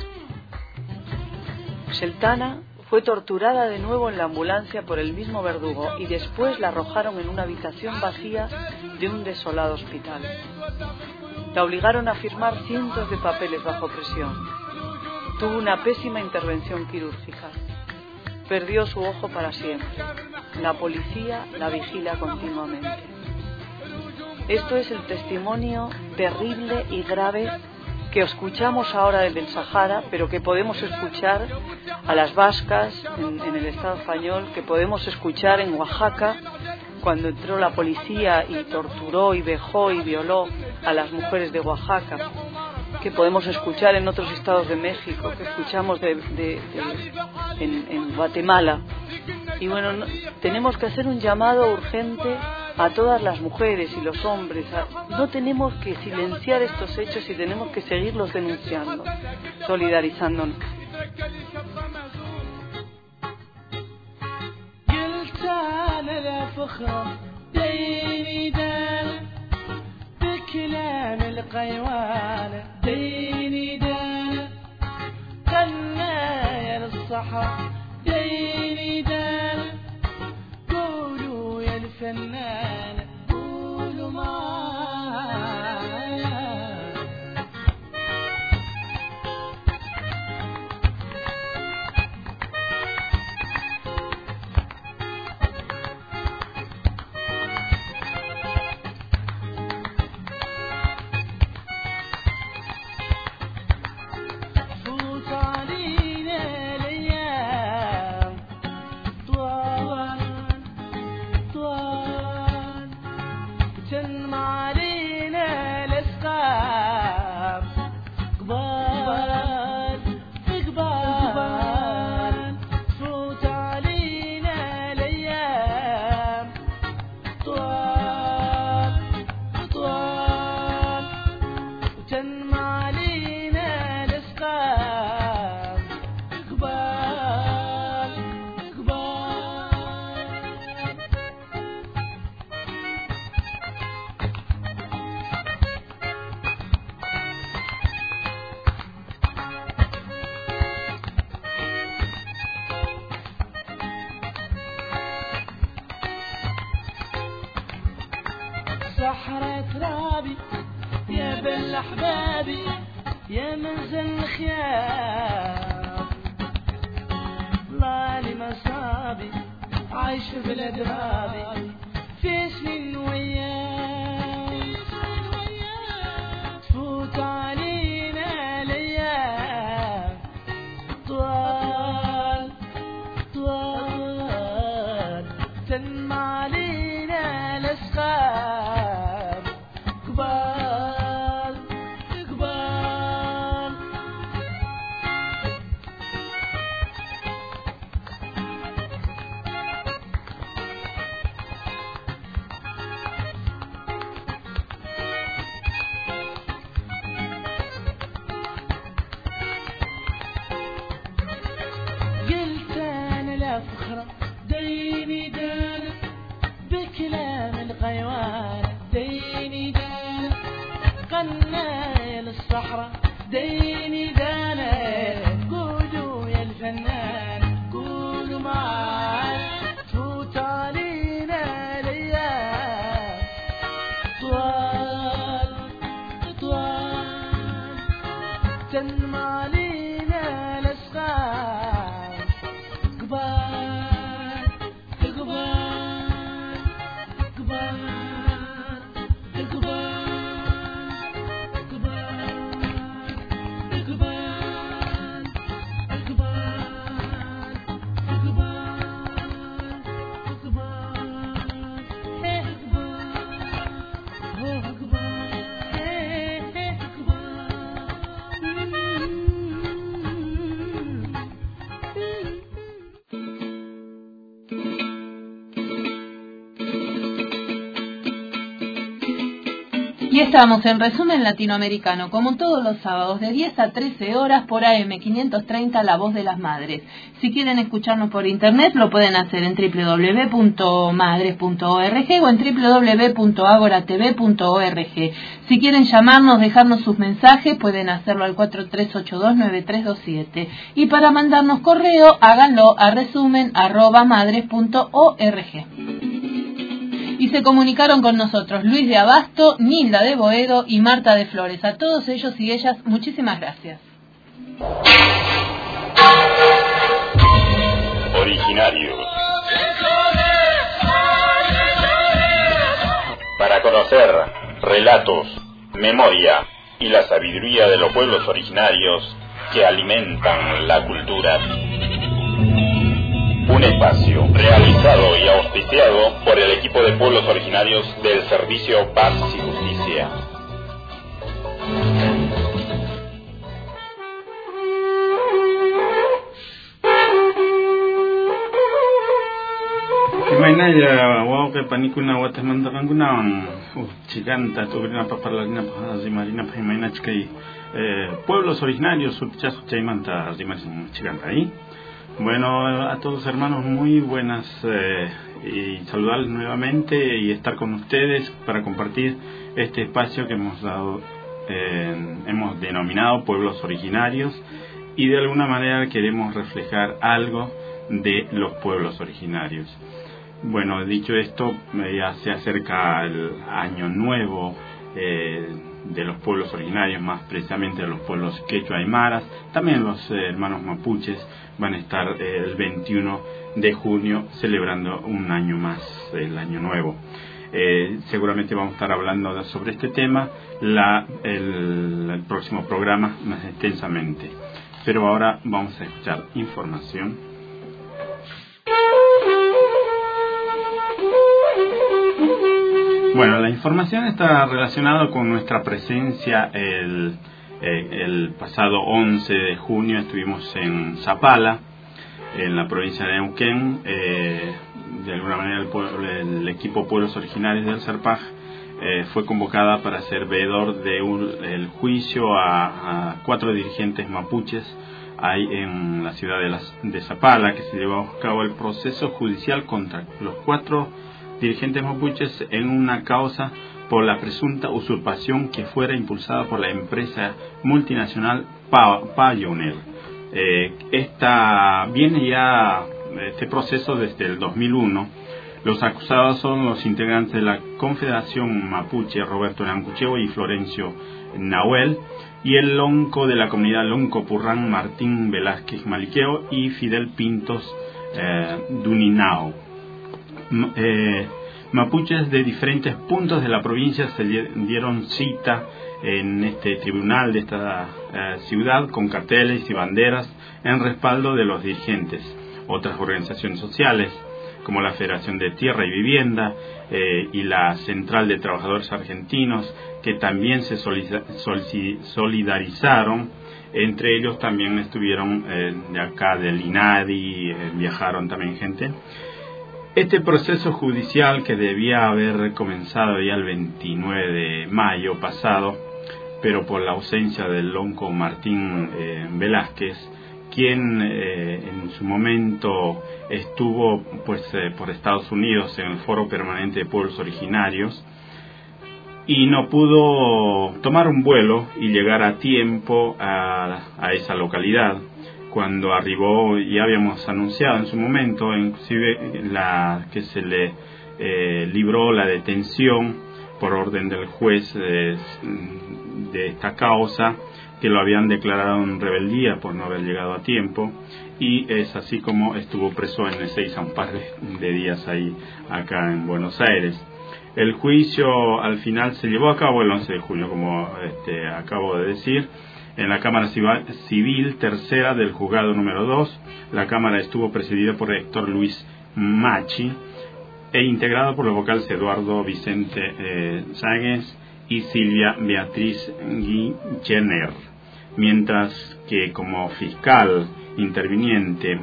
Saltana fue torturada de nuevo en la ambulancia por el mismo verdugo y después la arrojaron en una habitación vacía de un desolado hospital. La obligaron a firmar cientos de papeles bajo presión. Tuvo una pésima intervención quirúrgica. Perdió su ojo para siempre. La policía la vigila continuamente. Esto es el testimonio terrible y grave que escuchamos ahora del Sahara, pero que podemos escuchar a las vascas en el Estado español, que podemos escuchar en Oaxaca, cuando entró la policía y torturó y vejó y violó a las mujeres de Oaxaca, que podemos escuchar en otros estados de México, que escuchamos en Guatemala. Y bueno, tenemos que hacer un llamado urgente a todas las mujeres y los hombres. No tenemos que silenciar estos hechos y tenemos que seguirlos denunciando, solidarizándonos. الصحراء ترابي يا بل أحبابي يا منزل الخيام ضلالي مصابي عايش في بلاد رابي في سنين وياك تفوت علينا الأيام طوال طوال تنم علينا الأسقام قبال قبال قلت أنا لا فخرة ديني دانا بكلام الغيوان ديني دانا قنا للصحراء ديني دانا قولوا يا الفنان قولوا معانا تفوت علينا الأيام طوال طوال تنم علينا الأسقام قبال قبال قبال Y estamos en Resumen Latinoamericano, como todos los sábados, de 10 a 13 horas por AM 530, La Voz de las Madres. Si quieren escucharnos por internet, lo pueden hacer en www.madres.org o en www.agoratv.org. Si quieren llamarnos, dejarnos sus mensajes, pueden hacerlo al 43829327. Y para mandarnos correo, háganlo a resumen@madres.org. Y se comunicaron con nosotros Luis de Abasto, Nilda de Boedo y Marta de Flores. A todos ellos y ellas, muchísimas gracias. Originarios. Para conocer relatos, memoria y la sabiduría de los pueblos originarios que alimentan la cultura. Un espacio realizado y auspiciado por el equipo de pueblos originarios del Servicio Paz y Justicia. Mainaya wow ke panikuna watamandang kunang chiganta tubrina papalarina pazimarina paimaina chkai pueblos originarios chaimanta zimarin chiganta ahí. Bueno, a todos hermanos, muy buenas y saludarles nuevamente y estar con ustedes para compartir este espacio que hemos dado, hemos denominado Pueblos Originarios, y de alguna manera queremos reflejar algo de los pueblos originarios. Bueno, dicho esto, ya se acerca el año nuevo de los pueblos originarios, más precisamente de los pueblos quechua aymaras. También los hermanos mapuches van a estar el 21 de junio celebrando un año más, el año nuevo. Seguramente vamos a estar hablando sobre este tema el próximo programa más extensamente. Pero ahora vamos a escuchar información. Bueno, la información está relacionada con nuestra presencia el pasado 11 de junio. Estuvimos en Zapala, en la provincia de Neuquén. De alguna manera el equipo Pueblos Originarios del CERPAJ fue convocada para ser veedor del juicio a 4 dirigentes mapuches ahí en la ciudad de Zapala, que se llevó a cabo el proceso judicial contra los 4 dirigentes mapuches en una causa por la presunta usurpación que fuera impulsada por la empresa multinacional Pioneer. Viene ya este proceso desde el 2001, Los acusados son los integrantes de la Confederación Mapuche, Roberto Nancucheo y Florencio Nahuel, y el lonco de la comunidad Lonco Purrán, Martín Velázquez Maliqueo y Fidel Pintos Duninao. Mapuches de diferentes puntos de la provincia se dieron cita en este tribunal de esta ciudad con carteles y banderas en respaldo de los dirigentes. Otras organizaciones sociales como la Federación de Tierra y Vivienda y la Central de Trabajadores Argentinos, que también se solidarizaron. Entre ellos también estuvieron de acá del INADI, viajaron también gente. Este proceso judicial, que debía haber comenzado ya el 29 de mayo pasado, pero por la ausencia del lonco Martín Velázquez, quien en su momento estuvo por Estados Unidos en el Foro Permanente de Pueblos Originarios y no pudo tomar un vuelo y llegar a tiempo a esa localidad. Cuando arribó, ya habíamos anunciado en su momento, inclusive que se le libró la detención por orden del juez de esta causa, que lo habían declarado en rebeldía por no haber llegado a tiempo, y es así como estuvo preso en Ezeiza un par de días ahí, acá en Buenos Aires. El juicio al final se llevó a cabo el 11 de junio, como acabo de decir, en la Cámara Civil Tercera del Juzgado número 2. La Cámara estuvo presidida por Héctor Luis Machi e integrada por los vocales Eduardo Vicente Sáenz y Silvia Beatriz Guillener, mientras que como fiscal interviniente,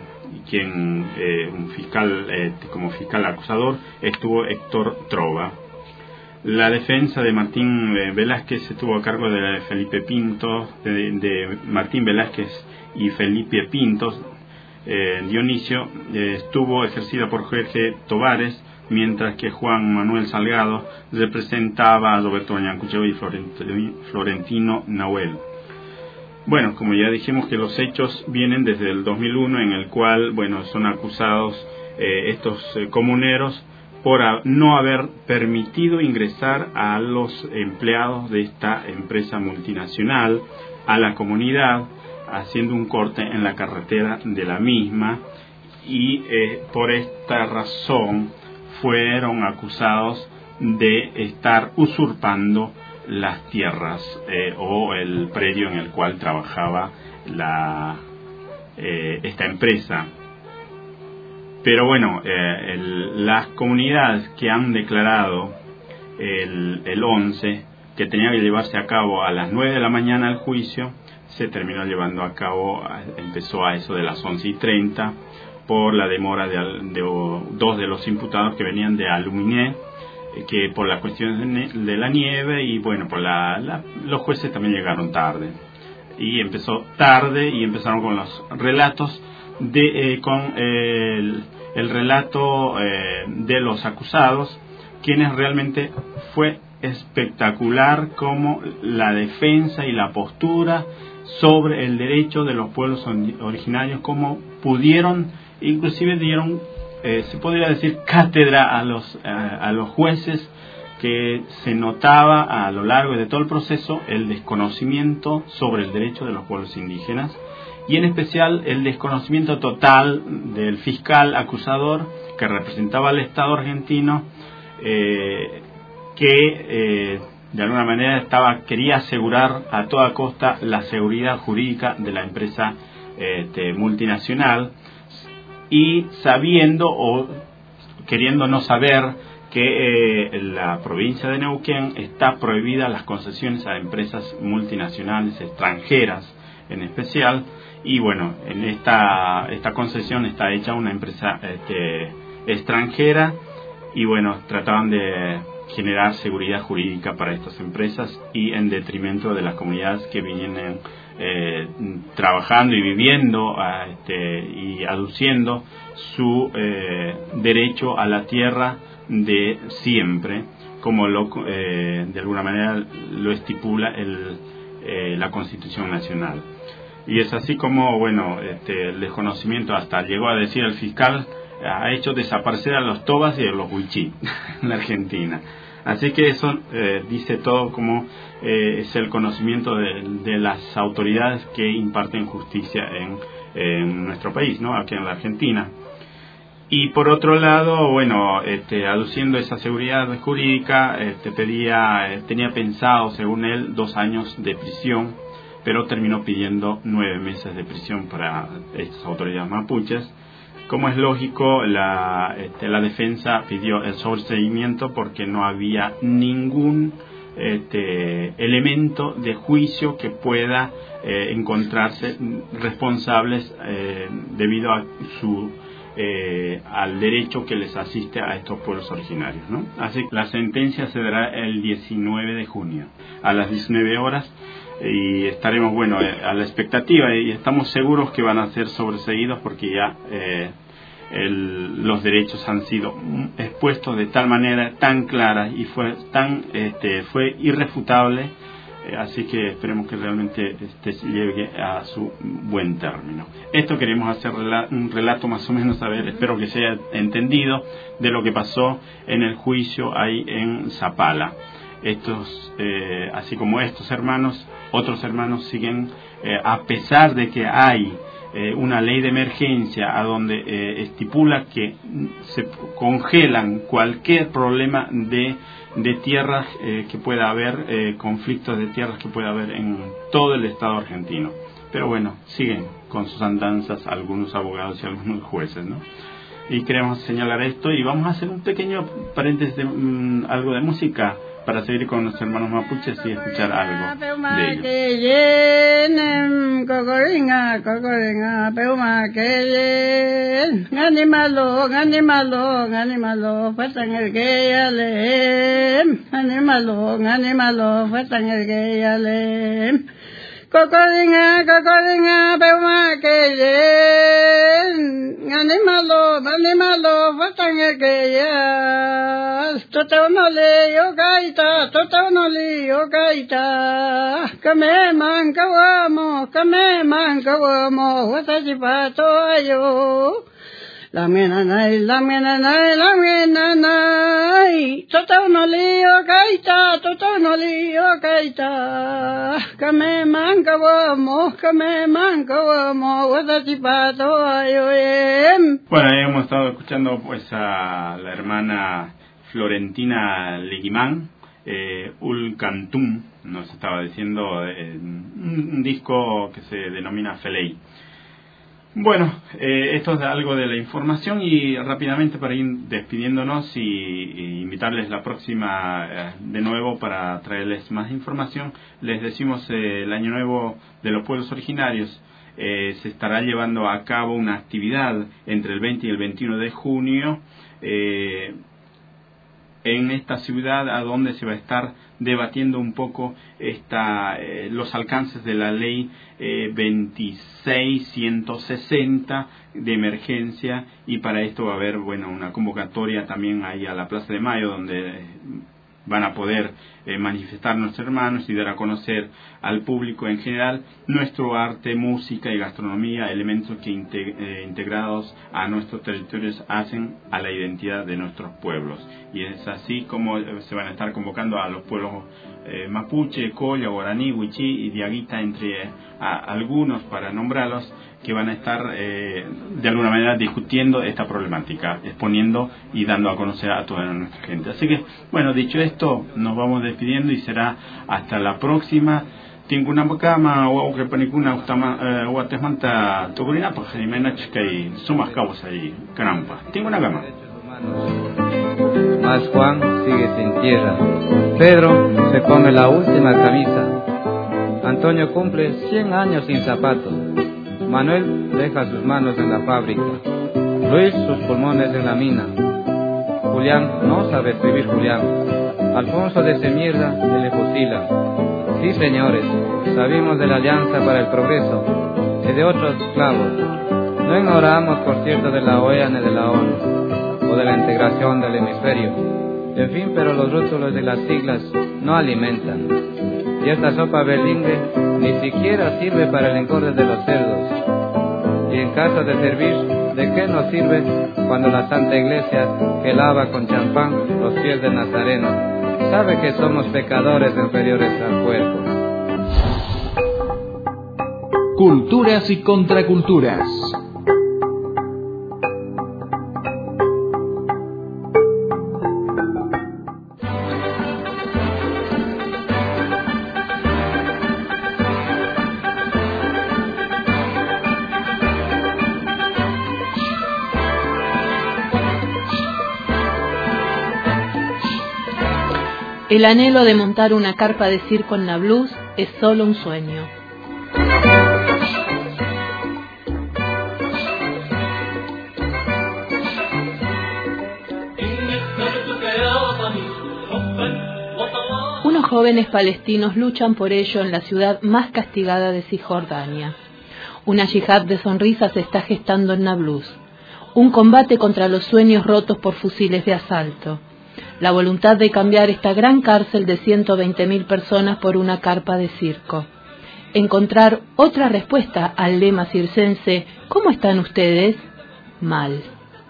como fiscal acusador estuvo Héctor Trova. La defensa de Martín Velázquez estuvo a cargo de Felipe Pintos, de Martín Velázquez y Felipe Pintos. Dionisio estuvo ejercida por Jorge Tovares, mientras que Juan Manuel Salgado representaba a Roberto Nancucheo y Florentino Nahuel. Bueno, como ya dijimos, que los hechos vienen desde el 2001, en el cual, son acusados estos comuneros por no haber permitido ingresar a los empleados de esta empresa multinacional a la comunidad, haciendo un corte en la carretera de la misma, y por esta razón fueron acusados de estar usurpando las tierras o el predio en el cual trabajaba esta empresa. Pero las comunidades que han declarado el 11, que tenía que llevarse a cabo a las 9 de la mañana el juicio, se terminó llevando a cabo, empezó a eso de las 11:30, por la demora de dos de los imputados que venían de Aluminé, que por la cuestión de la nieve, y los jueces también llegaron tarde. Y empezó tarde y empezaron con los relatos, con el relato de los acusados, quienes realmente fue espectacular como la defensa y la postura sobre el derecho de los pueblos originarios, como pudieron, inclusive dieron, se podría decir, cátedra a los jueces, que se notaba a lo largo de todo el proceso el desconocimiento sobre el derecho de los pueblos indígenas, y en especial el desconocimiento total del fiscal acusador que representaba al Estado argentino, que de alguna manera quería asegurar a toda costa la seguridad jurídica de la empresa multinacional, y sabiendo o queriendo no saber que la provincia de Neuquén está prohibida las concesiones a empresas multinacionales extranjeras en especial, y en esta concesión está hecha una empresa extranjera, y trataban de generar seguridad jurídica para estas empresas, y en detrimento de las comunidades que vienen trabajando y viviendo y aduciendo su derecho a la tierra de siempre, como de alguna manera lo estipula la Constitución Nacional. Y es así como, el desconocimiento, hasta llegó a decir el fiscal, ha hecho desaparecer a los tobas y a los huichí en la Argentina. Así que eso dice todo como es el conocimiento de las autoridades que imparten justicia en nuestro país, ¿no? Aquí en la Argentina. Y por otro lado, bueno, aduciendo esa seguridad jurídica, tenía pensado, según él, 2 años de prisión, pero terminó pidiendo 9 meses de prisión para estas autoridades mapuches. Como es lógico, la defensa pidió el sobreseimiento porque no había ningún elemento de juicio que pueda encontrarse responsables debido a al derecho que les asiste a estos pueblos originarios, ¿no? Así que la sentencia se dará el 19 de junio a las 19 horas y estaremos, bueno, a la expectativa, y estamos seguros que van a ser sobreseídos porque ya los derechos han sido expuestos de tal manera tan clara y fue irrefutable, así que esperemos que realmente llegue a su buen término. Esto queremos hacer un relato más o menos, espero que se haya entendido de lo que pasó en el juicio ahí en Zapala. Así como estos hermanos, otros hermanos siguen, a pesar de que hay una ley de emergencia a donde estipula que se congelan cualquier problema de tierras que pueda haber, conflictos de tierras que pueda haber en todo el Estado argentino. Pero bueno, siguen con sus andanzas algunos abogados y algunos jueces, ¿no? Y queremos señalar esto y vamos a hacer un pequeño paréntesis de algo de música para seguir con nuestros hermanos mapuches y escuchar algo de ellos. Cocoringa, peuma que yen, animalo, fatanga que ya, toto no le yo gaita, kame man kawamo, wataji pato ayo. La mena nai, toto no lío gaita, kame man kawamo, watachipato ayoem. Bueno, ahí hemos estado escuchando pues a la hermana Florentina Leguimán, Ulcantum, nos estaba diciendo, un disco que se denomina Feley. Bueno, esto es algo de la información y rápidamente para ir despidiéndonos y invitarles la próxima de nuevo para traerles más información, les decimos el Año Nuevo de los Pueblos Originarios. Se estará llevando a cabo una actividad entre el 20 y el 21 de junio en esta ciudad, a donde se va a estar debatiendo un poco los alcances de la ley 26.160 de emergencia, y para esto va a haber una convocatoria también ahí a la Plaza de Mayo, donde van a poder manifestar nuestros hermanos y dar a conocer al público en general nuestro arte, música y gastronomía, elementos que integrados a nuestros territorios hacen a la identidad de nuestros pueblos. Y es así como se van a estar convocando a los pueblos mapuche, colla, guaraní, huichí y diaguita, entre algunos para nombrarlos, que van a estar de alguna manera discutiendo esta problemática, exponiendo y dando a conocer a toda nuestra gente. Así que, bueno, dicho esto, nos vamos despidiendo y será hasta la próxima. Tinguna Bacama, Wauke Panicuna, Guatesmanta, Togurina, pues Jimena Chicay, sumas cabos ahí, Carampa. Tinguna Gama. Mas Juan sigue sin tierra. Pedro se pone la última camisa. Antonio cumple 100 años sin zapatos. Manuel deja sus manos en la fábrica. Luis sus pulmones en la mina. Julián no sabe escribir Julián. Alfonso de ese mierda se le fusila. Sí, señores, sabemos de la Alianza para el Progreso y de otros clavos. No ignoramos, por cierto, de la OEA ni de la ONU o de la integración del hemisferio. En fin, pero los rótulos de las siglas no alimentan. Y esta sopa berlingue ni siquiera sirve para el engorde de los cerdos. Y en caso de servir, ¿De qué nos sirve cuando la Santa Iglesia, que lava con champán los pies de Nazareno, sabe que somos pecadores inferiores al cuerpo? Culturas y contraculturas. El anhelo de montar una carpa de circo en Nablus es solo un sueño. Unos jóvenes palestinos luchan por ello en la ciudad más castigada de Cisjordania. Una yihad de sonrisas se está gestando en Nablus. Un combate contra los sueños rotos por fusiles de asalto. La voluntad de cambiar esta gran cárcel de 120.000 personas por una carpa de circo. Encontrar otra respuesta al lema circense, ¿cómo están ustedes? Mal.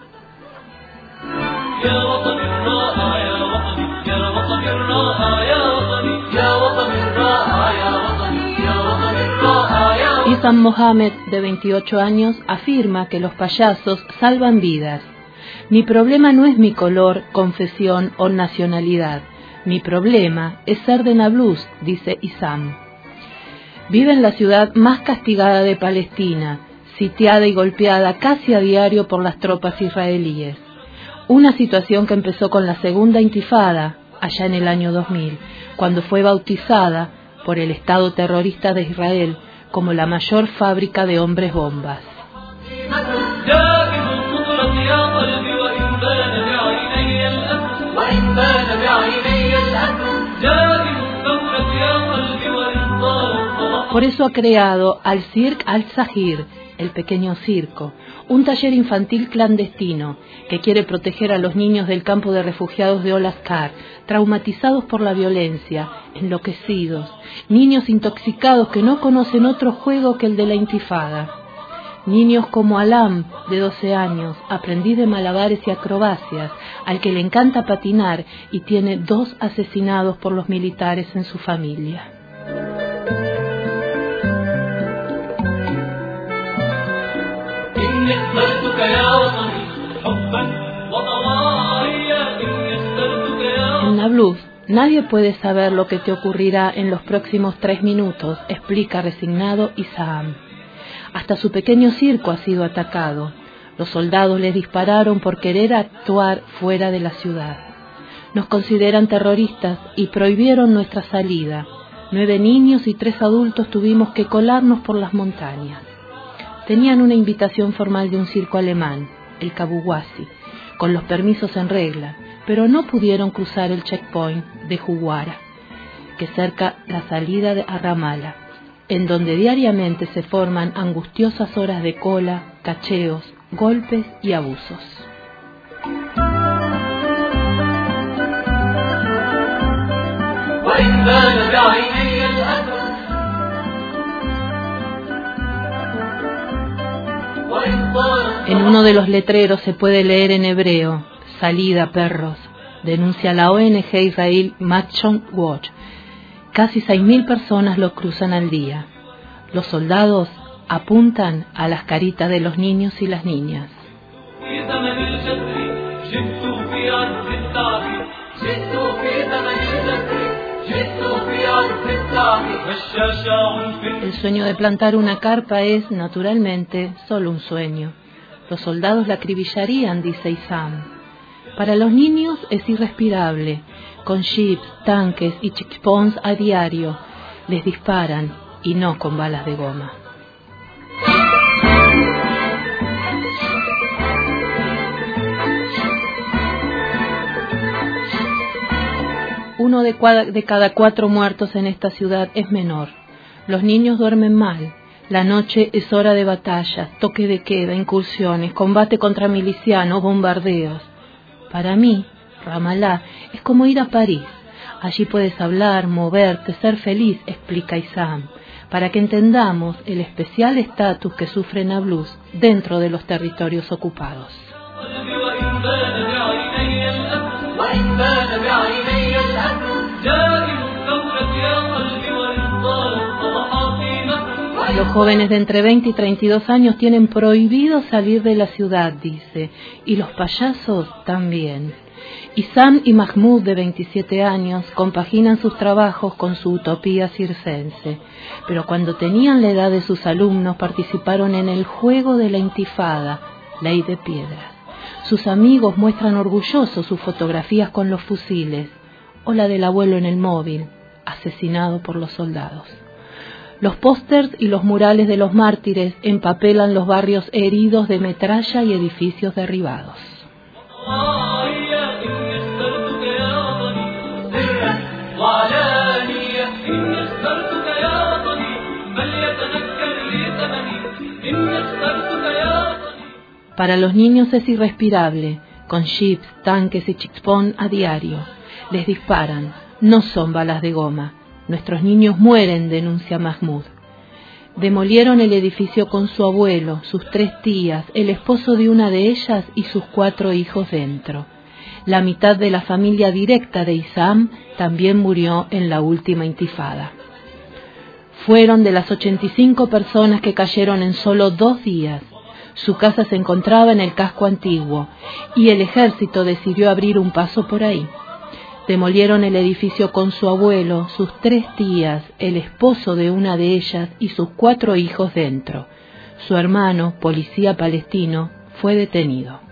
Isam Mohamed, de 28 años, afirma que los payasos salvan vidas. Mi problema no es mi color, confesión o nacionalidad. Mi problema es ser de Nablus, dice Isam. Vive en la ciudad más castigada de Palestina, sitiada y golpeada casi a diario por las tropas israelíes. Una situación que empezó con la segunda intifada, allá en el año 2000, cuando fue bautizada por el Estado terrorista de Israel como la mayor fábrica de hombres bombas. Por eso ha creado al Cirque Al-Zahir, el pequeño circo, un taller infantil clandestino que quiere proteger a los niños del campo de refugiados de Al-Aqsa, traumatizados por la violencia, enloquecidos, niños intoxicados que no conocen otro juego que el de la intifada. Niños como Alam, de 12 años, aprendiz de malabares y acrobacias, al que le encanta patinar y tiene 2 asesinados por los militares en su familia. En Nablus, nadie puede saber lo que te ocurrirá en los próximos 3 minutos, explica resignado Isam. Hasta su pequeño circo ha sido atacado. Los soldados les dispararon por querer actuar fuera de la ciudad. Nos consideran terroristas y prohibieron nuestra salida. 9 niños y 3 adultos tuvimos que colarnos por las montañas. Tenían una invitación formal de un circo alemán, el Kabuwasi, con los permisos en regla, pero no pudieron cruzar el checkpoint de Juwara, que cerca la salida a Ramallah, en donde diariamente se forman angustiosas horas de cola, cacheos, golpes y abusos. En uno de los letreros se puede leer en hebreo: salida, perros. Denuncia la ONG Israel Machon Watch. Casi 6.000 personas lo cruzan al día. Los soldados apuntan a las caritas de los niños y las niñas. El sueño de plantar una carpa es, naturalmente, solo un sueño. Los soldados la acribillarían, dice Isam. Para los niños es irrespirable. Con jeeps, tanques y checkpoints a diario. Les disparan y no con balas de goma. Uno de cada 4 muertos en esta ciudad es menor. Los niños duermen mal. La noche es hora de batallas, toque de queda, incursiones, combate contra milicianos, bombardeos. Para mí, Ramallah es como ir a París. Allí puedes hablar, moverte, ser feliz, explica Isam. para que entendamos el especial estatus que sufre Nablus dentro de los territorios ocupados. Los jóvenes de entre 20 y 32 años tienen prohibido salir de la ciudad, dice, y los payasos también. Isam y Mahmoud, de 27 años, compaginan sus trabajos con su utopía circense, pero cuando tenían la edad de sus alumnos participaron en el juego de la intifada, ley de piedras. Sus amigos muestran orgullosos sus fotografías con los fusiles, o la del abuelo en el móvil, asesinado por los soldados. Los pósters y los murales de los mártires empapelan los barrios heridos de metralla y edificios derribados. Para los niños es irrespirable, con jeeps, tanques y chispón a diario. Les disparan, no son balas de goma. Nuestros niños mueren, denuncia Mahmoud. Demolieron el edificio con su abuelo, sus 3 tías, el esposo de una de ellas y sus 4 hijos dentro. La mitad de la familia directa de Isam también murió en la última intifada. Fueron de las 85 personas que cayeron en solo 2 días. Su casa se encontraba en el casco antiguo y el ejército decidió abrir un paso por ahí. Demolieron el edificio con su abuelo, sus 3 tías, el esposo de una de ellas y sus 4 hijos dentro. Su hermano, policía palestino, fue detenido.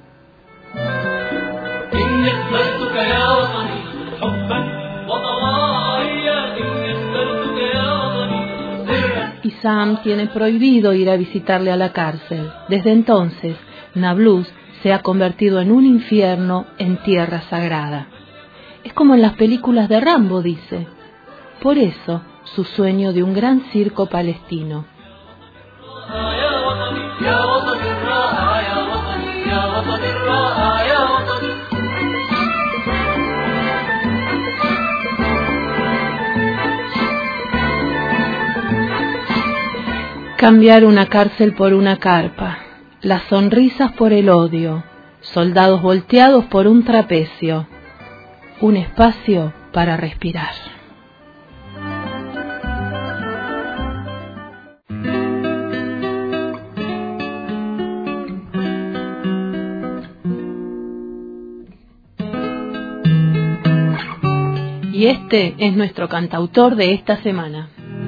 Isam tiene prohibido ir a visitarle a la cárcel. Desde entonces, Nablus se ha convertido en un infierno en tierra sagrada. Es como en las películas de Rambo, dice. Por eso, su sueño de un gran circo palestino. Cambiar una cárcel por una carpa, las sonrisas por el odio, soldados volteados por un trapecio. Un espacio para respirar. Y este es nuestro cantautor de esta semana.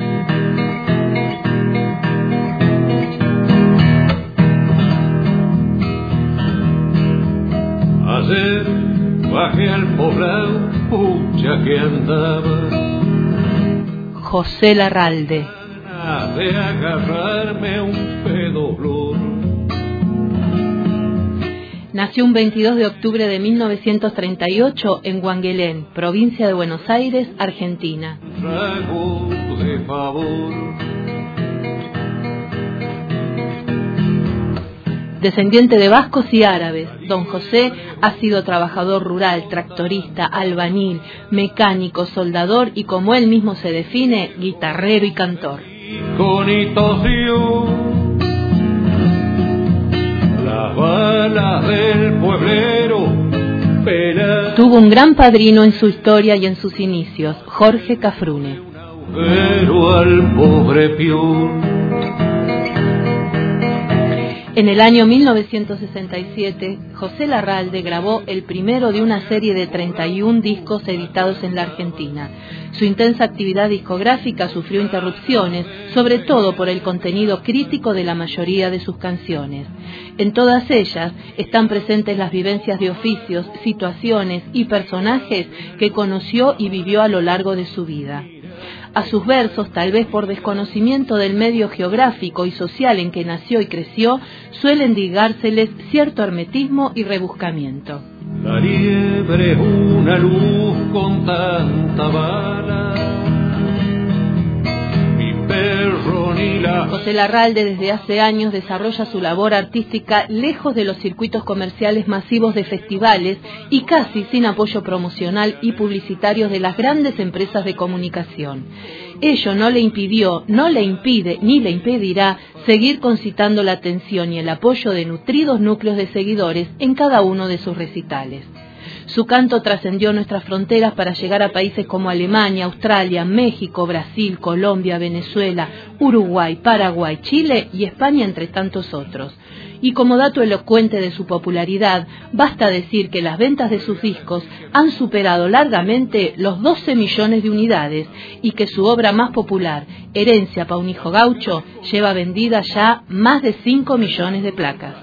Ayer bajé al poblado, pucha que andaba. José Larralde. De agarrarme un pedoblor. Nació un 22 de octubre de 1938 en Huanguelén, provincia de Buenos Aires, Argentina. Trago de favor. Descendiente de vascos y árabes, don José ha sido trabajador rural, tractorista, albañil, mecánico, soldador y, como él mismo se define, guitarrero y cantor. Las balas del pueblero. Tuvo un gran padrino en su historia y en sus inicios, Jorge Cafrune. Pero al pobre peón. En el año 1967, José Larralde grabó el primero de una serie de 31 discos editados en la Argentina. Su intensa actividad discográfica sufrió interrupciones, sobre todo por el contenido crítico de la mayoría de sus canciones. En todas ellas están presentes las vivencias de oficios, situaciones y personajes que conoció y vivió a lo largo de su vida. A sus versos, tal vez por desconocimiento del medio geográfico y social en que nació y creció, suelen ligárseles cierto hermetismo y rebuscamiento. La liebre es una luz con tanta bala. Mi perro ni la... José Larralde desde hace años desarrolla su labor artística lejos de los circuitos comerciales masivos de festivales y casi sin apoyo promocional y publicitario de las grandes empresas de comunicación. Ello no le impidió, no le impide ni le impedirá seguir concitando la atención y el apoyo de nutridos núcleos de seguidores en cada uno de sus recitales. Su canto trascendió nuestras fronteras para llegar a países como Alemania, Australia, México, Brasil, Colombia, Venezuela, Uruguay, Paraguay, Chile y España, entre tantos otros. Y como dato elocuente de su popularidad, basta decir que las ventas de sus discos han superado largamente los 12 millones de unidades y que su obra más popular, Herencia pa' un hijo gaucho, lleva vendida ya más de 5 millones de placas.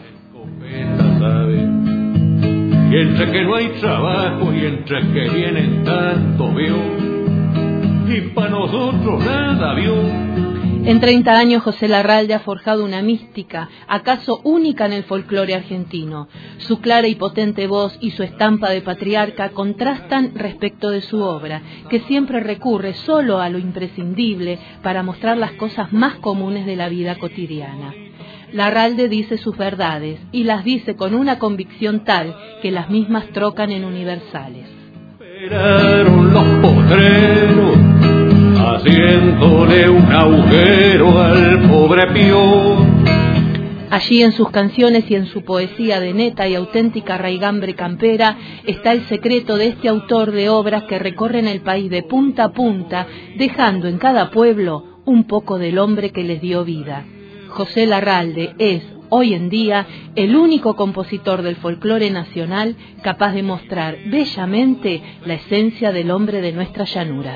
Y entre que no hay trabajo y entre que vienen tanto vio, y para nosotros nada vio. En 30 años José Larralde ha forjado una mística, acaso única en el folclore argentino. Su clara y potente voz y su estampa de patriarca contrastan respecto de su obra, que siempre recurre solo a lo imprescindible para mostrar las cosas más comunes de la vida cotidiana. Larralde dice sus verdades y las dice con una convicción tal que las mismas trocan en universales. Esperaron los potreros haciéndole un agujero al pobre Pío. Allí en sus canciones y en su poesía de neta y auténtica raigambre campera está el secreto de este autor de obras que recorren el país de punta a punta, dejando en cada pueblo un poco del hombre que les dio vida. José Larralde es, hoy en día, el único compositor del folclore nacional capaz de mostrar bellamente la esencia del hombre de nuestras llanuras.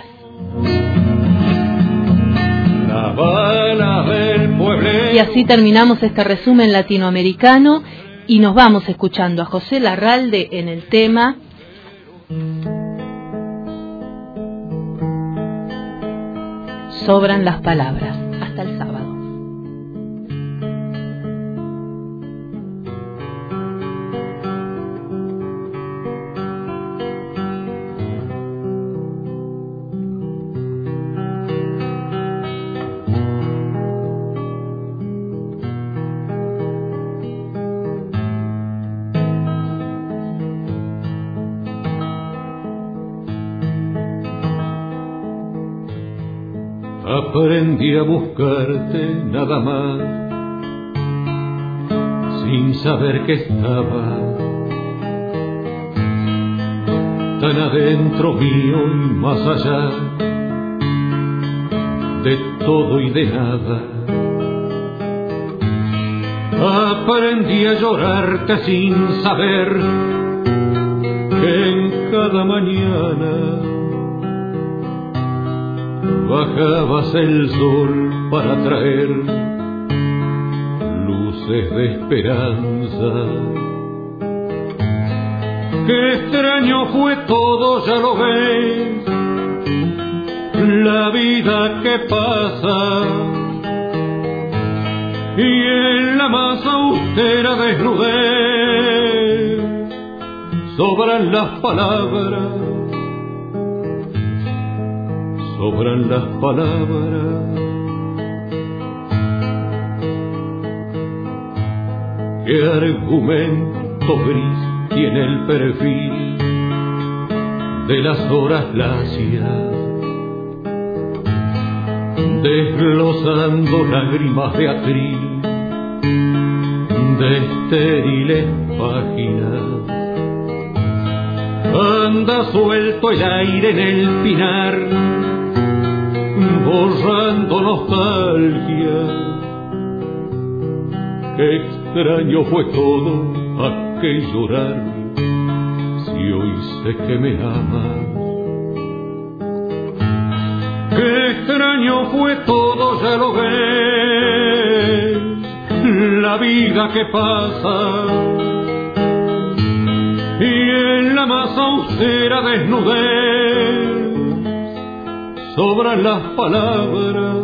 Y así terminamos este resumen latinoamericano y nos vamos escuchando a José Larralde en el tema Sobran las palabras. Hasta el sábado. Aprendí a buscarte nada más, sin saber que estaba tan adentro mío y más allá de todo y de nada. Aprendí a llorarte sin saber que en cada mañana bajabas el sol para traer luces de esperanza. Qué extraño fue todo, ya lo ves, la vida que pasa, y en la más austera desnudez sobran las palabras. Sobran las palabras. ¿Qué argumento gris tiene el perfil de las horas lacias, desglosando lágrimas de atril de estériles páginas? Anda suelto el aire en el pinar, borrando nostalgia. Qué extraño fue todo aquel llorar, si hoy sé que me amas. Qué extraño fue todo, ya lo ves, la vida que pasa, y en la más austera desnudez sobran las palabras,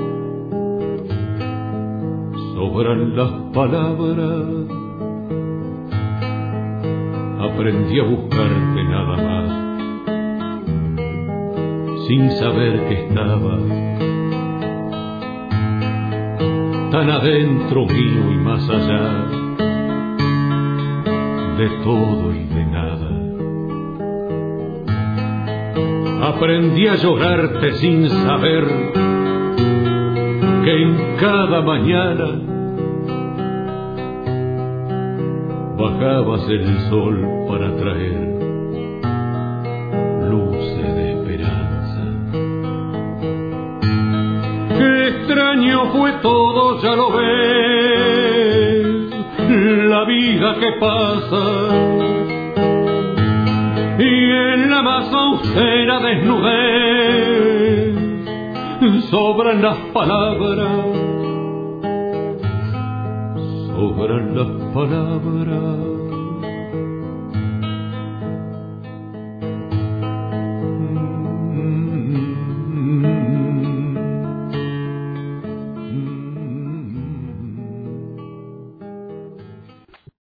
sobran las palabras. Aprendí a buscarte nada más, sin saber que estaba tan adentro mío y más allá de todo y de nada. aprendí a llorarte sin saber que en cada mañana bajabas el sol para traer luces de esperanza. Qué extraño fue todo, ya lo ves, la vida que pasa, y en la más austera desnudez sobran las palabras, sobran las palabras.